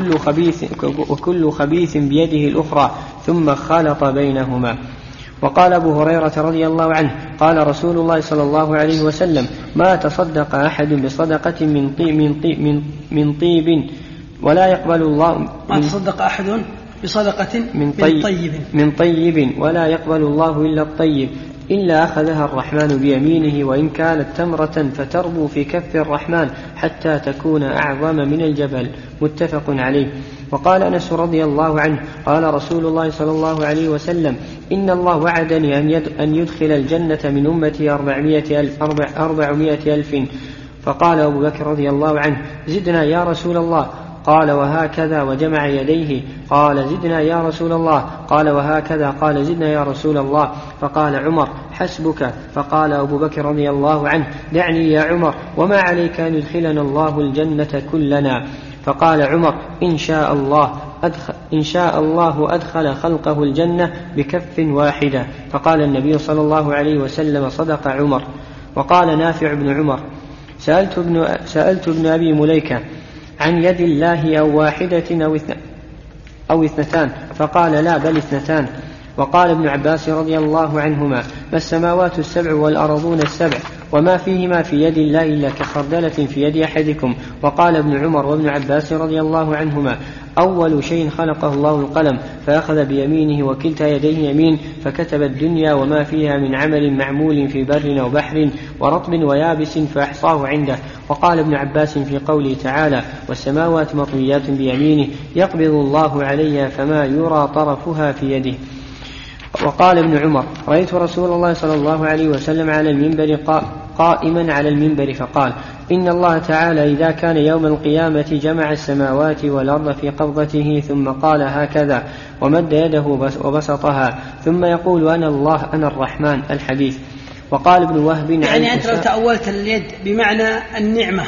وكل خبيث بيده الأخرى، ثم خلط بينهما. وقال أبو هريرة رضي الله عنه: قال رسول الله صلى الله عليه وسلم: ما تصدق أحد بصدقة من طيب ولا يقبل الله ما تصدق أحد بصدقة من طيب ولا يقبل الله إلا الطيب إلا أخذها الرحمن بيمينه، وإن كانت تمرة فتربو في كف الرحمن حتى تكون أعظم من الجبل. متفق عليه. وقال أنس رضي الله عنه: قال رسول الله صلى الله عليه وسلم: إن الله وعدني أن يدخل الجنة من أمتي 400 ألف. فقال أبو بكر رضي الله عنه: زدنا يا رسول الله. قال: وهكذا، وجمع يديه. قال: زدنا يا رسول الله. قال: وهكذا. قال: زدنا يا رسول الله. فقال عمر: حسبك. فقال أبو بكر رضي الله عنه: دعني يا عمر، وما عليك أن يدخلنا الله الجنة كلنا. فقال عمر: إن شاء الله أدخل خلقه الجنة بكف واحدة. فقال النبي صلى الله عليه وسلم: صدق عمر. وقال نافع بن عمر: سألت ابن أبي مليكة عن يد الله أو واحدة أو اثنتان، فقال: لا، بل اثنتان. وقال ابن عباس رضي الله عنهما: ما السماوات السبع والأرضون السبع وما فيهما في يد الله إلا كخردلة في يد أحدكم. وقال ابن عمر وابن عباس رضي الله عنهما: أول شيء خلقه الله القلم، فأخذ بيمينه وكلتا يديه يمين، فكتب الدنيا وما فيها من عمل معمول في بر أو بحر ورطب ويابس فأحصاه عنده. وقال ابن عباس في قوله تعالى: والسماوات مطويات بيمينه، يقبض الله عليها فما يرى طرفها في يده. وقال ابن عمر: رأيت رسول الله صلى الله عليه وسلم على المنبر قائما على المنبر فقال: إن الله تعالى إذا كان يوم القيامة جمع السماوات والأرض في قبضته، ثم قال هكذا ومد يده وبسطها، ثم يقول: أنا الله أنا الرحمن. الحديث. وقال ابن وهب: يعني أنت لو تأولت اليد بمعنى النعمة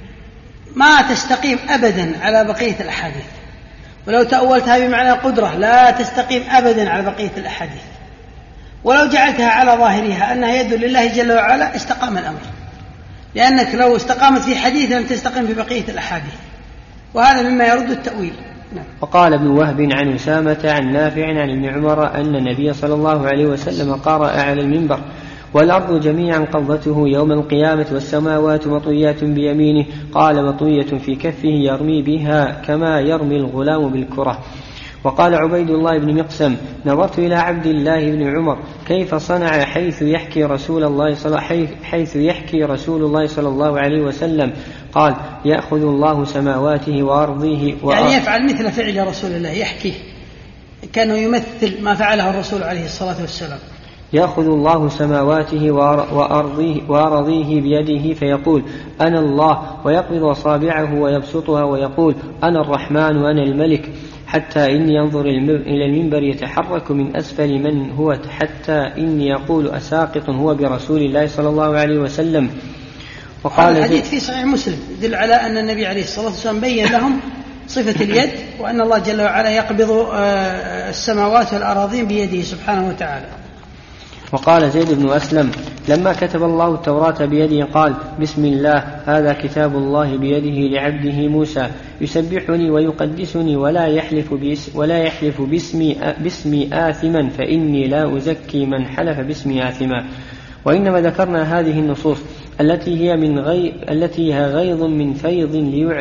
ما تستقيم أبدا على بقية الأحاديث، ولو تأولتها بمعنى القدرة لا تستقيم أبدا على بقية الأحاديث، ولو جعلتها على ظاهرها أنها يد لله جل وعلا استقام الأمر، لأنك لو استقامت في حديث لم تستقيم في بقية الأحاديث، وهذا مما يرد التأويل. نعم. وقال ابن وهب عن أسامة عن نافع عن ابن عمر أن النبي صلى الله عليه وسلم قرأ على المنبر: والأرض جميعا قبضته يوم القيامة والسماوات مطويات بيمينه. قال: مطوية في كفه يرمي بها كما يرمي الغلام بالكرة. وقال عبيد الله بن مقسم: نظرت إلى عبد الله بن عمر كيف صنع حيث يحكي رسول الله صلى الله عليه وسلم. قال: يأخذ الله سماواته وأرضيه يعني يفعل مثل فعل رسول الله، يحكيه كانه يمثل ما فعله الرسول عليه الصلاة والسلام. يأخذ الله سماواته وأرضيه بيده فيقول: أنا الله، ويقبض أصابعه ويبسطها ويقول: أنا الرحمن وأنا الملك، حتى إني أنظر إلى المنبر يتحرك من أسفل من هو، حتى إني أقول أساقط هو برسول الله صلى الله عليه وسلم. وقال الحديث في صحيح مسلم يدل على أن النبي عليه الصلاة والسلام بين لهم صفة اليد، وأن الله جل وعلا يقبض السماوات والأراضين بيده سبحانه وتعالى. وقال زيد بن أسلم لما كتب الله التوراة بيده قال: بسم الله، هذا كتاب الله بيده لعبده موسى، يسبحني ويقدسني ولا يحلف باسمي آثما، فإني لا أزكي من حلف باسمي آثما. وإنما ذكرنا هذه النصوص التي هي غيظ من فيض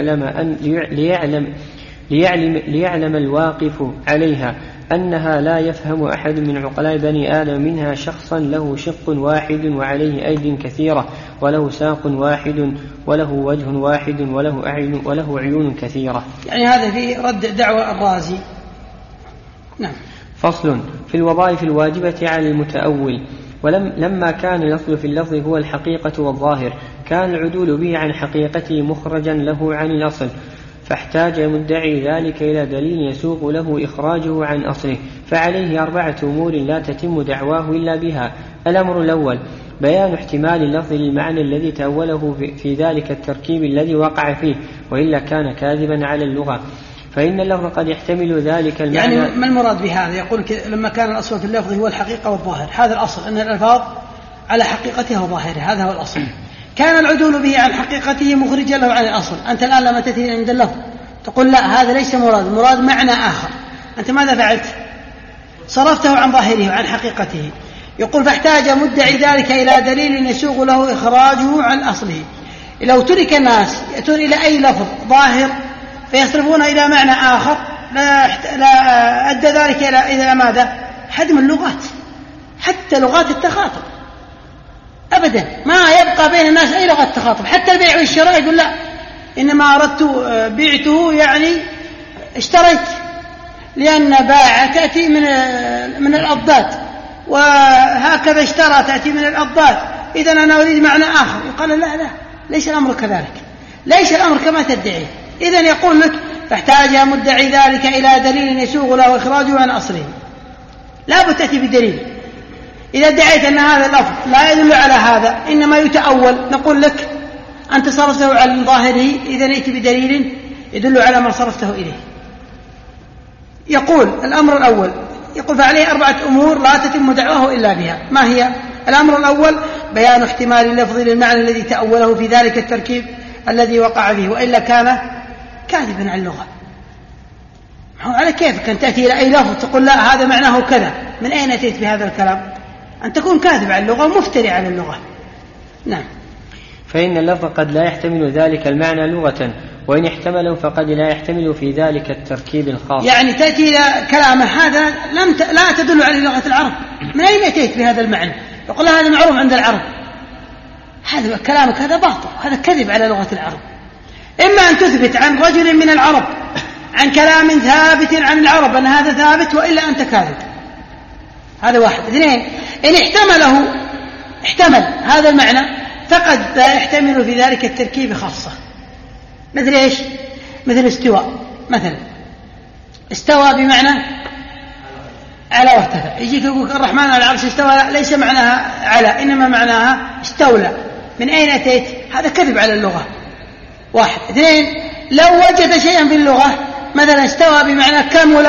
ليعلم الواقف عليها أنها لا يفهم أحد من عقلاء بني آدم منها شخصا له شق واحد وعليه أيد كثيرة وله ساق واحد وله وجه واحد وله عيون كثيرة. يعني هذا في رد دعوة الرازي. نعم. فصل في الوظائف الواجبة على المتأول. ولما كان الأصل في اللفظ هو الحقيقة والظاهر، كان العدول به عن حقيقته مخرجا له عن الأصل، فاحتاج مدعي ذلك إلى دليل يسوق له إخراجه عن أصله، فعليه 4 أمور لا تتم دعواه إلا بها. الأمر الأول بيان احتمال اللفظ للمعنى الذي تأوله في ذلك التركيب الذي وقع فيه، وإلا كان كاذبا على اللغة، فإن اللفظ قد يحتمل ذلك المعنى. يعني ما المراد بهذا؟ يقول لما كان الأصل في اللفظ هو الحقيقة والظاهر، هذا الأصل أن الألفاظ على حقيقتها وظاهرها، هذا هو الأصل. كان العدول به عن حقيقته مخرجا له عن الأصل. أنت الآن لما تأتي عند اللفظ تقول لا، هذا ليس مراد معنى آخر، أنت ماذا فعلت؟ صرفته عن ظاهره وعن حقيقته. يقول فاحتاج مدعي ذلك إلى دليل يسوق له إخراجه عن أصله. لو ترك الناس يأتون إلى أي لفظ ظاهر فيصرفون إلى معنى آخر لا أدى ذلك إلى ماذا؟ حدم اللغات، حتى لغات التخاطب أبدا ما يبقى بين الناس أي لغة تخاطب. حتى البيع والشراء يقول لا، إنما أردت بعته يعني اشتريت، لأن باع تأتي من الأضداد، وهكذا اشترى تأتي من الأضداد، إذن أنا أريد معنى آخر. يقال لا ليس الأمر كذلك، ليس الأمر كما تدعي. إذن يقول لك فاحتاج مدعي ذلك إلى دليل يسوغ له إخراجه عن أصله. لا بد تأتي بدليل. إذا ادعيت أن هذا اللفظ لا يدل على هذا إنما يتأول، نقول لك أنت صرفته عن ظاهره، إذا ائت بدليل يدل على ما صرفته إليه. يقول الأمر الأول، يقول فعليه 4 أمور لا تتم دعواه إلا بها. ما هي؟ الأمر الأول بيان احتمال اللفظ للمعنى الذي تأوله في ذلك التركيب الذي وقع فيه، وإلا كان كاذبا عن اللغة. على كيفك أن تأتي إلى أي لفظ تقول لا هذا معناه كذا؟ من أين أتيت بهذا الكلام؟ أن تكون كاذب عن اللغة ومفتري على اللغة. نعم. فإن اللفظ قد لا يحتمل ذلك المعنى لغة، وإن احتمله فقد لا يحتمل في ذلك التركيب الخاص. يعني تأتي إلى كلامه هذا لا تدل على لغة العرب، من أين أتيت بهذا المعنى؟ يقول هذا معروف عند العرب، هذا كلامك هذا باطل، هذا كذب على لغة العرب. إما أن تثبت عن رجل من العرب عن كلام ثابت عن العرب أن هذا ثابت، وإلا أنت كاذب. هذا واحد. 2 إن احتمل هذا المعنى فقد لا يحتمل في ذلك التركيب خاصة. مثل إيش؟ مثل استواء مثلا، استوى بمعنى على وارتفع. يجيك يقول الرحمن على العرش استوى، ليس معناها على، إنما معناها استولى. من أين أتيت؟ هذا كذب على اللغة. 1. 2 لو وجد شيئا في اللغة مثلا استوى بمعنى كمل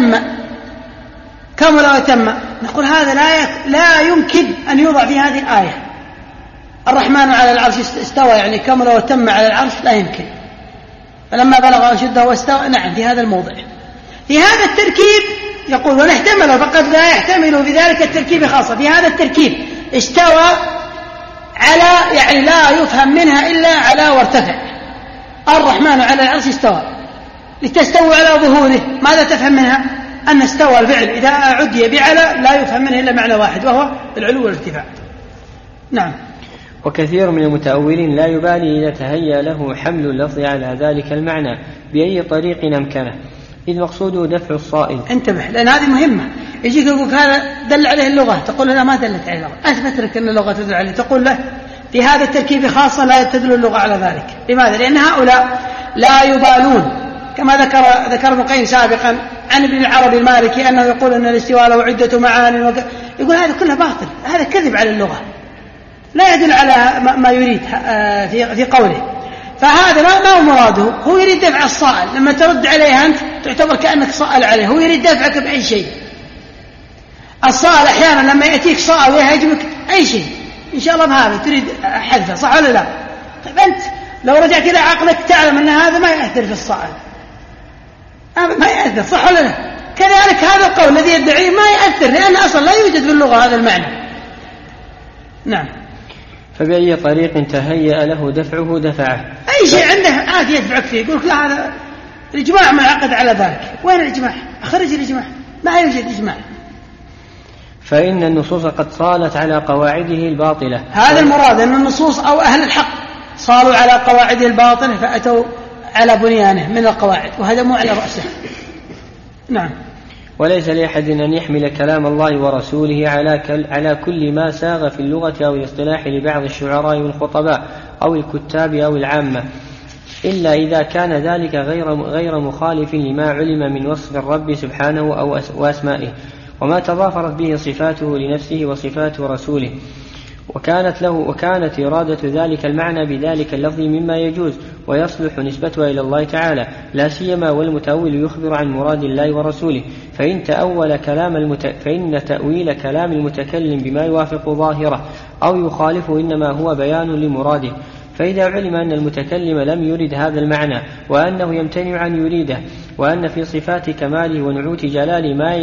وتم، نقول هذا لا يمكن أن يوضع في هذه الآية. الرحمن على العرش استوى يعني كمل وتم على العرش، لا يمكن. فلما بلغ أشده واستوى، نعم في هذا الموضع. في هذا التركيب يقول ونحتمله فقد لا يحتمل في ذلك التركيب خاصة. في هذا التركيب استوى على يعني لا يفهم منها إلا على وارتفع. الرحمن على العرش استوى، لتستوى على ظهوره، ماذا تفهم منها؟ أن استوى الفعل إذا عدي بعلى لا يفهم منه إلا معنى واحد، وهو العلو والارتفاع. نعم. وكثير من المتأولين لا يبالي إذا تهيأ له حمل اللفظ على ذلك المعنى بأي طريق أمكنه، إذ مقصوده دفع الصائل. انتبه، لأن هذه مهمة. يجيك يقول هذا دل عليه اللغة، تقول له ما دلت عليه اللغة، أثبت لك أن اللغة تدل عليه، تقول له في هذا التركيب خاصة لا تدل اللغة على ذلك. لماذا؟ لأن هؤلاء لا يبالون، كما ذكر ابن القيم سابقا عن ابن العربي المالكي أنه يقول أن الاستواء له عدة معاني يقول هذا كله باطل، هذا كذب على اللغة، لا يدل على ما يريد في قوله. فهذا ما هو مراده، هو يريد دفع الصائل. لما ترد عليه أنت تعتبر كأنك صائل عليه، هو يريد دفعك بأي شيء. الصائل أحيانا لما يأتيك صائل ويهاجمك أي شيء إن شاء الله بهذا تريد حذفه، صح ولا لا؟ طيب أنت لو رجعت إلى عقلك تعلم أن هذا ما يأثر في الصائل، ما يأثر، صح ولا لا؟ كذلك هذا القول الذي يدعيه ما يأثر، لأن أصلا لا يوجد في اللغة هذا المعنى. نعم. فبأي طريق تهيأ له دفعه دفعه. أي شيء عنده عادي يدفعك فيه، يقولك لا هذا الإجماع ما عقد على ذلك. وين الإجماع؟ أخرج الإجماع، ما يوجد إجماع. فإن النصوص قد صالت على قواعده الباطلة. هذا المراد، أن النصوص أو أهل الحق صالوا على قواعده الباطلة فأتوا على بنيانه من القواعد وهدموا على رأسه. نعم. وليس لأحد أن يحمل كلام الله ورسوله على كل ما ساغ في اللغة أو الاصطلاح لبعض الشعراء والخطباء أو الكتاب أو العامة، إلا إذا كان ذلك غير مخالف لما علم من وصف الرب سبحانه وأسمائه، وما تضافرت به صفاته لنفسه وصفات رسوله، وكانت إرادة ذلك المعنى بذلك اللفظ مما يجوز ويصلح نسبته إلى الله تعالى، لا سيما والمتأول يخبر عن مراد الله ورسوله. فإن تأويل كلام المتكلم بما يوافق ظاهره أو يخالفه إنما هو بيان لمراده. فإذا علم أن المتكلم لم يرد هذا المعنى وأنه يمتنع أن يريده، وأن في صفات كماله ونعوت جلاله ما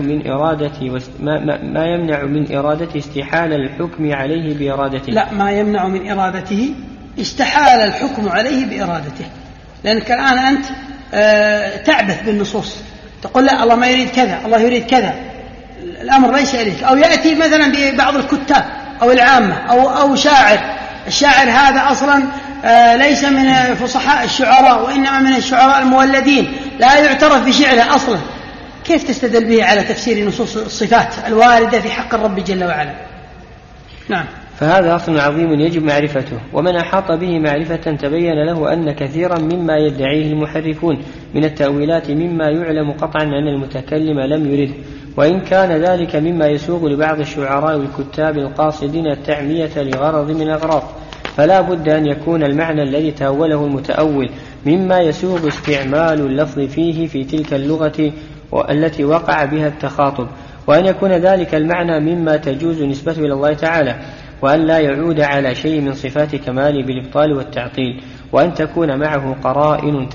يمنع من إرادته استحال الحكم عليه بإرادته. لا، ما يمنع من إرادته استحال الحكم عليه بإرادته. لأنك الآن أنت تعبث بالنصوص، تقول لا الله ما يريد كذا، الله يريد كذا، الأمر ليس إليك. أو يأتي مثلا ببعض الكتاب أو العامة أو شاعر، الشاعر هذا أصلا ليس من فصحاء الشعراء وإنما من الشعراء المولدين، لا يعترف بشعره أصلا، كيف تستدل به على تفسير نصوص الصفات الواردة في حق الرب جل وعلا؟ نعم. فهذا أصل عظيم يجب معرفته، ومن أحاط به معرفة تبين له أن كثيرا مما يدعيه المحرفون من التأويلات مما يعلم قطعا أن المتكلم لم يرده، وإن كان ذلك مما يسوغ لبعض الشعراء والكتاب القاصدين التعمية لغرض من الأغراض، فلا بد أن يكون المعنى الذي تأوله المتأول مما يسوغ استعمال اللفظ فيه في تلك اللغة التي وقع بها التخاطب، وأن يكون ذلك المعنى مما تجوز نسبته إلى الله تعالى، وأن لا يعود على شيء من صفات كماله بالإبطال والتعطيل، وأن تكون معه قرائن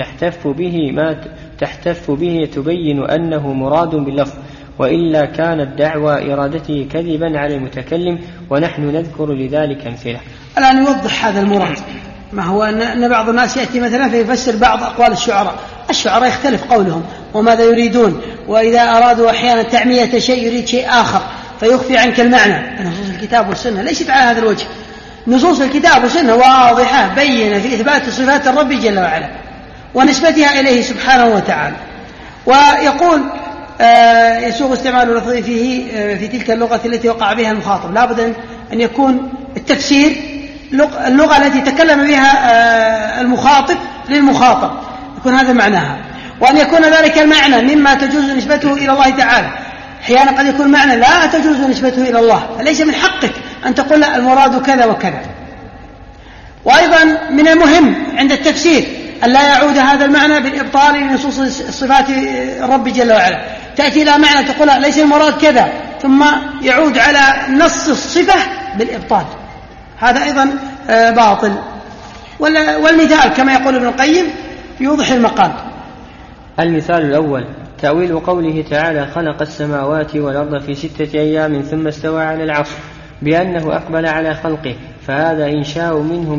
تحتف به تبين أنه مراد باللفظ، وإلا كانت دعوى إرادته كذبا على المتكلم، ونحن نذكر لذلك أمثلة. الآن يوضح هذا المراد. ما هو أن بعض الناس يأتي مثلا فيفسر بعض أقوال الشعراء يختلف قولهم وماذا يريدون، وإذا أرادوا أحيانا تعمية شيء يريد شيء آخر فيخفي عنك المعنى. نصوص الكتاب والسنة ليست على هذا الوجه، نصوص الكتاب والسنة واضحة بينة في إثبات صفات الرب جل وعلا ونسبتها إليه سبحانه وتعالى. ويقول يسوغ استعمال اللفظ فيه في تلك اللغة التي وقع بها المخاطب. لا بد أن يكون التفسير اللغة التي تكلم بها المخاطب للمخاطب، يكون هذا معناها، وأن يكون ذلك المعنى مما تجوز نسبته إلى الله تعالى. أحيانا قد يكون معنى لا تجوز نسبته إلى الله، فليس من حقك أن تقول لا المراد كذا وكذا. وأيضا من المهم عند التفسير أن لا يعود هذا المعنى بالإبطال لنصوص صفات الرب جل وعلا. تأتي إلى معنى تقول لا ليس المراد كذا، ثم يعود على نص الصفة بالإبطال، هذا أيضا باطل. والمثال كما يقول ابن القيم يوضح المقال. المثال الأول تأويل قوله تعالى خلق السماوات والأرض في 6 أيام ثم استوى على العرش بأنه أقبل على خلقه، فهذا إنشاء منهم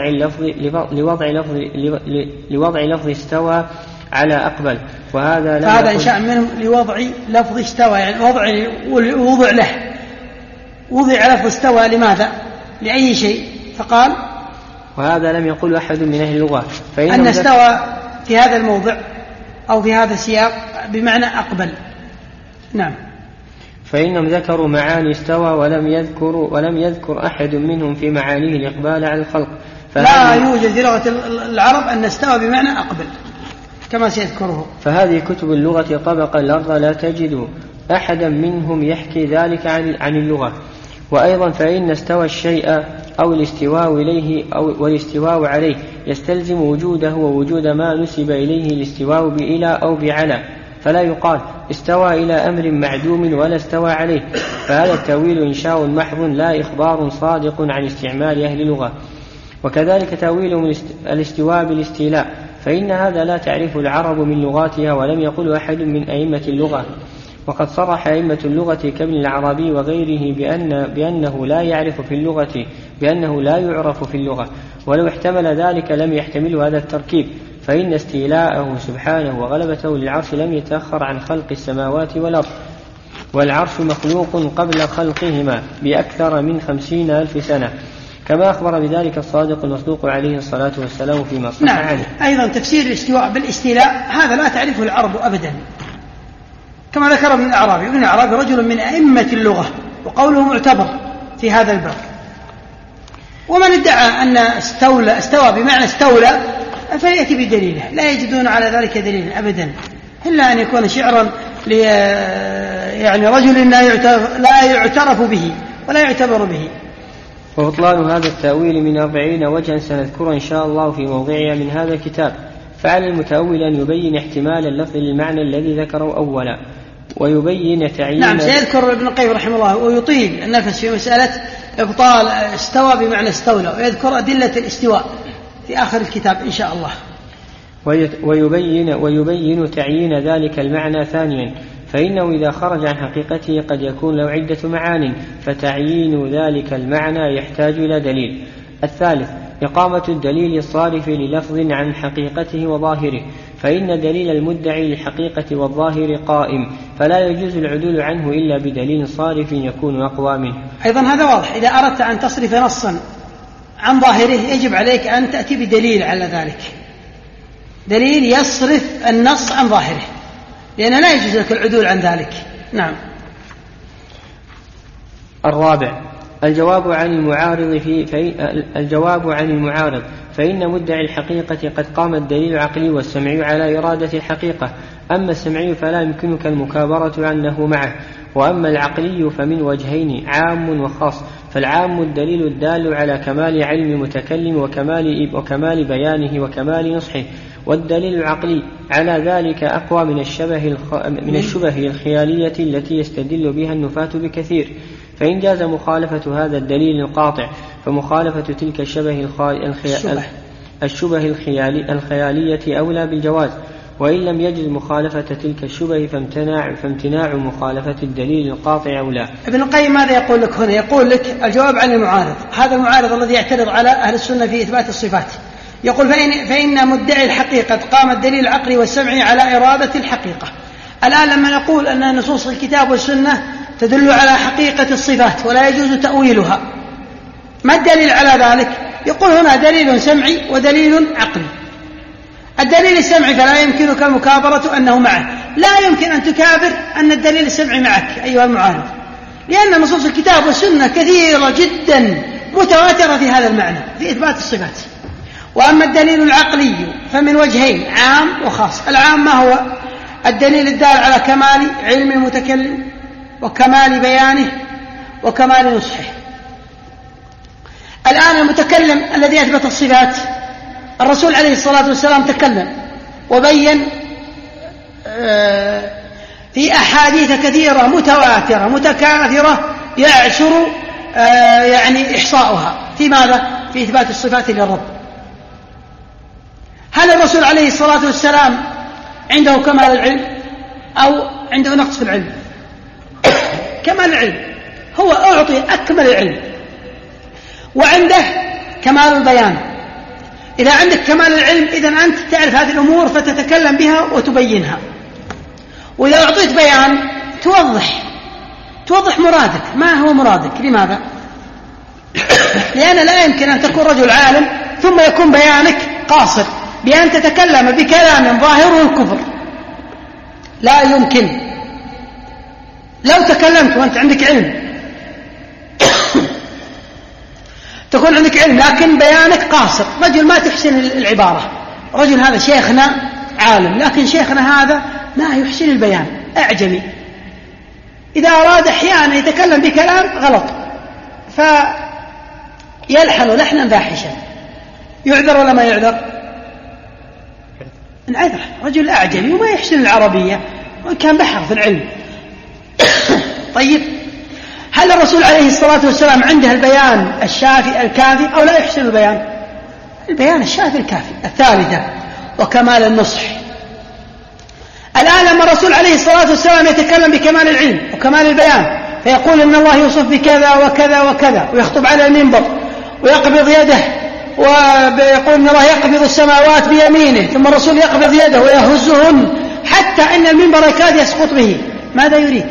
لوضع لفظ استوى على أقبل، فهذا إنشاء منهم لوضع لفظ استوى، يعني وضع له، وضع لفظ استوى لماذا؟ لأي شيء؟ فقال وهذا لم يقل أحد من أهل اللغة أن استوى في هذا الموضع أو في هذا السياق بمعنى أقبل. نعم. فإنهم ذكروا معاني استوى ولم يذكر أحد منهم في معانيه الإقبال على الخلق. لا يوجد في لغة العرب أن استوى بمعنى أقبل، كما سيذكره. فهذه كتب اللغة طبق الأرض لا تجد أحدا منهم يحكي ذلك عن اللغة. وأيضا فإن استوى الشيء أو الاستواء إليه أو والاستواء عليه يستلزم وجوده ووجود ما نسب إليه الاستواء بإلى أو بعلى، فلا يقال استوى إلى أمر معدوم ولا استوى عليه، فهذا التأويل إنشاء محض لا إخبار صادق عن استعمال أهل اللغة. وكذلك تأويل الاستواء بالاستيلاء، فإن هذا لا تعرف العرب من لغاتها ولم يقل أحد من أئمة اللغة. وقد صرح أئمة اللغة كابن العربي وغيره بأنه لا يعرف في اللغة، بأنه لا يعرف في اللغة، ولو احتمل ذلك لم يحتمل هذا التركيب، فإن استيلاءه سبحانه وغلبته للعرش لم يتأخر عن خلق السماوات والأرض، والعرش مخلوق قبل خلقهما بأكثر من 50,000 سنة، كما أخبر بذلك الصادق المصدوق عليه الصلاة والسلام فيما صح عنه. أيضا تفسير الاستواء بالاستيلاء هذا لا تعرفه العرب أبدا، كما ذكر ابن الأعرابي. ابن الأعرابي رجل من أئمة اللغة وقوله معتبر في هذا الباب. ومن ادعى أن استوى بمعنى استولى فليأتي بدليله، لا يجدون على ذلك دليلا أبدا، إلا أن يكون شعرا يعني رجل لا يعترف به ولا يعتبر به. وبطلان هذا التأويل من 40 وجها سنذكر إن شاء الله في موضعها من هذا الكتاب. فعلى المتأول أن يبين احتمال اللفظ للمعنى الذي ذكره أولا، ويبين تعيين. نعم، سيذكر ابن القيم رحمه الله ويطيل النفس في مسألة إبطال استوى بمعنى استولى، ويذكر أدلة الاستواء في آخر الكتاب إن شاء الله. ويبين تعيين ذلك المعنى ثانيا، فإنه إذا خرج عن حقيقته قد يكون له عدة معان، فتعيين ذلك المعنى يحتاج إلى دليل. الثالث إقامة الدليل الصارف للفظ عن حقيقته وظاهره، فإن دليل المدعي للحقيقة والظاهر قائم، فلا يجوز العدول عنه إلا بدليل صارف يكون أقوى منه. أيضا هذا واضح، إذا أردت أن تصرف نصا عن ظاهره يجب عليك أن تأتي بدليل على ذلك، دليل يصرف النص عن ظاهره، لأن لا يجوز لك العدول عن ذلك. نعم. الرابع الجواب عن المعارض فإن مدعي الحقيقة قد قام الدليل العقلي والسمعي على إرادة الحقيقة، أما السمعي فلا يمكنك المكابرة عنه معه، وأما العقلي فمن وجهين عام وخاص، فالعام الدليل الدال على كمال علم المتكلم وكمال بيانه وكمال نصحه، والدليل العقلي على ذلك أقوى من الشبه الخيالية التي يستدل بها النفاة بكثير، فإن جاز مخالفة هذا الدليل القاطع فمخالفة تلك الشبه الخيالية أولى بالجواز، وإن لم يجز مخالفة تلك الشبه فامتناع مخالفة الدليل القاطع أولى. ابن القيم ماذا يقول لك هنا؟ يقول لك الجواب عن المعارض، هذا المعارض الذي يعترض على أهل السنة في إثبات الصفات، يقول فإن مدعي الحقيقة قام الدليل العقلي والسمعي على إرادة الحقيقة. الآن لما نقول أن نصوص الكتاب والسنة تدل على حقيقة الصفات ولا يجوز تأويلها، ما الدليل على ذلك؟ يقول هنا دليل سمعي ودليل عقلي. الدليل السمعي فلا يمكنك المكابرة أنه معه، لا يمكن أن تكابر أن الدليل السمعي معك أيها المعارض، لأن نصوص الكتاب والسنة كثيرة جدا متواترة في هذا المعنى في إثبات الصفات. وأما الدليل العقلي فمن وجهين عام وخاص. العام ما هو؟ الدليل الدال على كمال علم المتكلم وكمال بيانه وكمال نصحه. الآن المتكلم الذي أثبت الصفات الرسول عليه الصلاة والسلام تكلم وبين في أحاديث كثيرة متواترة متكاثرة يعسر يعني إحصاؤها في ماذا؟ في إثبات الصفات للرب. هل الرسول عليه الصلاة والسلام عنده كمال العلم أو عنده نقص في العلم؟ كمال العلم، هو أعطي أكمل العلم، وعنده كمال البيان. إذا عندك كمال العلم إذن أنت تعرف هذه الأمور فتتكلم بها وتبينها، وإذا أعطيت بيان توضح مرادك، ما هو مرادك. لماذا؟ لأن لا يمكن أن تكون رجل عالم ثم يكون بيانك قاصر بأن تتكلم بكلام ظاهره الكفر، لا يمكن. لو تكلمت وأنت عندك علم تكون عندك علم لكن بيانك قاصر، رجل ما تحسن العبارة، رجل هذا شيخنا عالم، لكن شيخنا هذا ما يحسن البيان، أعجمي، إذا أراد أحيانا يتكلم بكلام غلط فيلحن لحنا فاحشا، يعذر ولا ما يعذر؟ انعذر، رجل أعجمي وما يحسن العربية وإن كان بحر في العلم. طيب، هل الرسول عليه الصلاة والسلام عنده البيان الشافي الكافي أو لا يحسن البيان؟ البيان الشافي الكافي. الثالثة وكمال النصح. الآن لما الرسول عليه الصلاة والسلام يتكلم بكمال العلم وكمال البيان فيقول إن الله يوصف بكذا وكذا وكذا، ويخطب على المنبر ويقبض يده ويقول إن الله يقبض السماوات بيمينه، ثم الرسول يقبض يده ويهزهن حتى إن المنبر يكاد يسقط به، ماذا يريد؟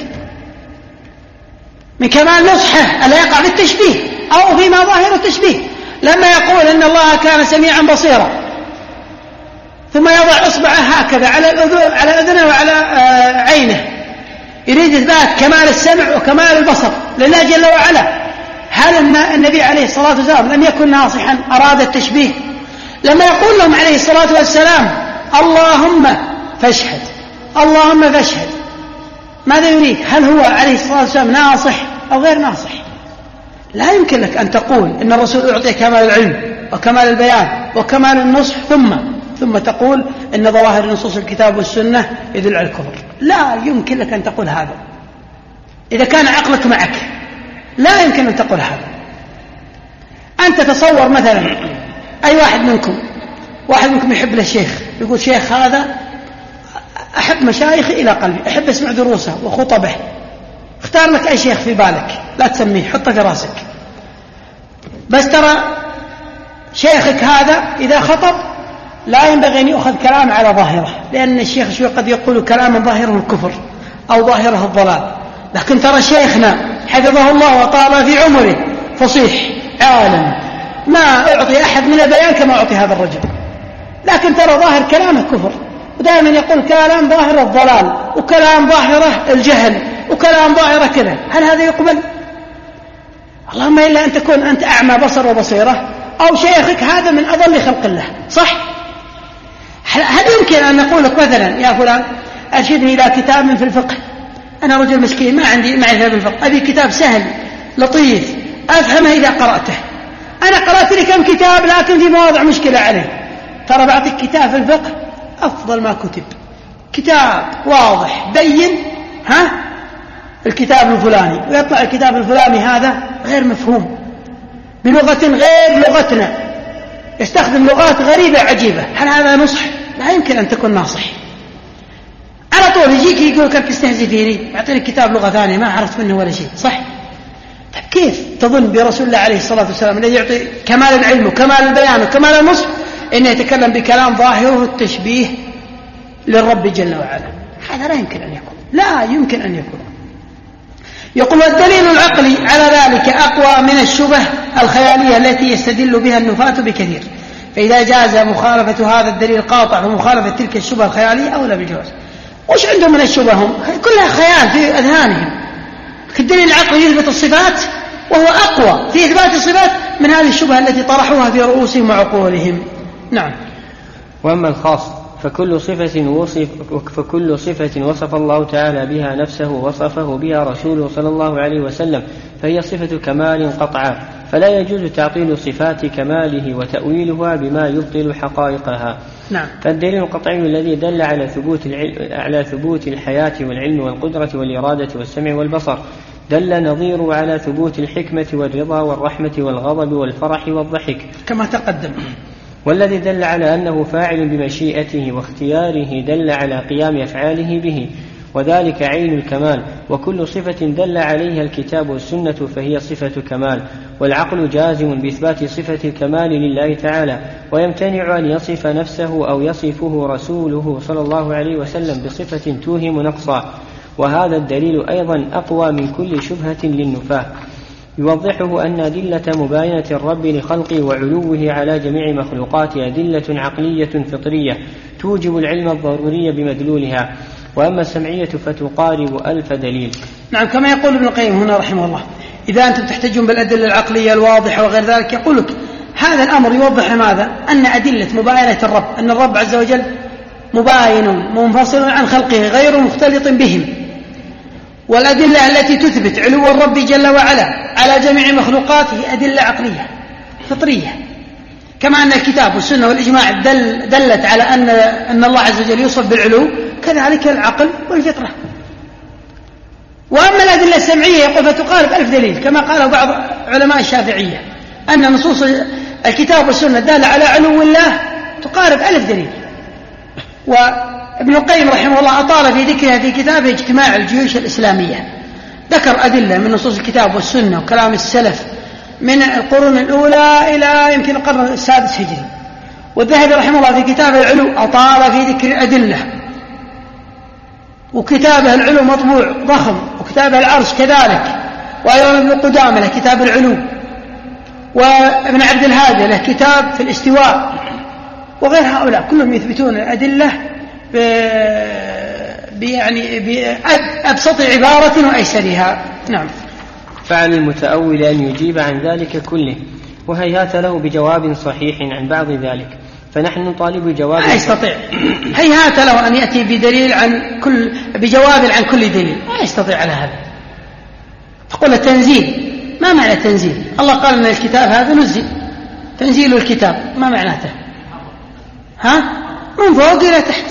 من كمال نصحه ألا يقع في التشبيه أو فيما ظاهر التشبيه. لما يقول إن الله كان سميعا بصيرا ثم يضع إصبعه هكذا على أذنه وعلى عينه، يريد إثبات كمال السمع وكمال البصر لله جل وعلا. هل النبي عليه الصلاة والسلام لم يكن ناصحا أراد التشبيه؟ لما يقول لهم عليه الصلاة والسلام اللهم فاشهد اللهم فاشهد، ماذا يريد؟ هل هو عليه الصلاة والسلام ناصح أو غير ناصح؟ لا يمكن لك أن تقول إن الرسول أعطي كمال العلم وكمال البيان وكمال النصح ثم تقول إن ظواهر نصوص الكتاب والسنة يدل على الكفر. لا يمكن لك أن تقول هذا إذا كان عقلك معك، لا يمكن أن تقول هذا. أنت تصور مثلا أي واحد منكم يحب له شيخ، يقول شيخ هذا أحب مشايخي إلى قلبي، أحب أسمع دروسه وخطبه، اختار لك أي شيخ في بالك، لا تسميه، حطه في راسك، بس ترى شيخك هذا إذا خطب لا ينبغي أن يؤخذ كلام على ظاهره، لأن الشيخ شوي قد يقول كلاما ظاهره الكفر أو ظاهره الضلال، لكن ترى شيخنا حفظه الله وطال في عمره فصيح عالم، ما أعطي أحد من البيان كما أعطي هذا الرجل، لكن ترى ظاهر كلامه كفر، ودائما يقول كلام ظاهره الضلال وكلام ظاهره الجهل وكلام ظاهره كذا. هل هذا يقبل؟ اللهم إلا أن تكون أنت أعمى بصر وبصيرة أو شيخك هذا من أضل خلق الله، صح؟ هل يمكن أن نقول لك مثلا يا فلان أرشدني إلى كتاب في الفقه، أنا رجل مسكين ما عندي معرفة بالفقه، أبي كتاب سهل لطيف أفهمه إذا قرأته، أنا قرأت لي كم كتاب لكن في مواضع مشكلة عليه، ترى بعطيك كتاب في الفقه أفضل ما كتب، كتاب واضح بين الكتاب الفلاني، ويطلع الكتاب الفلاني هذا غير مفهوم بلغة غير لغتنا، يستخدم لغات غريبة عجيبة. هل هذا نصح؟ لا يمكن أن تكون ناصح. على طول يجيك يقول لك استهزئ فيني، يعطيني كتاب لغة ثانية ما عرفت منه ولا شيء، صح؟ طيب كيف تظن برسول الله عليه الصلاة والسلام الذي يعطي كمال العلم وكمال البيان وكمال النصح إنه يتكلم بكلام ظاهره التشبيه للرب جل وعلا؟ هذا لا يمكن أن يكون، لا يمكن أن يكون. يقول والدليل العقلي على ذلك أقوى من الشبه الخيالية التي يستدل بها النفاة بكثير، فإذا جاز مخالفة هذا الدليل القاطع ومخالفة تلك الشبه الخيالية أولى بالجواز. وش عندهم من الشبه؟ هم كلها خيال في أذهانهم. الدليل العقلي يثبت الصفات وهو أقوى في إثبات الصفات من هذه الشبهة التي طرحوها في رؤوسهم وعقولهم. نعم. وأما الخاص فكل صفة وصف الله تعالى بها نفسه وصفه بها رسوله صلى الله عليه وسلم فهي صفة كمال قطعا، فلا يجوز تعطيل صفات كماله وتأويلها بما يبطل حقائقها. نعم. فالدليل القطعي الذي دل على ثبوت الحياة والعلم والقدرة والإرادة والسمع والبصر دل نظيره على ثبوت الحكمة والرضا والرحمة والغضب والفرح والضحك كما تقدم. والذي دل على أنه فاعل بمشيئته واختياره دل على قيام أفعاله به، وذلك عين الكمال. وكل صفة دل عليها الكتاب والسنة فهي صفة كمال، والعقل جازم بإثبات صفة الكمال لله تعالى، ويمتنع أن يصف نفسه أو يصفه رسوله صلى الله عليه وسلم بصفة توهم نقصا. وهذا الدليل أيضا أقوى من كل شبهة للنفاة، يوضحه أن أدلة مباينة الرب لخلقه وعلوه على جميع مخلوقاته أدلة عقلية فطرية توجب العلم الضروري بمدلولها، وأما السمعية فتقارب 1000 دليل. نعم، كما يقول ابن القيم هنا رحمه الله، إذا أنتم تحتجون بالأدلة العقلية الواضحة وغير ذلك، يقول لك هذا الأمر يوضح ماذا؟ أن أدلة مباينة الرب، أن الرب عز وجل مباين منفصل عن خلقه غير مختلط بهم. والأدلة التي تثبت علو الرب جل وعلا على جميع مخلوقاته أدلة عقلية فطرية، كما أن الكتاب والسنة والإجماع دلت على أن الله عز وجل يوصف بالعلو، كذلك العقل والفطرة. وأما الأدلة السمعية يقول فتقارب 1000 دليل، كما قال بعض علماء الشافعية أن نصوص الكتاب والسنة دالة على علو الله تقارب 1000 دليل. وابن القيم رحمه الله أطال في ذكرها في كتابه اجتماع الجيوش الإسلامية، ذكر أدلة من نصوص الكتاب والسنة وكلام السلف من القرون الأولى إلى يمكن القرن السادس هجري. والذهبي رحمه الله في كتابه العلو أطال في ذكر الأدلة، وكتابه العلو مطبوع ضخم، وكتابه العرش كذلك، وأيضا ابن قدامة له كتاب العلو، وابن عبد الهادي له كتاب في الاستواء، وغير هؤلاء كلهم يثبتون الأدلة بأبسط عبارة وأيسرها. نعم. فعل المتأول أن يجيب عن ذلك كله، وهيهات له بجواب صحيح عن بعض ذلك، فنحن نطالب بجواب. لا يستطيع، هيهات له أن يأتي بجواب عن كل دليل، لا يستطيع على هذا. تقول التنزيل، ما معنى التنزيل؟ الله قال أن الكتاب هذا نزل، تنزيل الكتاب ما معناته؟ من فوق إلى تحت،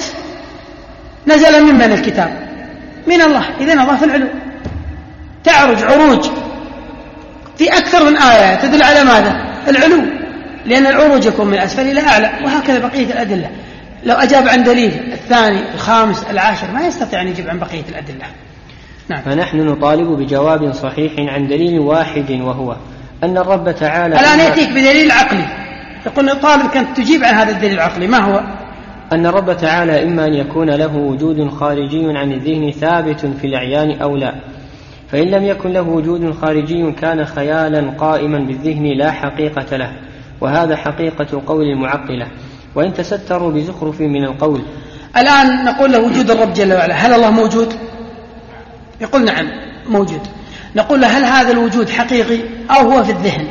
نزل من الكتاب؟ من الله. إذن الله في العلو، تعرج عروج في أكثر من آية تدل على ماذا؟ العلو، لأن العروج يكون من أسفل إلى أعلى، وهكذا بقية الأدلة. لو أجاب عن دليل الثاني الخامس العاشر ما يستطيع أن يجيب عن بقية الأدلة. نعم. فنحن نطالب بجواب صحيح عن دليل واحد، وهو أن الرب تعالى الآن يأتيك بدليل عقلي، يقول نطالب كانت تجيب عن هذا الدليل العقلي، ما هو؟ أن الرب تعالى إما أن يكون له وجود خارجي عن الذهن ثابت في الأعيان أو لا، فإن لم يكن له وجود خارجي كان خيالا قائما بالذهن لا حقيقة له، وهذا حقيقة قول المعطلة، وإن تستروا بزخرف من القول. الآن نقول له وجود الرب جل وعلا، هل الله موجود؟ يقول نعم موجود. نقول له هل هذا الوجود حقيقي أو هو في الذهن؟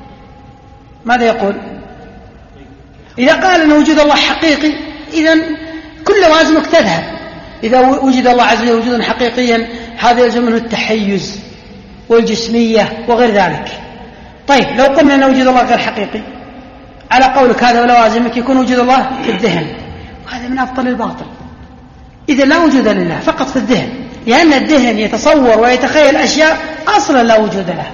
ماذا يقول؟ إذا قال أن وجود الله حقيقي إذن كل لوازمك تذهب. إذا وجد الله عز وجل وجودا حقيقيا هذا يلزم منه التحيز والجسمية وغير ذلك. طيب لو قلنا أن وجود الله غير حقيقي على قولك هذا ولوازمك يكون وجود الله في الذهن، وهذا من أبطل الباطل. إذا لا وجود لله فقط في الذهن، لأن الذهن يتصور ويتخيل أشياء أصلا لا وجود لها.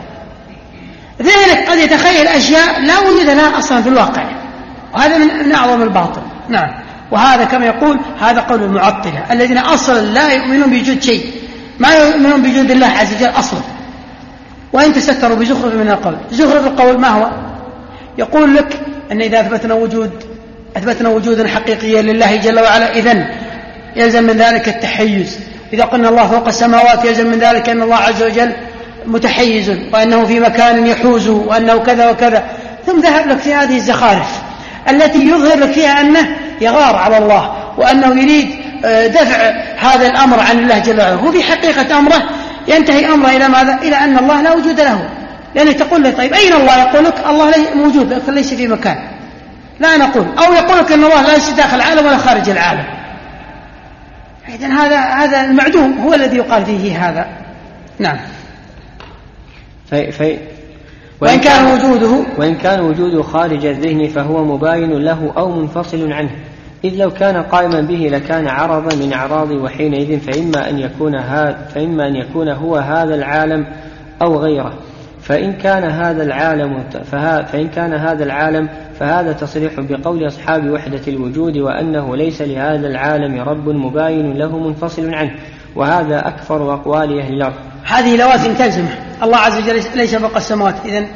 ذهنك قد يتخيل أشياء لا وجود لها أصلا في الواقع، وهذا من أعظم الباطل. نعم. وهذا كما يقول هذا قول المعطلة الذين أصلا لا يؤمنون بوجود شيء، ما يؤمنون بوجود الله عز وجل أصلا، وإن تستروا بزخرف من القول. زخرف القول ما هو؟ يقول لك أن إذا أثبتنا وجودا حقيقيا لله جل وعلا إذن يلزم من ذلك التحيز. إذا قلنا الله فوق السماوات يلزم من ذلك أن الله عز وجل متحيز، وأنه في مكان يحوز، وأنه كذا وكذا. ثم ذهب لك في هذه الزخارف التي يظهر لك فيها أنه يغار على الله، وأنه يريد دفع هذا الأمر عن الله جل وعلا. هو في حقيقة أمره ينتهي أمره إلى ماذا؟ إلى أن الله لا وجود له. لأنك تقول له طيب أين الله؟ يقول لك الله موجود لكن ليس في مكان، لا نقول. أو يقول لك أن الله لا ليس داخل العالم ولا خارج العالم. إذن هذا المعدوم هو الذي يقال فيه هذا. نعم. وإن كان وجوده خارج الذهن فهو مباين له أو منفصل عنه، إذ لو كان قائما به لكان عرضا من أعراض، وحينئذ فإما أن يكون هو هذا العالم أو غيره. فإن كان هذا العالم فهذا تصريح بقول أصحاب وحدة الوجود، وأنه ليس لهذا العالم رب مباين له منفصل عنه، وهذا أكثر أقوال أهل الأرض. هذه لوازم تلزمه. الله عز وجل ليس فوق السماوات، إذن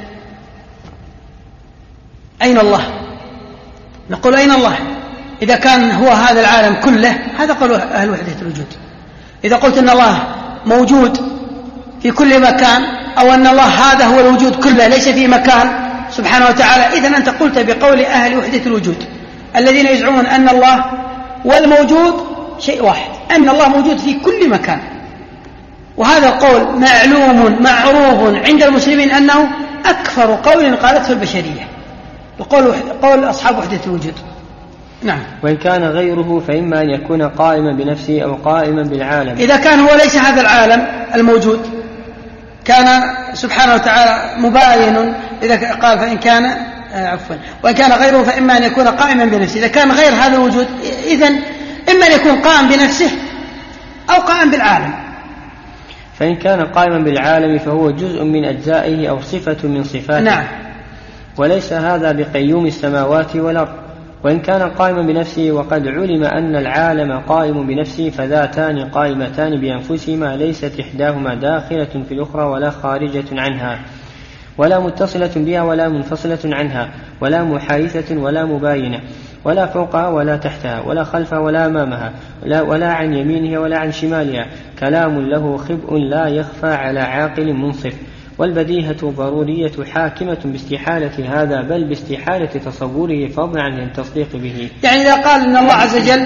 أين الله؟ نقول أين الله؟ إذا كان هو هذا العالم كله هذا قول أهل وحدة الوجود. إذا قلت أن الله موجود في كل مكان، أو أن الله هذا هو الوجود كله ليس في مكان سبحانه وتعالى، إذن أنت قلت بقول أهل وحدة الوجود الذين يزعمون أن الله والموجود شيء واحد، أن الله موجود في كل مكان. وهذا القول معلوم معروف عند المسلمين أنه أكثر قول قالته البشرية، قول أصحاب وحدة الوجود. نعم. وإن كان غيره فإما أن يكون قائما بنفسه أو قائما بالعالم. إذا كان هو ليس هذا العالم الموجود، كان سبحانه وتعالى مباين، إذا قال فإن كان وإن كان غيره فإما أن يكون قائما بنفسه. إذا كان غير هذا الوجود إذن إما أن يكون قائم بنفسه أو قائم بالعالم. فإن كان قائما بالعالم فهو جزء من أجزائه أو صفة من صفاته. نعم. وليس هذا بقيوم السماوات والأرض. وإن كان قائما بنفسه وقد علم أن العالم قائم بنفسه فذاتان قائمتان بأنفسهما ليست إحداهما داخلة في الأخرى ولا خارجة عنها ولا متصلة بها ولا منفصلة عنها ولا محايثة ولا مباينة ولا فوقها ولا تحتها ولا خلفها ولا أمامها ولا عن يمينها ولا عن شمالها. كلام له خبء لا يخفى على عاقل منصف. والبديهة ضرورية حاكمة باستحالة هذا بل باستحالة تصوره فضلا عن التصديق به. يعني إذا قال إن الله عز وجل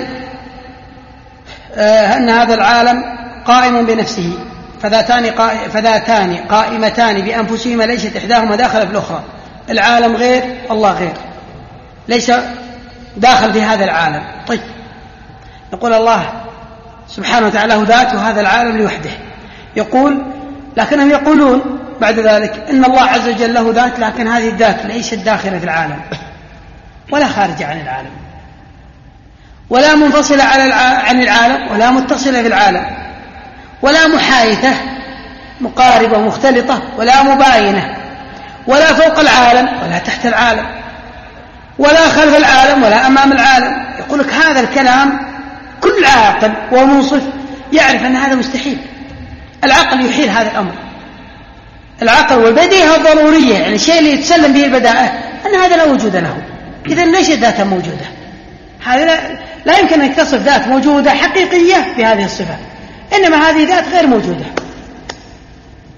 أن هذا العالم قائم بنفسه فذاتان قائمتان بأنفسهما ليست إحداهما داخل في الأخرى، العالم غير الله غير، ليس داخل في هذا العالم. طيب نقول الله سبحانه وتعالى له ذات وهذا العالم لوحده، يقول لكنهم يقولون بعد ذلك إن الله عز وجل له ذات لكن هذه الذات ليست داخلة في العالم ولا خارجة عن العالم ولا منفصلة عن العالم ولا متصلة بالعالم ولا محايثة مقاربة مختلطة ولا مباينة ولا فوق العالم ولا تحت العالم ولا خلف العالم ولا أمام العالم. يقول لك هذا الكلام كل عاقل ومنصف يعرف أن هذا مستحيل. العقل يحيل هذا الأمر، العقل والبديهة الضرورية، يعني الشيء اللي يتسلم به البدائع أن هذا لا وجود له، إذن ليست ذاتا موجودة. هذا لا يمكن أن تصف ذات موجودة حقيقية بهذه الصفة، إنما هذه ذات غير موجودة.